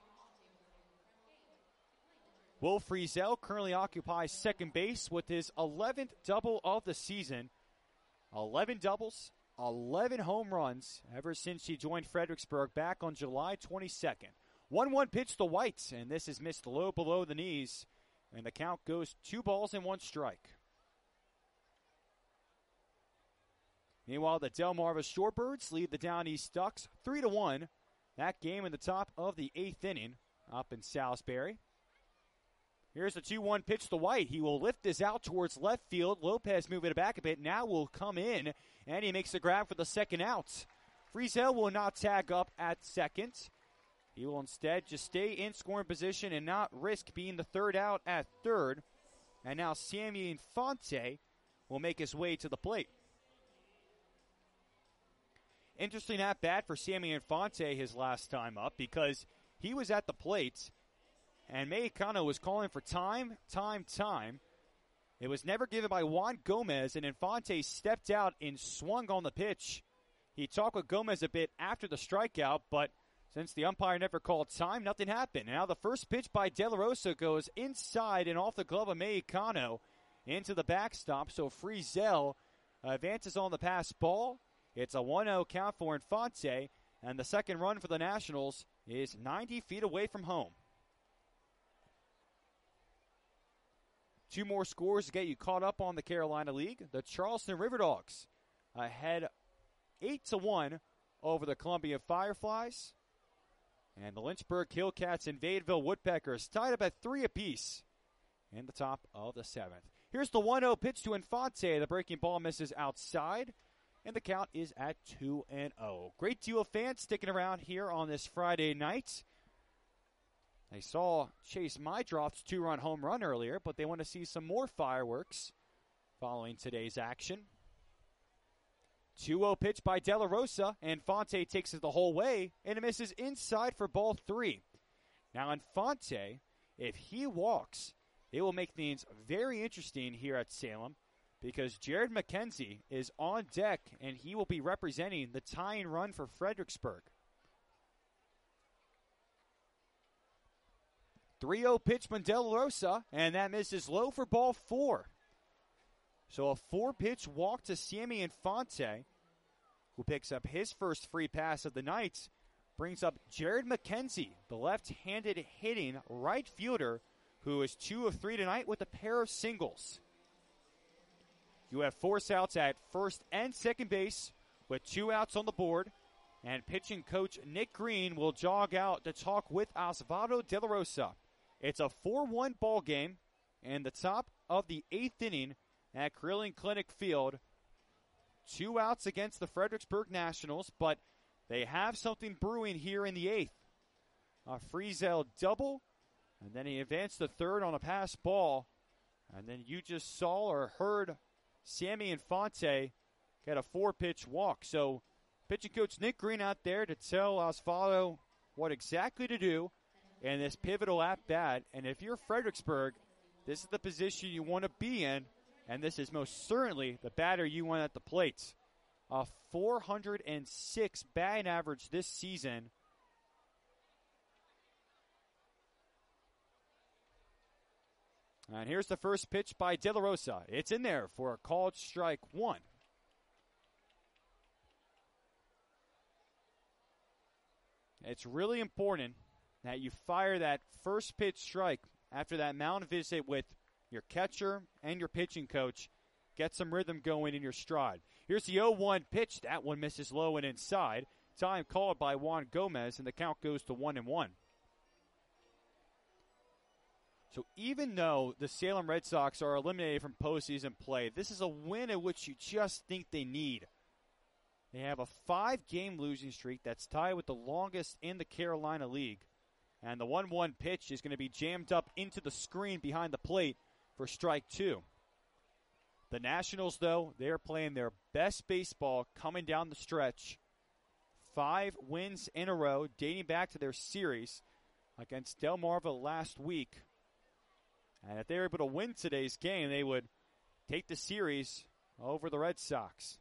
Will Friesel currently occupies second base with his 11th double of the season. 11 doubles, 11 home runs ever since he joined Fredericksburg back on July 22nd. 1-1 pitch to White, and this is missed low below the knees, and the count goes 2-1. Meanwhile, the Delmarva Shorebirds lead the Down East Ducks 3-1. That game in the top of the 8th inning up in Salisbury. Here's the 2-1 pitch to White. He will lift this out towards left field. Lopez moving it back a bit. Now will come in, and he makes the grab for the second out. Friesel will not tag up at second. He will instead just stay in scoring position and not risk being the third out at third. And now Sammy Infante will make his way to the plate. Interesting at bat for Sammy Infante his last time up, because he was at the plate and Mexicano was calling for time. It was never given by Juan Gomez, and Infante stepped out and swung on the pitch. He talked with Gomez a bit after the strikeout, but since the umpire never called time, nothing happened. Now the first pitch by De La Rosa goes inside and off the glove of Mexicano into the backstop. So Friesel advances on the pass ball. It's a 1-0 count for Infante, and the second run for the Nationals is 90 feet away from home. 2 more scores to get you caught up on the Carolina League. The Charleston River Dogs ahead 8-1 over the Columbia Fireflies. And the Lynchburg Hillcats and Vadeville Woodpeckers tied up at 3 apiece in the top of the 7th. Here's the 1-0 pitch to Infante. The breaking ball misses outside, and the count is at 2-0. Great deal of fans sticking around here on this Friday night. They saw Chase Mydroth's 2-run home run earlier, but they want to see some more fireworks following today's action. 2-0 pitch by De La Rosa. Infante takes it the whole way, and it misses inside for ball 3. Now Infante, if he walks, it will make things very interesting here at Salem, because Jared McKenzie is on deck, and he will be representing the tying run for Fredericksburg. 3-0 pitch from De La Rosa, and that misses low for ball 4. So a 4-pitch walk to Sammy Infante, who picks up his first free pass of the night. Brings up Jared McKenzie, the left-handed hitting right fielder, who is 2 of 3 tonight with a pair of singles. You have force outs at first and second base with 2 outs on the board. And pitching coach Nick Green will jog out to talk with Osvaldo De La Rosa. It's a 4-1 ball game and the top of the 8th inning at Carilion Clinic Field. 2 outs against the Fredericksburg Nationals, but they have something brewing here in the 8th. A Friesel double, and then he advanced to third on a pass ball. And then you just saw or heard Sammy Infante get a 4-pitch walk. So pitching coach Nick Green out there to tell Osvaldo what exactly to do in this pivotal at-bat. And if you're Fredericksburg, this is the position you want to be in, and this is most certainly the batter you want at the plate. A 406 batting average this season. And here's the first pitch by De La Rosa. It's in there for a called strike 1. It's really important that you fire that first pitch strike after that mound visit with your catcher and your pitching coach. Get some rhythm going in your stride. Here's the 0-1 pitch. That one misses low and inside. Time called by Juan Gomez, and the count goes to 1-1. So even though the Salem Red Sox are eliminated from postseason play, this is a win in which you just think they need. They have a 5-game losing streak that's tied with the longest in the Carolina League. And the 1-1 pitch is going to be jammed up into the screen behind the plate for strike 2. The Nationals, though, they're playing their best baseball coming down the stretch. 5 wins in a row dating back to their series against Delmarva last week. And if they're able to win today's game, they would take the series over the Red Sox.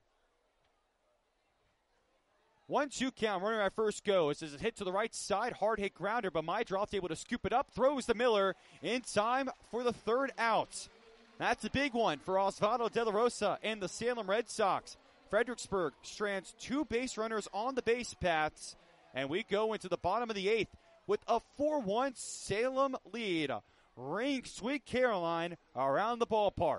1-2 count, runner at first goes. As it hit to the right side, hard hit grounder, but Mydroth's able to scoop it up, throws to Miller in time for the 3rd out. That's a big one for Osvaldo De La Rosa and the Salem Red Sox. Fredericksburg strands 2 base runners on the base paths, and we go into the bottom of the 8th with a 4-1 Salem lead. Ring Sweet Caroline around the ballpark.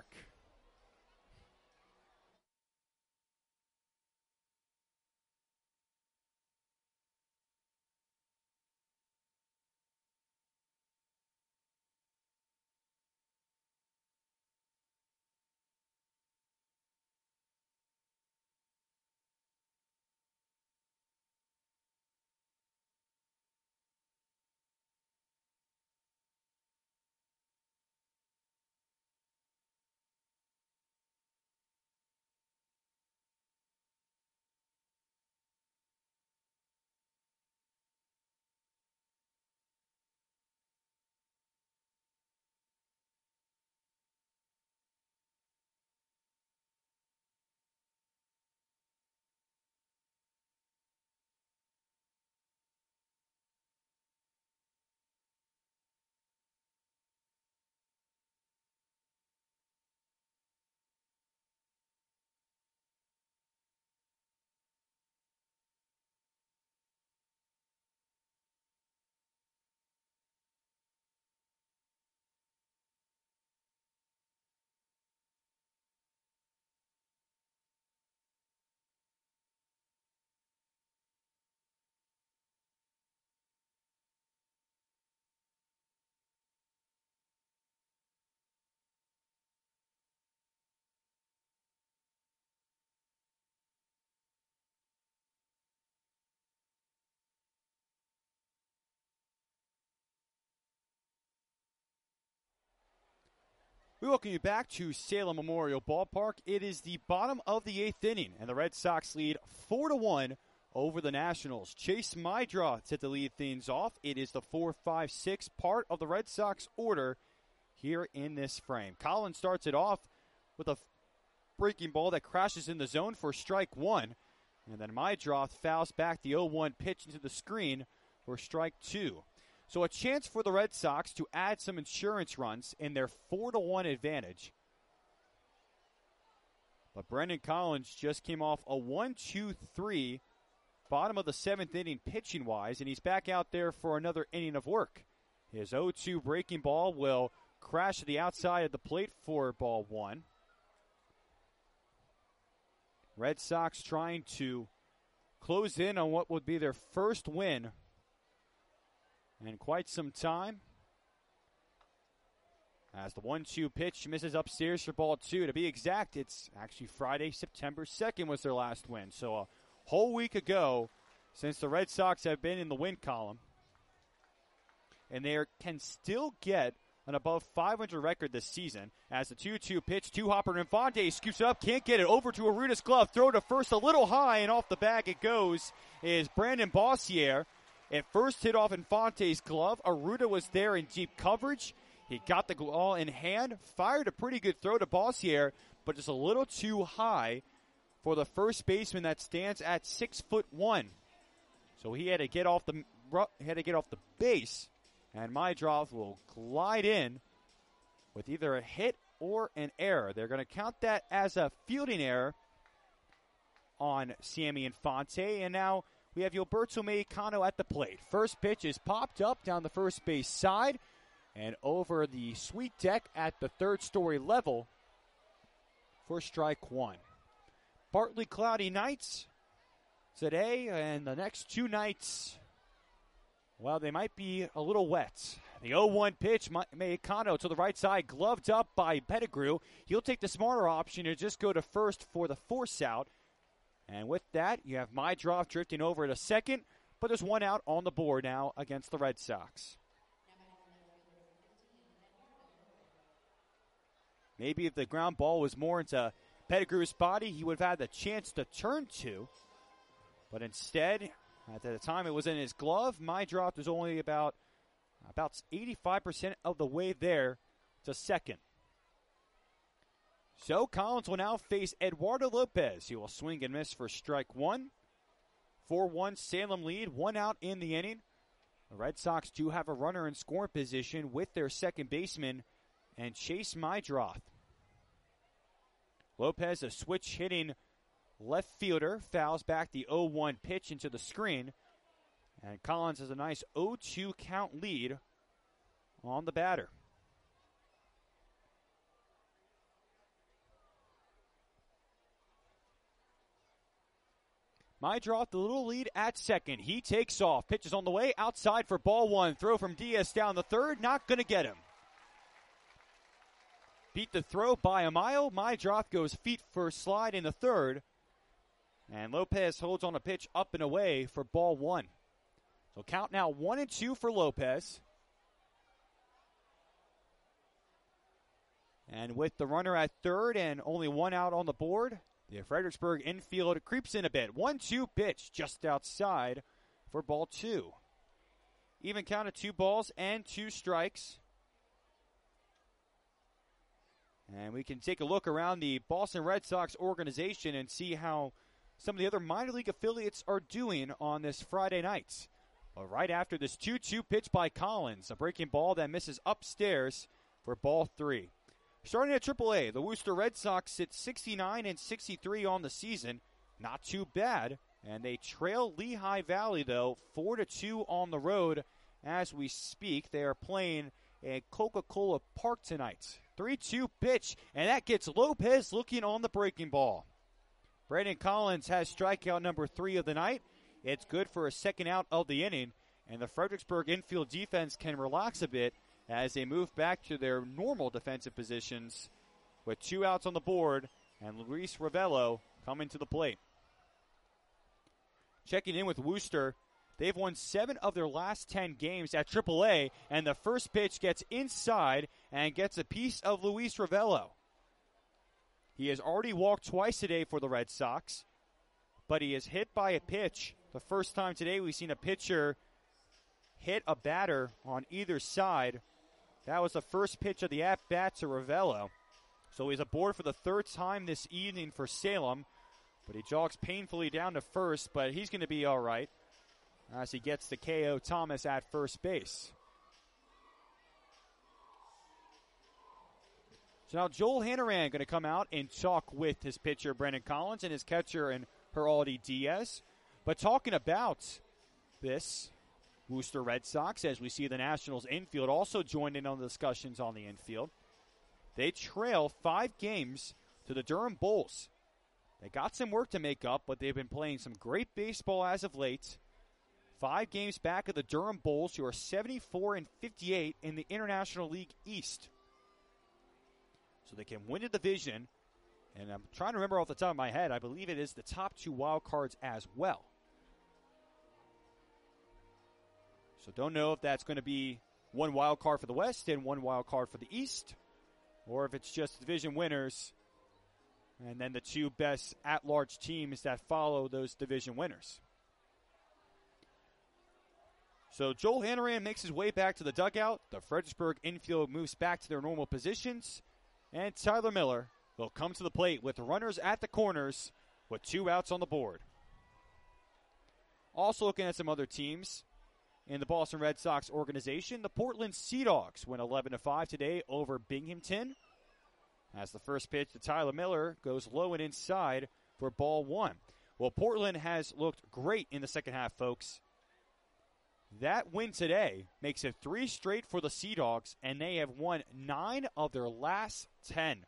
We welcome you back to Salem Memorial Ballpark. It is the bottom of the 8th inning, and the Red Sox lead 4-1 over the Nationals. Chase Mydroth to lead things off. It is the 4-5-6 part of the Red Sox order here in this frame. Collins starts it off with a breaking ball that crashes in the zone for strike 1, and then Mydroth fouls back the 0-1 pitch into the screen for strike 2. So a chance for the Red Sox to add some insurance runs in their 4-1 advantage. But Brendan Collins just came off a 1-2-3, bottom of the 7th inning pitching-wise, and he's back out there for another inning of work. His 0-2 breaking ball will crash to the outside of the plate for ball 1. Red Sox trying to close in on what would be their first win in quite some time. As the 1-2 pitch misses upstairs for ball 2. To be exact, it's actually Friday, September 2nd was their last win. So a whole week ago since the Red Sox have been in the win column. And they can still get an above 500 record this season. As the 2-2 pitch, two-hopper Infante scoops it up, can't get it, over to Aruta's glove, throw to first a little high, and off the bag it goes is Brandon Bossier. It first hit off Infante's glove. Aruta was there in deep coverage. He got the ball in hand, fired a pretty good throw to Bossier, but just a little too high for the first baseman that stands at 6'1". So he had to get off the base, and Maedroff will glide in with either a hit or an error. They're going to count that as a fielding error on Sammy Infante, and now we have Gilberto Mexicano at the plate. First pitch is popped up down the first base side and over the sweet deck at the third-story level for strike 1. Partly cloudy nights today, and the next 2 nights, well, they might be a little wet. The 0-1 pitch, Mexicano to the right side, gloved up by Pettigrew. He'll take the smarter option and just go to first for the force out. And with that, you have Maedroff drifting over to second, but there's 1 out on the board now against the Red Sox. Maybe if the ground ball was more into Pettigrew's body, he would have had the chance to turn to. But instead, at the time it was in his glove, Maedroff was only about 85% of the way there to second. So Collins will now face Eduardo Lopez. He will swing and miss for strike 1. 4-1 Salem lead, 1 out in the inning. The Red Sox do have a runner in scoring position with their second baseman and Chase Maedroff. Lopez, a switch-hitting left fielder, fouls back the 0-1 pitch into the screen. And Collins has a nice 0-2 count lead on the batter. Maedroff, the little lead at second. He takes off. Pitches on the way. Outside for ball 1. Throw from Diaz down the third. Not going to get him. Beat the throw by a mile. Maedroff goes feet first slide in the third. And Lopez holds on a pitch up and away for ball 1. So count now 1-2 for Lopez. And with the runner at third and only 1 out on the board, the Fredericksburg infield creeps in a bit. 1-2 pitch just outside for ball 2. Even count of 2 balls and 2 strikes. And we can take a look around the Boston Red Sox organization and see how some of the other minor league affiliates are doing on this Friday night. But right after this 2-2 pitch by Collins, a breaking ball that misses upstairs for ball 3. Starting at AAA, the Worcester Red Sox sit 69-63 on the season. Not too bad. And they trail Lehigh Valley, though, 4-2 on the road as we speak. They are playing at Coca-Cola Park tonight. 3-2 pitch, and that gets Lopez looking on the breaking ball. Brandon Collins has strikeout number 3 of the night. It's good for a second out of the inning, and the Fredericksburg infield defense can relax a bit as they move back to their normal defensive positions with 2 outs on the board and Luis Ravello coming to the plate. Checking in with Worcester, they've won 7 of their last 10 games at AAA, and the first pitch gets inside and gets a piece of Luis Ravello. He has already walked twice today for the Red Sox, but he is hit by a pitch. The first time today we've seen a pitcher hit a batter on either side. That was the first pitch of the at-bat to Ravello. So he's aboard for the 3rd time this evening for Salem, but he jogs painfully down to first, but he's going to be all right as he gets the KO Thomas at first base. So now Joel Hannaran going to come out and talk with his pitcher, Brandon Collins, and his catcher, and Heraldi Diaz. But talking about this, Worcester Red Sox, as we see the Nationals infield also joined in on the discussions on the infield. They trail 5 games to the Durham Bulls. They got some work to make up, but they've been playing some great baseball as of late. 5 games back of the Durham Bulls, who are 74-58 in the International League East. So they can win a division, and I'm trying to remember off the top of my head, I believe it is the top 2 wild cards as well. So don't know if that's going to be one wild card for the West and one wild card for the East, or if it's just division winners and then the 2 best at-large teams that follow those division winners. So Joel Hannaran makes his way back to the dugout. The Fredericksburg infield moves back to their normal positions. And Tyler Miller will come to the plate with runners at the corners with 2 outs on the board. Also looking at some other teams in the Boston Red Sox organization, the Portland Sea Dogs win 11-5 today over Binghamton. As the first pitch to Tyler Miller goes low and inside for ball 1. Well, Portland has looked great in the second half, folks. That win today makes it 3 straight for the Sea Dogs, and they have won 9 of their last 10.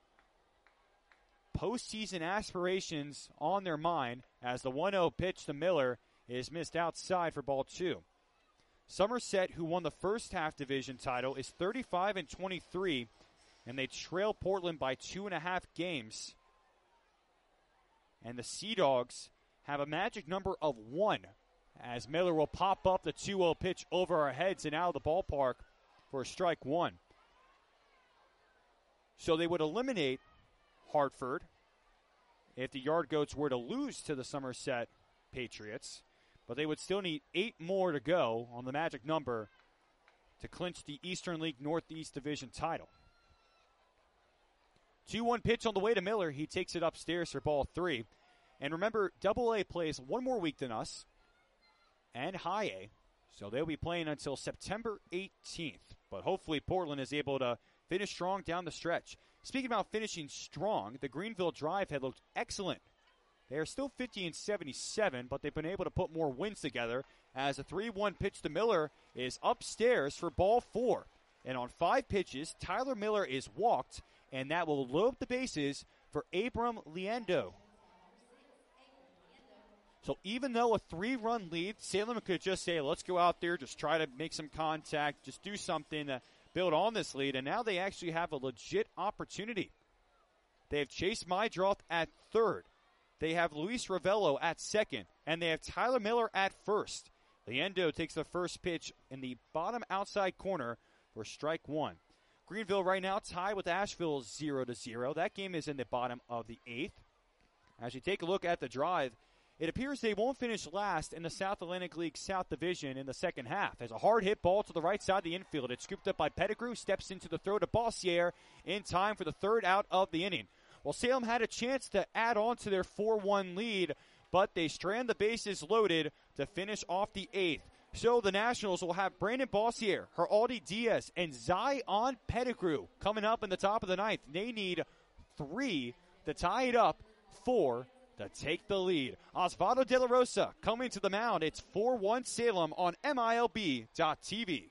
Postseason aspirations on their mind as the 1-0 pitch to Miller is missed outside for ball 2. Somerset, who won the first half division title, is 35-23, and they trail Portland by 2.5 games. And the Sea Dogs have a magic number of 1. As Miller will pop up the 2-0 pitch over our heads and out of the ballpark for strike 1. So they would eliminate Hartford if the Yard Goats were to lose to the Somerset Patriots. But they would still need 8 more to go on the magic number to clinch the Eastern League Northeast Division title. 2-1 pitch on the way to Miller. He takes it upstairs for ball 3. And remember, Double-A plays 1 more week than us. And High A, so they'll be playing until September 18th. But hopefully Portland is able to finish strong down the stretch. Speaking about finishing strong, the Greenville Drive had looked excellent. They are still 50-77, but they've been able to put more wins together as a 3-1 pitch to Miller is upstairs for ball 4. And on 5 pitches, Tyler Miller is walked, and that will load the bases for Abram Leando. So even though a 3-run lead, Salem could just say, let's go out there, just try to make some contact, just do something to build on this lead. And now they actually have a legit opportunity. They have Chase Mydroth at third. They have Luis Ravello at second. And they have Tyler Miller at first. Leando takes the first pitch in the bottom outside corner for strike 1. Greenville right now tied with Asheville 0-0. That game is in the bottom of the 8th. As you take a look at the Drive, it appears they won't finish last in the South Atlantic League South Division in the second half. As a hard hit ball to the right side of the infield. It's scooped up by Pettigrew, steps into the throw to Bossier in time for the 3rd out of the inning. Well, Salem had a chance to add on to their 4-1 lead, but they strand the bases loaded to finish off the 8th. So the Nationals will have Brandon Bossier, Heraldi Diaz, and Zion Pettigrew coming up in the top of the 9th. They need 3 to tie it up, 4 to take the lead. Osvaldo De La Rosa coming to the mound. It's 4-1 Salem on MILB.TV.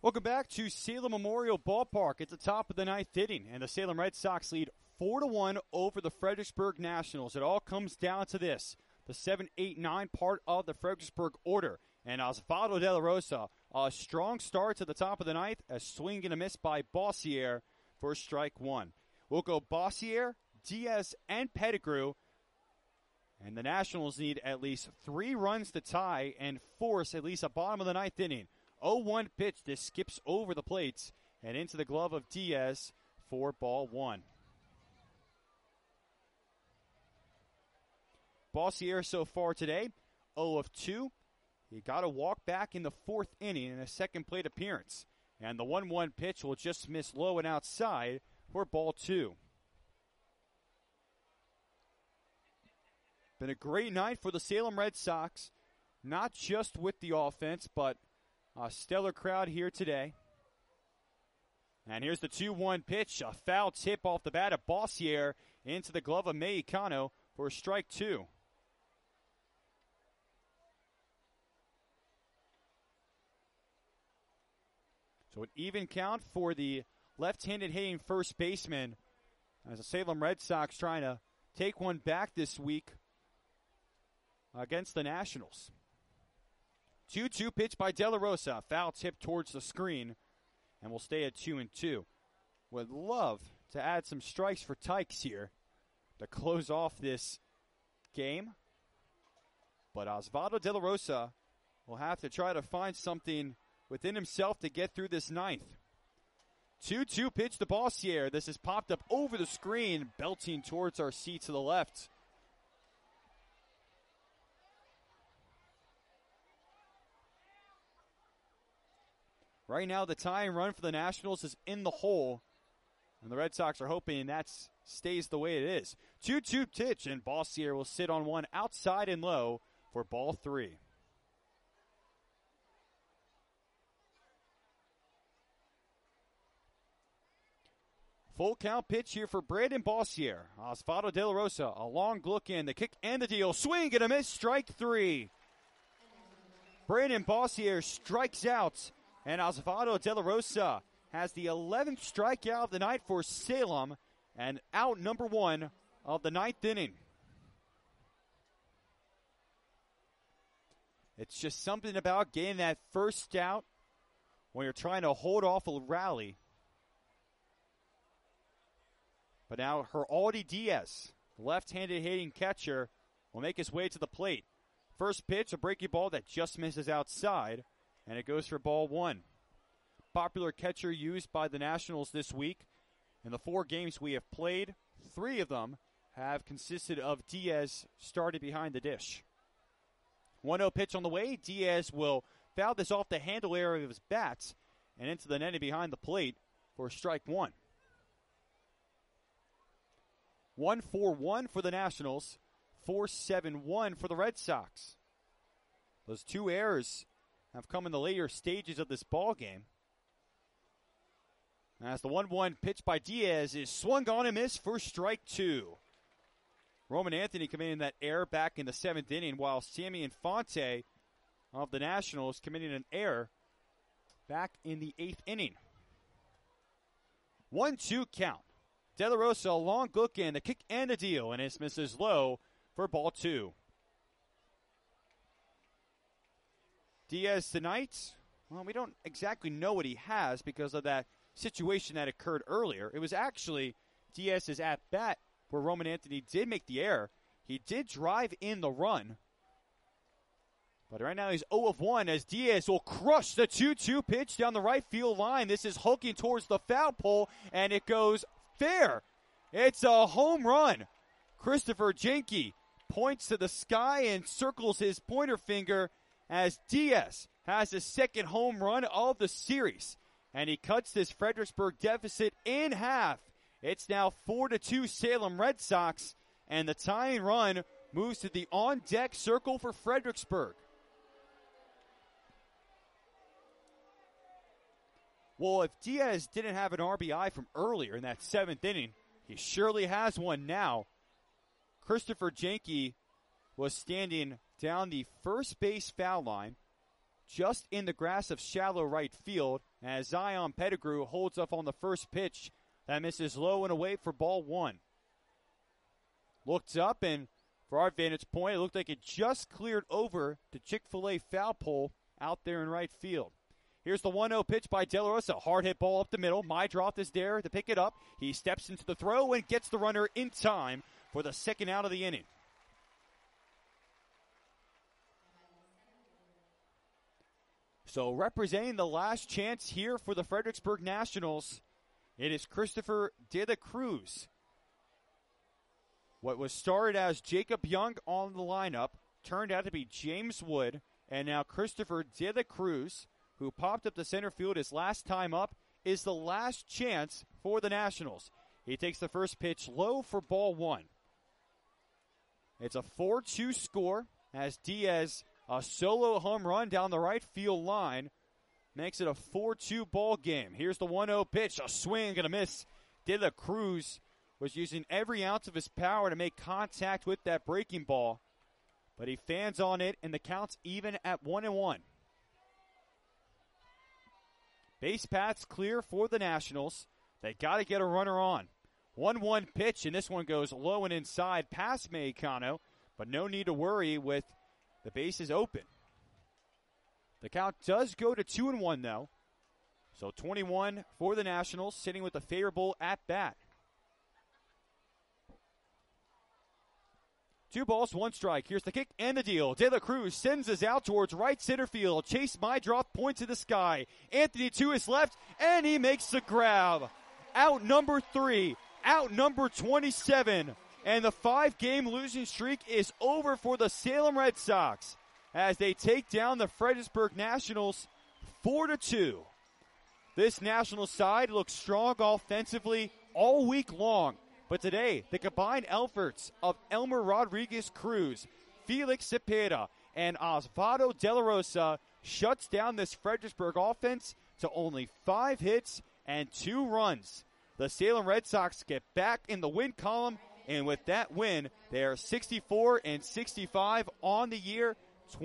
Welcome back to Salem Memorial Ballpark. It's the top of the ninth inning, and the Salem Red Sox lead 4-1 over the Fredericksburg Nationals. It all comes down to this: the 7, 8, 9 part of the Fredericksburg order. And Osvaldo De La Rosa, a strong start to the top of the ninth, a swing and a miss by Bossier for strike one. We'll go Bossier, Diaz, and Pettigrew. And the Nationals need at least 3 runs to tie and force at least a bottom of the ninth inning. 0-1 pitch. This skips over the plates and into the glove of Diaz for ball one. Bossier so far today, 0 of 2. He got a walk back in the 4th inning in a second plate appearance. And the 1-1 pitch will just miss low and outside for ball 2. Been a great night for the Salem Red Sox, not just with the offense, but a stellar crowd here today. And here's the 2-1 pitch, a foul tip off the bat of Bossier into the glove of Mexicano for strike 2. So an even count for the left-handed hitting first baseman as the Salem Red Sox trying to take one back this week against the Nationals. 2-2 pitch by De La Rosa. Foul tip towards the screen, and we'll stay at 2-2. Would love to add some strikes for Tykes here to close off this game. But Osvaldo De La Rosa will have to try to find something within himself to get through this ninth. 2-2 pitch to Bossier. This is popped up over the screen, belting towards our seat to the left. Right now, the tying run for the Nationals is in the hole, and the Red Sox are hoping that stays the way it is. 2-2 pitch, and Bossier will sit on one outside and low for ball 3. Full count pitch here for Brandon Bossier. Osvaldo De La Rosa, a long look in, the kick and the deal. Swing and a miss, strike 3. Brandon Bossier strikes out, and Osvaldo De La Rosa has the 11th strikeout of the night for Salem, and out number 1 of the ninth inning. It's just something about getting that first out when you're trying to hold off a rally. But now Heraldi Diaz, left-handed hitting catcher, will make his way to the plate. First pitch, a breaking ball that just misses outside, and it goes for ball 1. Popular catcher used by the Nationals this week. In the 4 games we have played, 3 of them have consisted of Diaz starting behind the dish. 1-0 pitch on the way. Diaz will foul this off the handle area of his bat and into the netting behind the plate for strike 1. 1-4-1 for the Nationals, 4-7-1 for the Red Sox. Those 2 errors have come in the later stages of this ball game. As the 1-1 pitch by Diaz is swung on and missed for strike 2. Roman Anthony committing that error back in the 7th inning, while Sammy Infante of the Nationals committing an error back in the 8th inning. 1-2 count. De La Rosa, a long hook in, the kick and a deal, and it misses low for ball 2. Diaz tonight, well, we don't exactly know what he has because of that situation that occurred earlier. It was actually Diaz's at-bat where Roman Anthony did make the error. He did drive in the run. But right now he's 0 of 1 as Diaz will crush the 2-2 pitch down the right field line. This is hooking towards the foul pole, and it goes fair. It's a home run. Christopher Jenke points to the sky and circles his pointer finger as Diaz has his second home run of the series. And he cuts this Fredericksburg deficit in half. It's now 4-2 Salem Red Sox, and the tying run moves to the on-deck circle for Fredericksburg. Well, if Diaz didn't have an RBI from earlier in that 7th inning, he surely has one now. Christopher Jenke was standing down the first base foul line, just in the grass of shallow right field as Zion Pettigrew holds up on the first pitch. That misses low and away for ball one. Looked up, and for our vantage point, it looked like it just cleared over to Chick-fil-A foul pole out there in right field. Here's the 1-0 pitch by De La Rosa. Hard hit ball up the middle. Meidroth is there to pick it up. He steps into the throw and gets the runner in time for the second out of the inning. So representing the last chance here for the Fredericksburg Nationals, it is Christopher De La Cruz. What was started as Jacob Young on the lineup turned out to be James Wood, and now Christopher De La Cruz, who popped up to center field his last time up, is the last chance for the Nationals. He takes the first pitch low for ball one. It's a 4-2 score as Diaz, a solo home run down the right field line, makes it a 4-2 ball game. Here's the 1-0 pitch, a swing and a miss. De La Cruz was using every ounce of his power to make contact with that breaking ball, but he fans on it, and the count's even at 1-1. Base paths clear for the Nationals. They got to get a runner on. 1-1 pitch, and this one goes low and inside past Mexicano, but no need to worry with the bases open. The count does go to 2-1, though. So 21 for the Nationals, sitting with a favorable at-bat. 2 balls, 1 strike. Here's the kick and the deal. De La Cruz sends us out towards right center field. Chase Meidroth points to the sky. Anthony to his left, and he makes the grab. Out number 3, out number 27. And the 5-game losing streak is over for the Salem Red Sox as they take down the Fredericksburg Nationals 4-2. This National side looks strong offensively all week long. But today, the combined efforts of Elmer Rodriguez Cruz, Felix Cepeda, and Osvaldo De La Rosa shuts down this Fredericksburg offense to only 5 hits and 2 runs. The Salem Red Sox get back in the win column, and with that win, they are 64-65 on the year,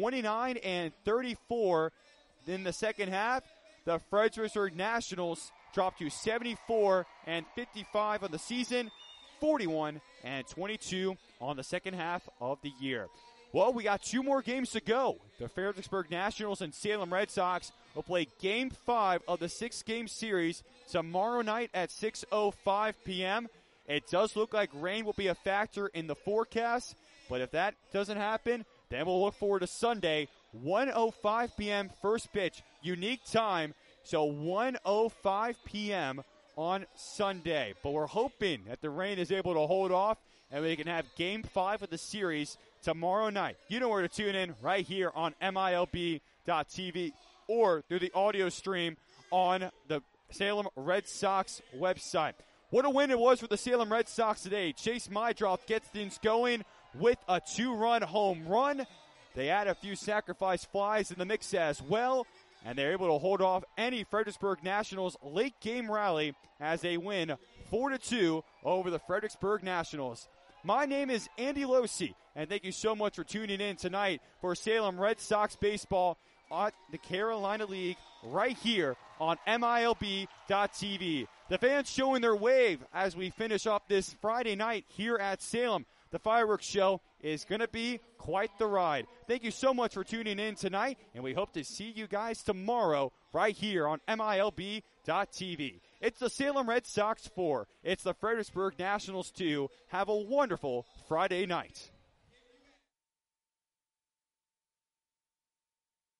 29-34 in the second half. The Fredericksburg Nationals drop to 74-55 on the season, 41-22 on the second half of the year. Well, we got 2 more games to go. The Fredericksburg Nationals and Salem Red Sox will play Game 5 of the 6-game series tomorrow night at 6:05 p.m. It does look like rain will be a factor in the forecast, but if that doesn't happen, then we'll look forward to Sunday, 1:05 p.m. first pitch, unique time, so 1:05 p.m. on Sunday. But we're hoping that the rain is able to hold off and we can have Game 5 of the series tomorrow night. You know where to tune in, right here on MILB.TV or through the audio stream on the Salem Red Sox website. What a win it was for the Salem Red Sox today. Chase Meidroth gets things going with a 2-run home run. They add a few sacrifice flies in the mix as well, and they're able to hold off any Fredericksburg Nationals late game rally as they win 4-2 over the Fredericksburg Nationals. My name is Andy Losi, and thank you so much for tuning in tonight for Salem Red Sox baseball at the Carolina League right here on MILB.TV. The fans showing their wave as we finish up this Friday night here at Salem. The fireworks show is going to be quite the ride. Thank you so much for tuning in tonight, and we hope to see you guys tomorrow right here on MILB.TV. It's the Salem Red Sox 4. It's the Fredericksburg Nationals 2. Have a wonderful Friday night.